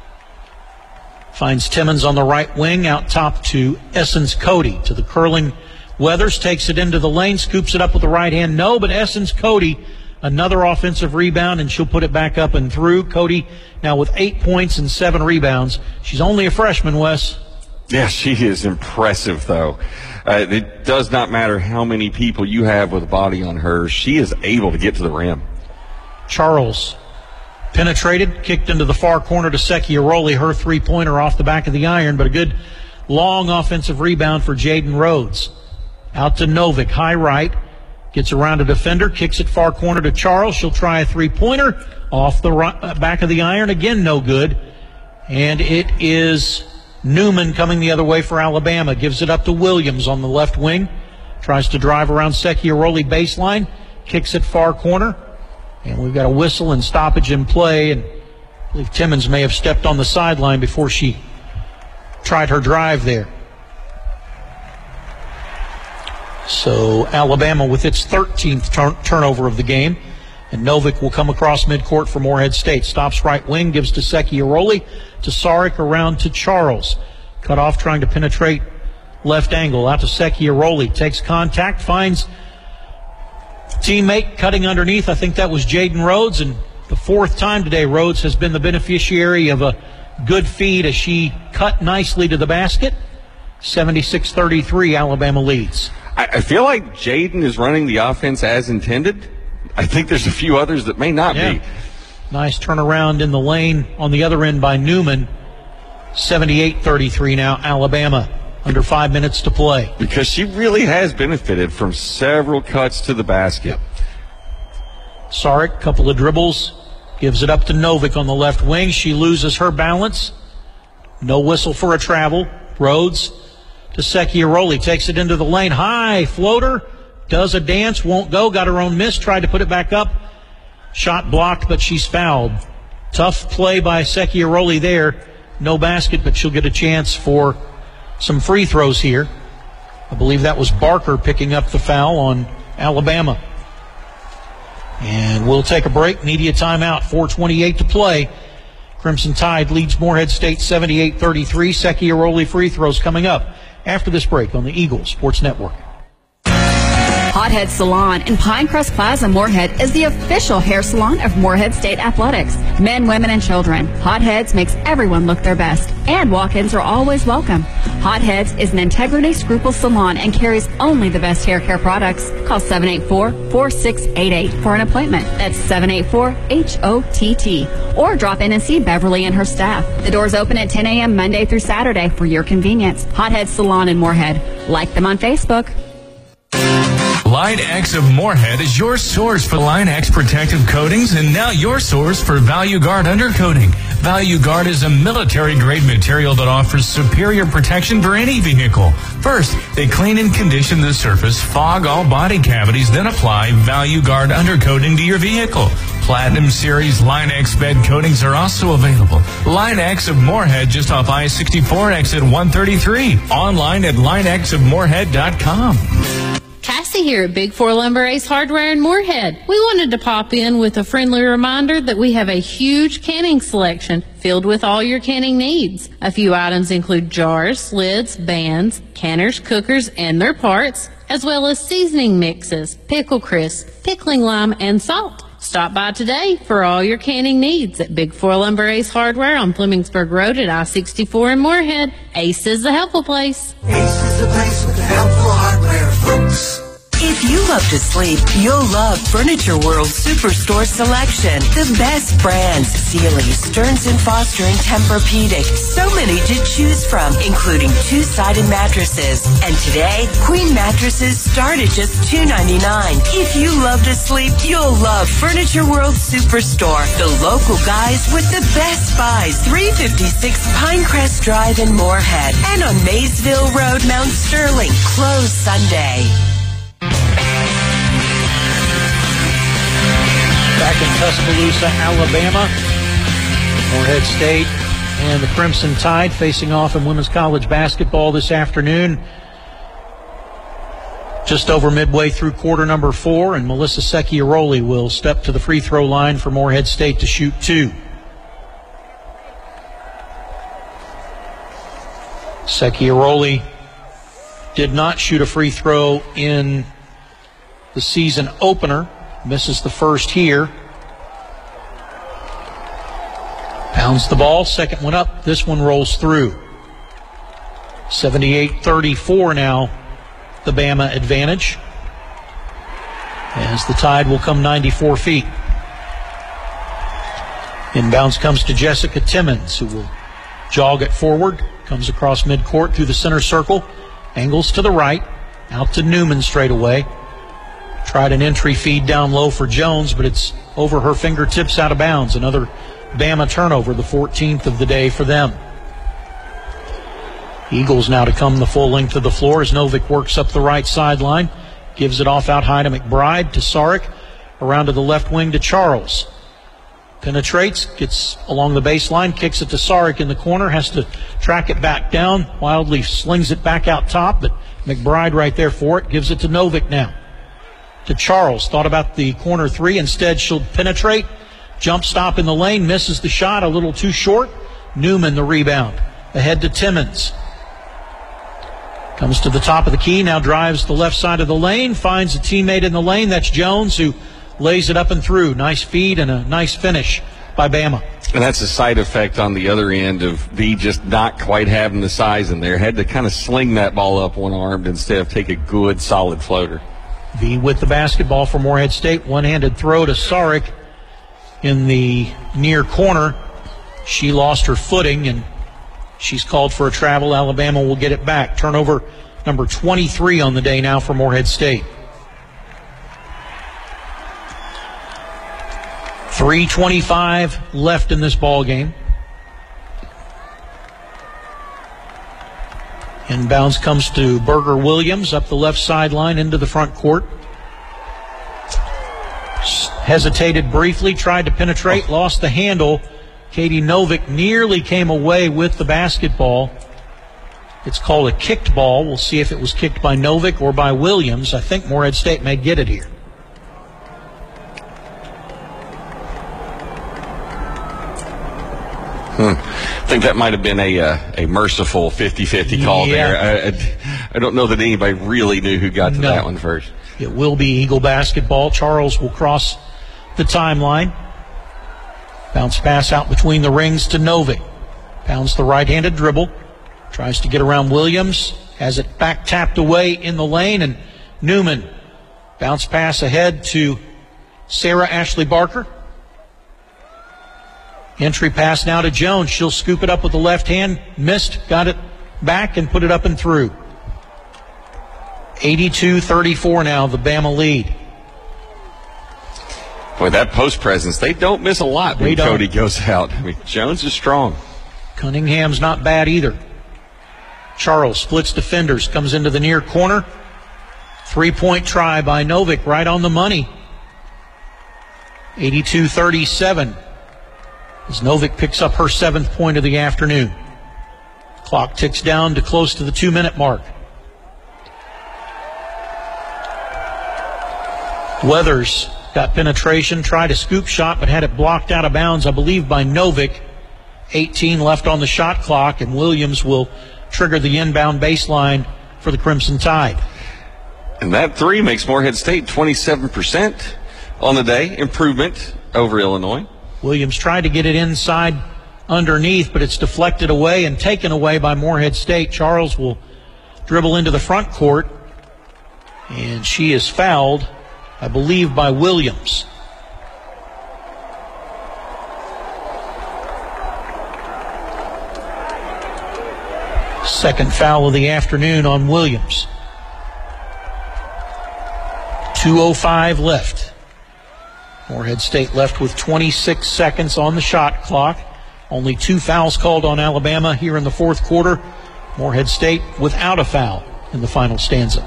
Finds Timmons on the right wing, out top to Essence Cody. To the curling Weathers, takes it into the lane, scoops it up with the right hand. No, but Essence Cody, another offensive rebound, and she'll put it back up and through. Cody now with 8 points and 7 rebounds. She's only a freshman, Wes. Yeah, she is impressive, though. It does not matter how many people you have with a body on her. She is able to get to the rim. Charles penetrated, kicked into the far corner to Secchiaroli. Her three-pointer off the back of the iron, but a good long offensive rebound for Jaden Rhodes. Out to Novick, high right. Gets around a defender, kicks it far corner to Charles. She'll try a three-pointer off the back of the iron. Again, no good. And it is Newman coming the other way for Alabama. Gives it up to Williams on the left wing. Tries to drive around Secchiaroli baseline. Kicks it far corner. And we've got a whistle and stoppage in play. And I believe Timmons may have stepped on the sideline before she tried her drive there. So Alabama with its 13th turnover of the game. And Novick will come across midcourt for Morehead State. Stops right wing, gives to Secchiaroli, to Sarek, around to Charles. Cut off trying to penetrate left angle. Out to Secchiaroli. Takes contact, finds teammate cutting underneath. I think that was Jaden Rhodes. And the 4th time today, Rhodes has been the beneficiary of a good feed as she cut nicely to the basket. 76-33, Alabama leads. I feel like Jaden is running the offense as intended. I think there's a few others that may not be. Nice turnaround in the lane on the other end by Newman. 78-33 now, Alabama. Under 5 minutes to play. Because she really has benefited from several cuts to the basket. Sarek, couple of dribbles. Gives it up to Novick on the left wing. She loses her balance. No whistle for a travel. Rhodes to Secchiaroli. Takes it into the lane. High floater. Does a dance. Won't go. Got her own miss. Tried to put it back up. Shot blocked, but she's fouled. Tough play by Secchiaroli there. No basket, but she'll get a chance for some free throws here. I believe that was Barker picking up the foul on Alabama. And we'll take a break. Media timeout. 4:28 to play. Crimson Tide leads Morehead State 78-33. Secchiaroli free throws coming up after this break on the Eagles Sports Network. Hothead Salon in Pinecrest Plaza, Morehead is the official hair salon of Morehead State Athletics. Men, women, and children. Hotheads makes everyone look their best, and walk-ins are always welcome. Hotheads is an integrity scruple salon and carries only the best hair care products. Call 784-4688 for an appointment. That's 784-HOTT. Or drop in and see Beverly and her staff. The doors open at 10 a.m. Monday through Saturday for your convenience. Hothead Salon in Morehead. Like them on Facebook. Line X of Morehead is your source for Line X protective coatings and now your source for Value Guard undercoating. Value Guard is a military-grade material that offers superior protection for any vehicle. First, they clean and condition the surface, fog all body cavities, then apply Value Guard undercoating to your vehicle. Platinum Series Line X bed coatings are also available. Line X of Morehead just off I-64 exit 133. Online at linexofmorehead.com. Cassie here at Big Four Lumber Ace Hardware in Morehead. We wanted to pop in with a friendly reminder that we have a huge canning selection filled with all your canning needs. A few items include jars, lids, bands, canners, cookers, and their parts, as well as seasoning mixes, pickle crisp, pickling lime, and salt. Stop by today for all your canning needs at Big Four Lumber Ace Hardware on Flemingsburg Road at I-64 in Morehead. Ace is the helpful place. Ace is the place with the helpful hardware, folks. If you love to sleep, you'll love Furniture World Superstore Selection. The best brands, Sealy, Stearns & Foster, and Tempur-Pedic. So many to choose from, including two-sided mattresses. And today, queen mattresses start at just $2.99. If you love to sleep, you'll love Furniture World Superstore. The local guys with the best buys. 356 Pinecrest Drive in Morehead. And on Maysville Road, Mount Sterling. Closed Sunday. Back in Tuscaloosa, Alabama, Morehead State and the Crimson Tide facing off in women's college basketball this afternoon. Just over midway through quarter number 4, and Melissa Secchiaroli will step to the free throw line for Morehead State to shoot 2. Secchiaroli did not shoot a free throw in the season opener. Misses the first here. Pounds the ball. Second one up. This one rolls through. 78-34 now. The Bama advantage. As the Tide will come 94 feet. Inbounds comes to Jessica Timmons, who will jog it forward. Comes across midcourt through the center circle. Angles to the right. Out to Newman straight away. Tried an entry feed down low for Jones, but it's over her fingertips out of bounds. Another Bama turnover, the 14th of the day for them. Eagles now to come the full length of the floor as Novick works up the right sideline. Gives it off out high to McBride, to Sarek. Around to the left wing to Charles. Penetrates, gets along the baseline, kicks it to Sarek in the corner, has to track it back down. Wildly slings it back out top, but McBride right there for it. Gives it to Novick now. To Charles, thought about the corner three. Instead, she'll penetrate. Jump stop in the lane, misses the shot, a little too short. Newman the rebound. Ahead to Timmons. Comes to the top of the key, now drives the left side of the lane, finds a teammate in the lane. That's Jones, who lays it up and through. Nice feed and a nice finish by Bama. And that's a side effect on the other end of V just not quite having the size in there. Had to kind of sling that ball up one-armed instead of take a good, solid floater. V with the basketball for Morehead State. One-handed throw to Sarek in the near corner. She lost her footing, and she's called for a travel. Alabama will get it back. Turnover number 23 on the day now for Morehead State. 3:25 left in this ball game. Inbounds comes to Berger Williams up the left sideline into the front court. Hesitated briefly, tried to penetrate, lost the handle. Katie Novick nearly came away with the basketball. It's called a kicked ball. We'll see if it was kicked by Novick or by Williams. I think Morehead State may get it here. I think that might have been a merciful 50-50 call there. I don't know that anybody really knew who got to that one first. It will be Eagle basketball. Charles will cross the timeline. Bounce pass out between the rings to Novick. Pounds the right-handed dribble. Tries to get around Williams. Has it back tapped away in the lane. And Newman. Bounce pass ahead to Sarah Ashley Barker. Entry pass now to Jones. She'll scoop it up with the left hand. Missed. Got it back and put it up and through. 82-34 now, the Bama lead. Boy, that post presence, they don't miss a lot when Cody goes out. I mean, Jones is strong. Cunningham's not bad either. Charles splits defenders, comes into the near corner. 3-point try by Novick, right on the money. 82-37. As Novick picks up her 7th point of the afternoon. Clock ticks down to close to the 2-minute mark. Weathers got penetration, tried a scoop shot, but had it blocked out of bounds, I believe, by Novick. 18 left on the shot clock, and Williams will trigger the inbound baseline for the Crimson Tide. And that three makes Morehead State 27% on the day. Improvement over Illinois. Williams tried to get it inside underneath, but it's deflected away and taken away by Morehead State. Charles will dribble into the front court, and she is fouled, I believe, by Williams. Second foul of the afternoon on Williams. 2:05 left. Morehead State left with 26 seconds on the shot clock. Only 2 fouls called on Alabama here in the fourth quarter. Morehead State without a foul in the final stanza.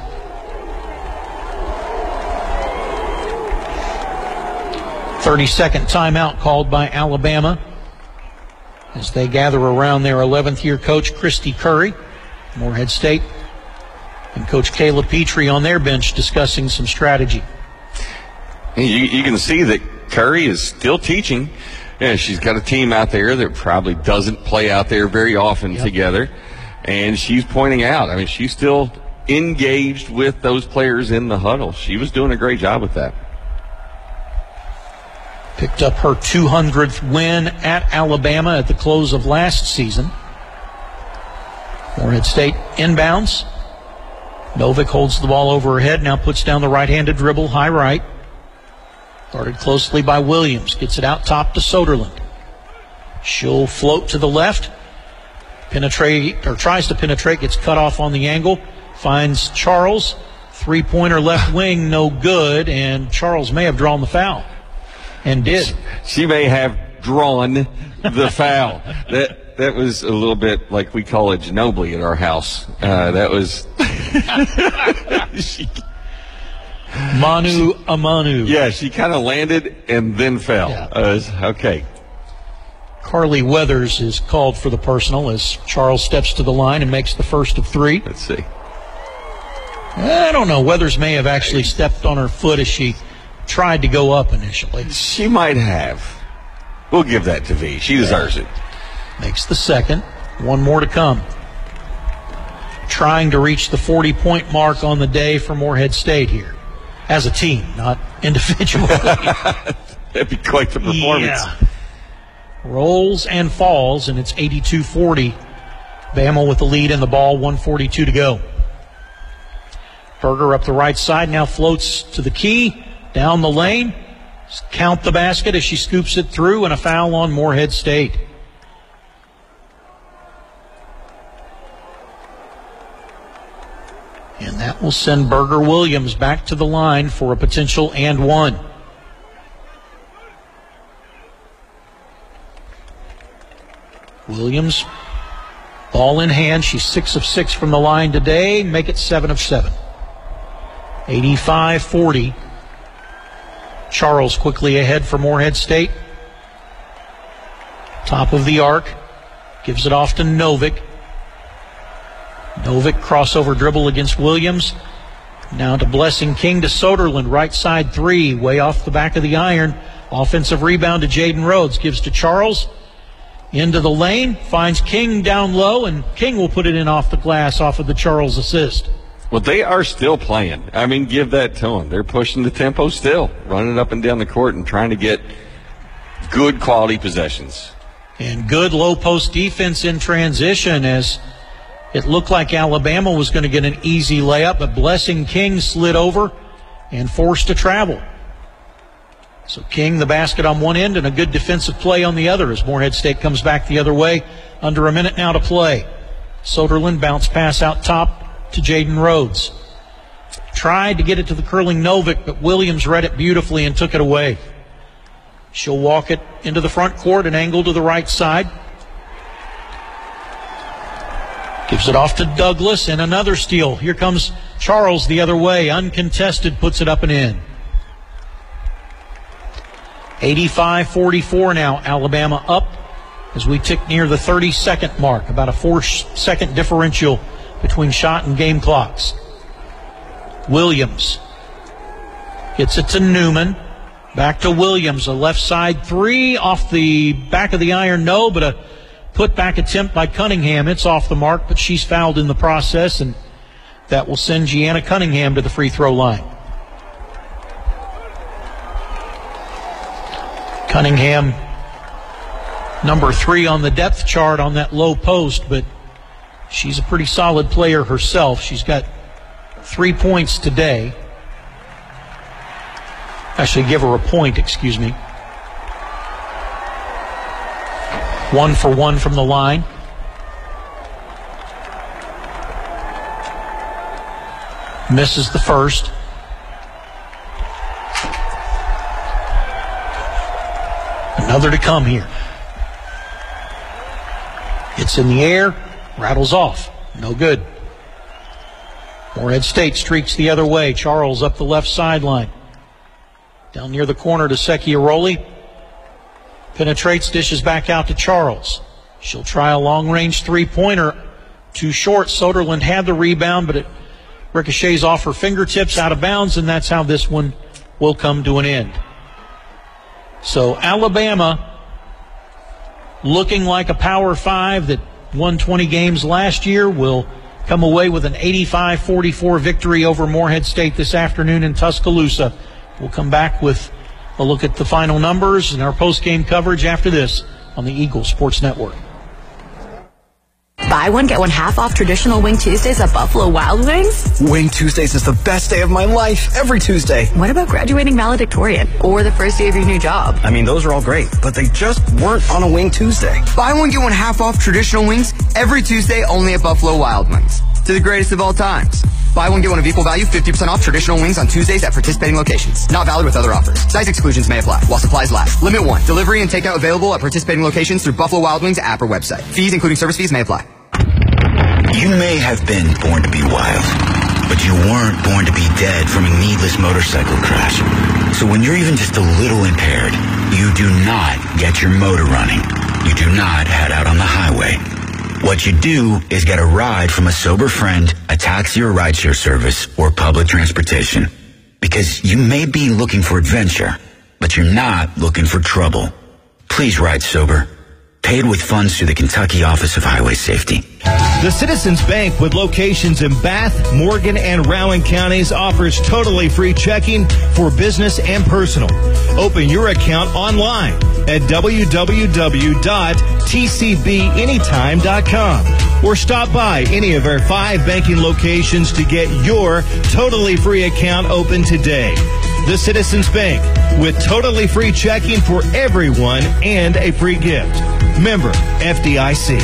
30-second timeout called by Alabama as they gather around their 11th year coach, Christy Curry. Morehead State and Coach Kayla Petrie on their bench discussing some strategy. You can see that Curry is still teaching. Yeah, she's got a team out there that probably doesn't play out there very often together. And she's pointing out, I mean, she's still engaged with those players in the huddle. She was doing a great job with that. Picked up her 200th win at Alabama at the close of last season. Morehead State inbounds. Novick holds the ball over her head, now puts down the right-handed dribble, high right. Guarded closely by Williams. Gets it out top to Soderlund. She'll float to the left. Penetrate, or tries to penetrate, gets cut off on the angle. Finds Charles. 3-pointer left wing, no good, and Charles may have drawn the foul. And did. She may have drawn the foul. That was a little bit like we call it Ginobili at our house. That was Manu Amanu. Yeah, she kind of landed and then fell. Yeah. Okay. Carly Weathers is called for the personal as Charles steps to the line and makes the first of 3. Let's see. I don't know. Weathers may have actually stepped on her foot as she tried to go up initially. She might have. We'll give that to V. She deserves it. Makes the second. 1 more to come. Trying to reach the 40-point mark on the day for Morehead State here. As a team, not individually. That'd be quite the performance. Yeah. Rolls and falls, and it's 82-40. Bama with the lead in the ball, 1:42 to go. Berger up the right side, now floats to the key. Down the lane, count the basket as she scoops it through, and a foul on Morehead State. And that will send Berger Williams back to the line for a potential and 1. Williams Ball in hand. She's 6 of 6 from the line today. Make it 7 of 7. 85-40. Charles quickly ahead for Morehead State. Top of the arc. Gives it off to Novick. Novick crossover dribble against Williams. Now to Blessing King to Soderlund. Right side three. Way off the back of the iron. Offensive rebound to Jaden Rhodes. Gives to Charles. Into the lane. Finds King down low. And King will put it in off the glass off of the Charles assist. Well, they are still playing. I mean, give that to them. They're pushing the tempo still. Running up and down the court and trying to get good quality possessions. And good low post defense in transition as it looked like Alabama was going to get an easy layup, but Blessing King slid over and forced to travel. So King the basket on one end and a good defensive play on the other as Morehead State comes back the other way. Under a minute now to play. Soderlund bounce pass out top to Jaden Rhodes. Tried to get it to the curling Novick, but Williams read it beautifully and took it away. She'll walk it into the front court, an angle to the right side. Gives it off to Douglas and another steal. Here comes Charles the other way. Uncontested, puts it up and in. 85-44 now. Alabama up as we tick near the 30-second mark. About a 4-second differential between shot and game clocks. Williams gets it to Newman. Back to Williams. A left side three off the back of the iron. No, but a put-back attempt by Cunningham. It's off the mark, but she's fouled in the process, and that will send Gianna Cunningham to the free throw line. Cunningham, number 3 on the depth chart on that low post, but she's a pretty solid player herself. She's got 3 points today. Actually, give her a point, excuse me. 1 for 1 from the line. Misses the first. Another to come here. It's in the air, rattles off. No good. Morehead State streaks the other way. Charles up the left sideline. Down near the corner to Secchiaroli. Penetrates, dishes back out to Charles. She'll try a long-range three-pointer. Too short. Soderlund had the rebound, but it ricochets off her fingertips out of bounds, and that's how this one will come to an end. So Alabama looking like a Power 5 that won 20 games last year will come away with an 85-44 victory over Morehead State this afternoon in Tuscaloosa. We'll come back with a look at the final numbers and our post-game coverage after this on the Eagle Sports Network. Buy one, get one half off traditional Wing Tuesdays at Buffalo Wild Wings? Wing Tuesdays is the best day of my life, every Tuesday. What about graduating valedictorian or the first day of your new job? I mean, those are all great, but they just weren't on a Wing Tuesday. Buy one, get one half off traditional wings every Tuesday only at Buffalo Wild Wings. To the greatest of all times. Buy one, get one of equal value, 50% off traditional wings on Tuesdays at participating locations. Not valid with other offers. Size exclusions may apply while supplies last. Limit 1. Delivery and takeout available at participating locations through Buffalo Wild Wings app or website. Fees, including service fees, may apply. You may have been born to be wild, but you weren't born to be dead from a needless motorcycle crash. So when you're even just a little impaired, you do not get your motor running. You do not head out on the highway. What you do is get a ride from a sober friend, a taxi or rideshare service, or public transportation. Because you may be looking for adventure, but you're not looking for trouble. Please ride sober. Paid with funds through the Kentucky Office of Highway Safety. The Citizens Bank, with locations in Bath, Morgan, and Rowan counties, offers totally free checking for business and personal. Open your account online at www.tcbanytime.com or stop by any of our 5 banking locations to get your totally free account open today. The Citizens Bank, with totally free checking for everyone and a free gift. Member FDIC.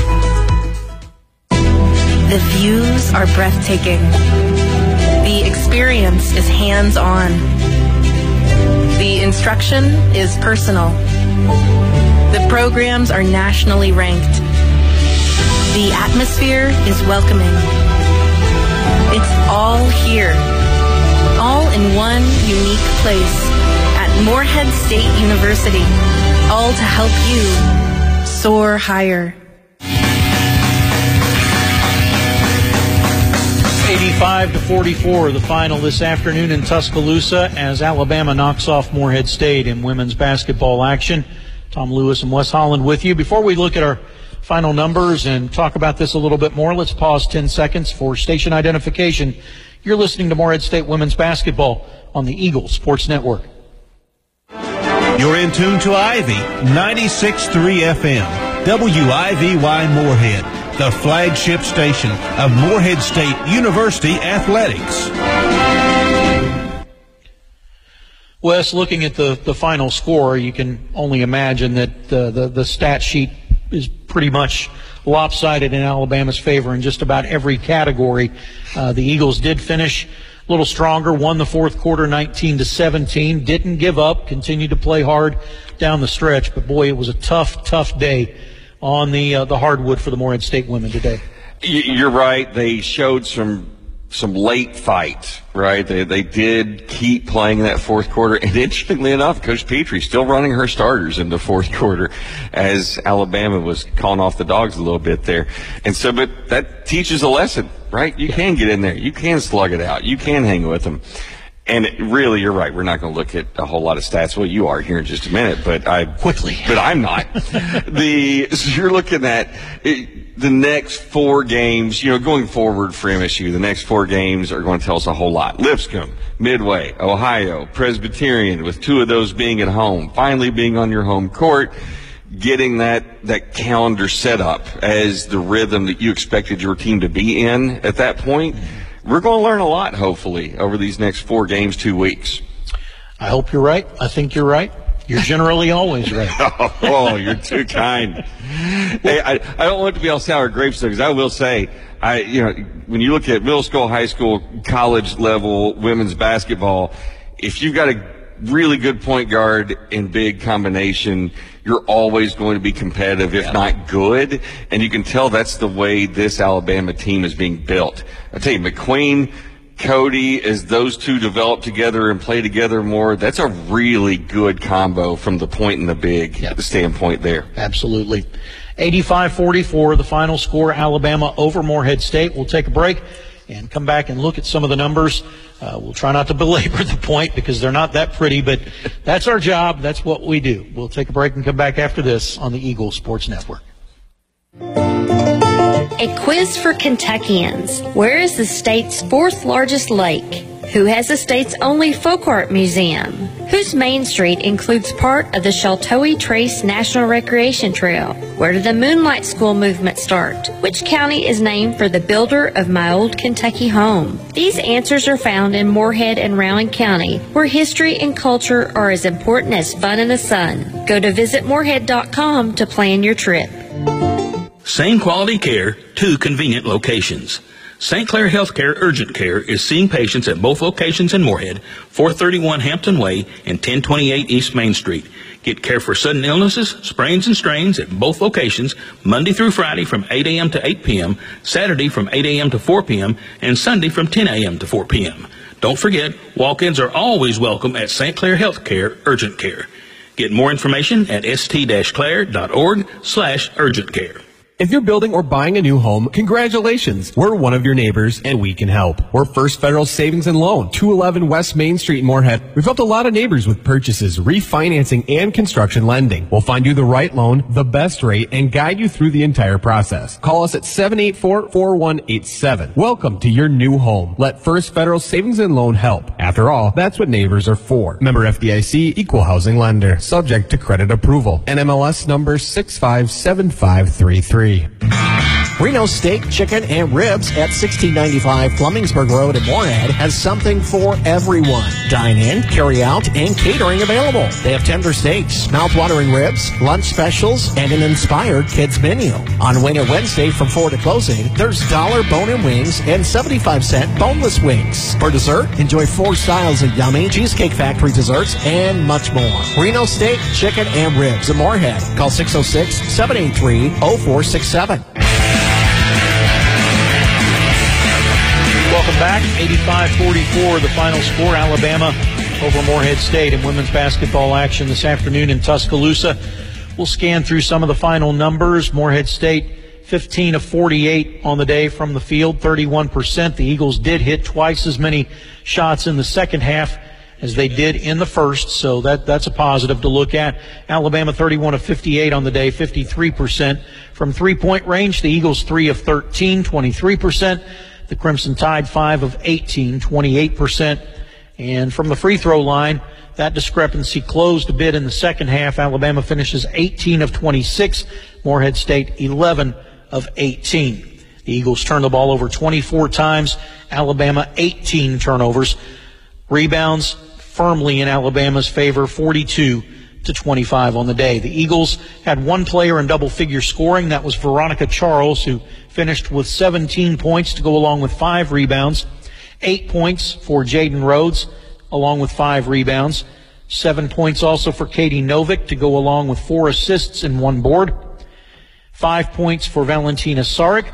The views are breathtaking. The experience is hands-on. The instruction is personal. The programs are nationally ranked. The atmosphere is welcoming. It's all here, all in one unique place at Morehead State University, all to help you soar higher. 85-44, the final this afternoon in Tuscaloosa as Alabama knocks off Morehead State in women's basketball action. Tom Lewis and Wes Holland with you. Before we look at our final numbers and talk about this a little bit more, let's pause 10 seconds for station identification. You're listening to Morehead State women's basketball on the Eagle Sports Network. You're in tune to Ivy 96.3 FM, WIVY Morehead, the flagship station of Morehead State University Athletics. Wes, looking at the final score, you can only imagine that the stat sheet is pretty much lopsided in Alabama's favor in just about every category. The Eagles did finish a little stronger, won the fourth quarter 19-17, didn't give up, continued to play hard down the stretch. But, boy, it was a tough day on the hardwood for the Morehead State women today. You're right. They showed some late fight, right? They did keep playing that fourth quarter. And interestingly enough, Coach Petrie still running her starters in the fourth quarter as Alabama was calling off the dogs a little bit there. And so, but that teaches a lesson, right? You can get in there. You can slug it out. You can hang with them. And really, you're right. We're not going to look at a whole lot of stats. Well, you are here in just a minute, but I'm not. So you're looking at the next four games, going forward for MSU. The next four games are going to tell us a whole lot. Lipscomb, Midway, Ohio, Presbyterian, with two of those being at home, finally being on your home court, getting that calendar set up as the rhythm that you expected your team to be in at that point. We're going to learn a lot, hopefully, over these next 4 games, 2 weeks. I hope you're right. I think you're right. You're generally always right. Oh, you're too kind. Hey, I don't want it to be all sour grapes, though, because I will say, when you look at middle school, high school, college level women's basketball, if you've got a really good point guard in big combination, you're always going to be competitive, if not good. And you can tell that's the way this Alabama team is being built. I tell you, McQueen, Cody, as those two develop together and play together more, that's a really good combo from the point and the big standpoint there. Absolutely. 85-44, the final score, Alabama over Morehead State. We'll take a break and come back and look at some of the numbers. We'll try not to belabor the point because they're not that pretty, but that's our job. That's what we do. We'll take a break and come back after this on the Eagle Sports Network. A quiz for Kentuckians. Where is the state's 4th largest lake? Who has the state's only folk art museum? Whose Main Street includes part of the Sheltowee Trace National Recreation Trail? Where did the Moonlight School movement start? Which county is named for the builder of my old Kentucky home? These answers are found in Morehead and Rowan County, where history and culture are as important as fun in the sun. Go to visitmorehead.com to plan your trip. Same quality care, 2 convenient locations. St. Clair Healthcare Urgent Care is seeing patients at both locations in Morehead, 431 Hampton Way and 1028 East Main Street. Get care for sudden illnesses, sprains and strains at both locations, Monday through Friday from 8 a.m. to 8 p.m., Saturday from 8 a.m. to 4 p.m., and Sunday from 10 a.m. to 4 p.m. Don't forget, walk-ins are always welcome at St. Clair Healthcare Urgent Care. Get more information at st-clair.org/urgent care. If you're building or buying a new home, congratulations. We're one of your neighbors and we can help. We're First Federal Savings and Loan, 211 West Main Street in Morehead. We've helped a lot of neighbors with purchases, refinancing, and construction lending. We'll find you the right loan, the best rate, and guide you through the entire process. Call us at 784-4187. Welcome to your new home. Let First Federal Savings and Loan help. After all, that's what neighbors are for. Member FDIC, Equal Housing Lender. Subject to credit approval. NMLS number 657533. Reno Steak, Chicken, and Ribs at 1695 Flemingsburg Road in Morehead has something for everyone. Dine in, carry out, and catering available. They have tender steaks, mouth-watering ribs, lunch specials, and an inspired kids menu. On Wing It Wednesday from 4 to closing, there's $1 bone-in wings and 75-cent boneless wings. For dessert, enjoy 4 styles of yummy Cheesecake Factory desserts and much more. Reno Steak, Chicken, and Ribs in Morehead. Call 606-783-0467. Welcome back. 85-44, the final score. Alabama over Morehead State in women's basketball action this afternoon in Tuscaloosa. We'll scan through some of the final numbers. Morehead State 15 of 48 on the day from the field, 31%. The Eagles did hit twice as many shots in the second half as they did in the first, so that's a positive to look at. Alabama 31 of 58 on the day, 53%. From three-point range, the Eagles 3 of 13, 23%. The Crimson Tide 5 of 18, 28%. And from the free throw line, that discrepancy closed a bit in the second half. Alabama finishes 18 of 26, Morehead State 11 of 18. The Eagles turned the ball over 24 times, Alabama 18 turnovers. Rebounds firmly in Alabama's favor, 42-25 on the day. The Eagles had one player in double-figure scoring. That was Veronica Charles, who finished with 17 points to go along with 5 rebounds. 8 points for Jaden Rhodes, along with 5 rebounds. 7 points also for Katie Novick to go along with 4 assists and 1 board. 5 points for Valentina Saric.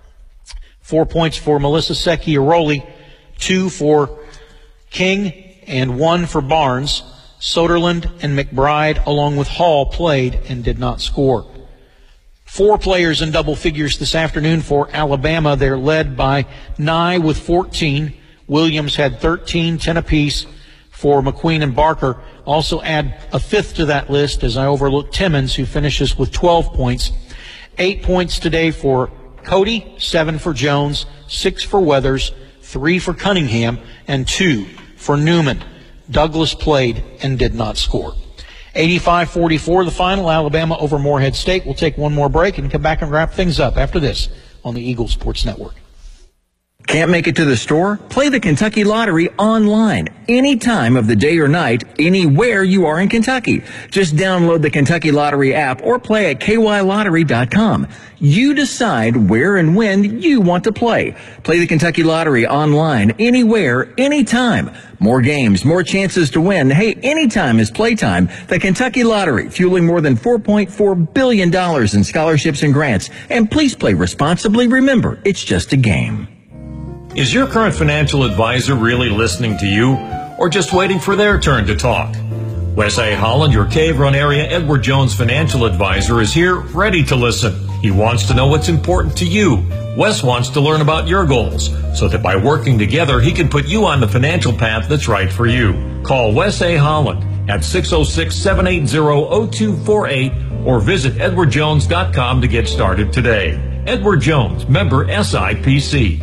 4 points for Melissa Secchiaroli. 2 for King and 1 for Barnes. Soderland and McBride, along with Hall, played and did not score. 4 players in double figures this afternoon for Alabama. They're led by Nye with 14. Williams had 13, 10 apiece for McQueen and Barker. Also add a 5th to that list as I overlook Timmons, who finishes with 12 points. 8 points today for Cody, 7 for Jones, 6 for Weathers, 3 for Cunningham, and 2 for Newman. Douglas played and did not score. 85-44, the final. Alabama over Morehead State. We'll take one more break and come back and wrap things up after this on the Eagle Sports Network. Can't make it to the store? Play the Kentucky Lottery online, any time of the day or night, anywhere you are in Kentucky. Just download the Kentucky Lottery app or play at kylottery.com. You decide where and when you want to play. Play the Kentucky Lottery online, anywhere, anytime. More games, more chances to win. Hey, anytime is playtime. The Kentucky Lottery, fueling more than $4.4 billion in scholarships and grants. And please play responsibly. Remember, it's just a game. Is your current financial advisor really listening to you, or just waiting for their turn to talk? Wes A. Holland, your Cave Run area Edward Jones financial advisor, is here ready to listen. He wants to know what's important to you. Wes wants to learn about your goals, so that by working together, he can put you on the financial path that's right for you. Call Wes A. Holland at 606-780-0248 or visit edwardjones.com to get started today. Edward Jones, member SIPC.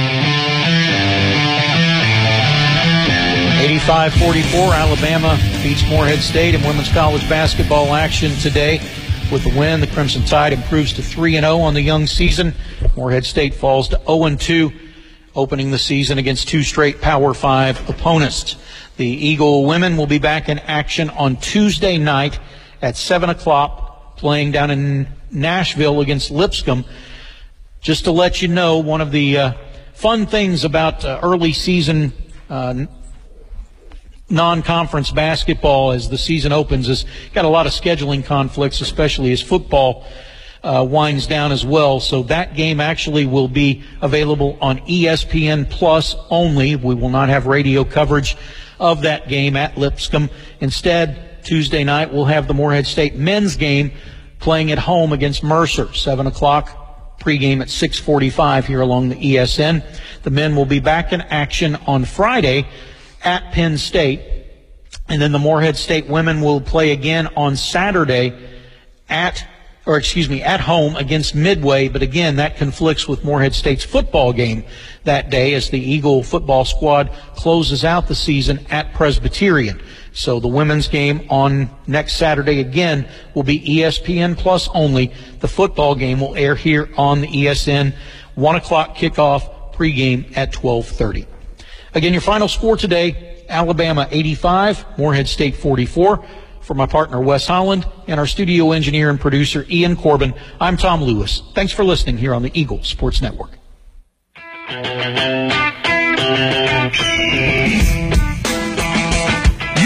85-44, Alabama beats Morehead State in women's college basketball action today. With the win, the Crimson Tide improves to 3-0 on the young season. Morehead State falls to 0-2, opening the season against 2 straight Power 5 opponents. The Eagle women will be back in action on Tuesday night at 7 o'clock, playing down in Nashville against Lipscomb. Just to let you know, one of the fun things about early season non-conference basketball as the season opens is got a lot of scheduling conflicts, especially as football winds down as well. So that game actually will be available on ESPN Plus only. We will not have radio coverage of that game at Lipscomb. Instead, Tuesday night we'll have the Morehead State men's game playing at home against Mercer, 7 o'clock. Pregame at 6:45 here along the ESN. The men will be back in action on Friday at Penn State, and then the Morehead State women will play again on Saturday at home against Midway, but again, that conflicts with Morehead State's football game that day as the Eagle football squad closes out the season at Presbyterian. So the women's game on next Saturday again will be ESPN Plus only. The football game will air here on the ESN, 1 o'clock kickoff, pregame at 12:30. Again, your final score today, Alabama 85, Morehead State 44. For my partner, Wes Holland, and our studio engineer and producer, Ian Corbin, I'm Tom Lewis. Thanks for listening here on the Eagle Sports Network.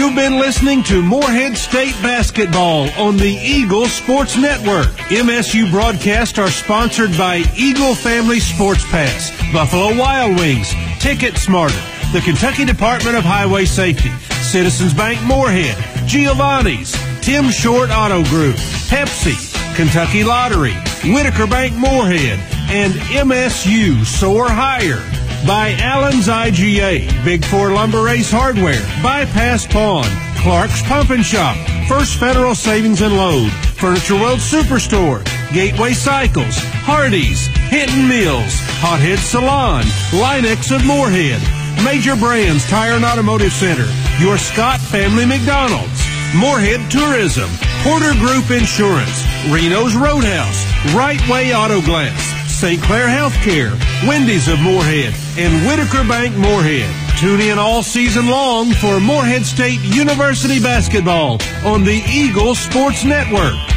You've been listening to Morehead State Basketball on the Eagle Sports Network. MSU broadcasts are sponsored by Eagle Family Sports Pass, Buffalo Wild Wings, Ticket Smarter, the Kentucky Department of Highway Safety, Citizens Bank Morehead, Giovanni's, Tim Short Auto Group, Pepsi, Kentucky Lottery, Whitaker Bank Morehead, and MSU Soar Higher. By Allen's IGA, Big Four Lumber Ace Hardware, Bypass Pawn, Clark's Pump and Shop, First Federal Savings and Loan, Furniture World Superstore, Gateway Cycles, Hardee's, Hinton Mills, Hothead Salon, Linex of Morehead, Major Brands Tire and Automotive Center, your Scott Family McDonald's, Morehead Tourism, Porter Group Insurance, Reno's Roadhouse, Right Way Auto Glass, St. Clair Healthcare, Wendy's of Morehead, and Whitaker Bank Morehead. Tune in all season long for Morehead State University basketball on the Eagle Sports Network.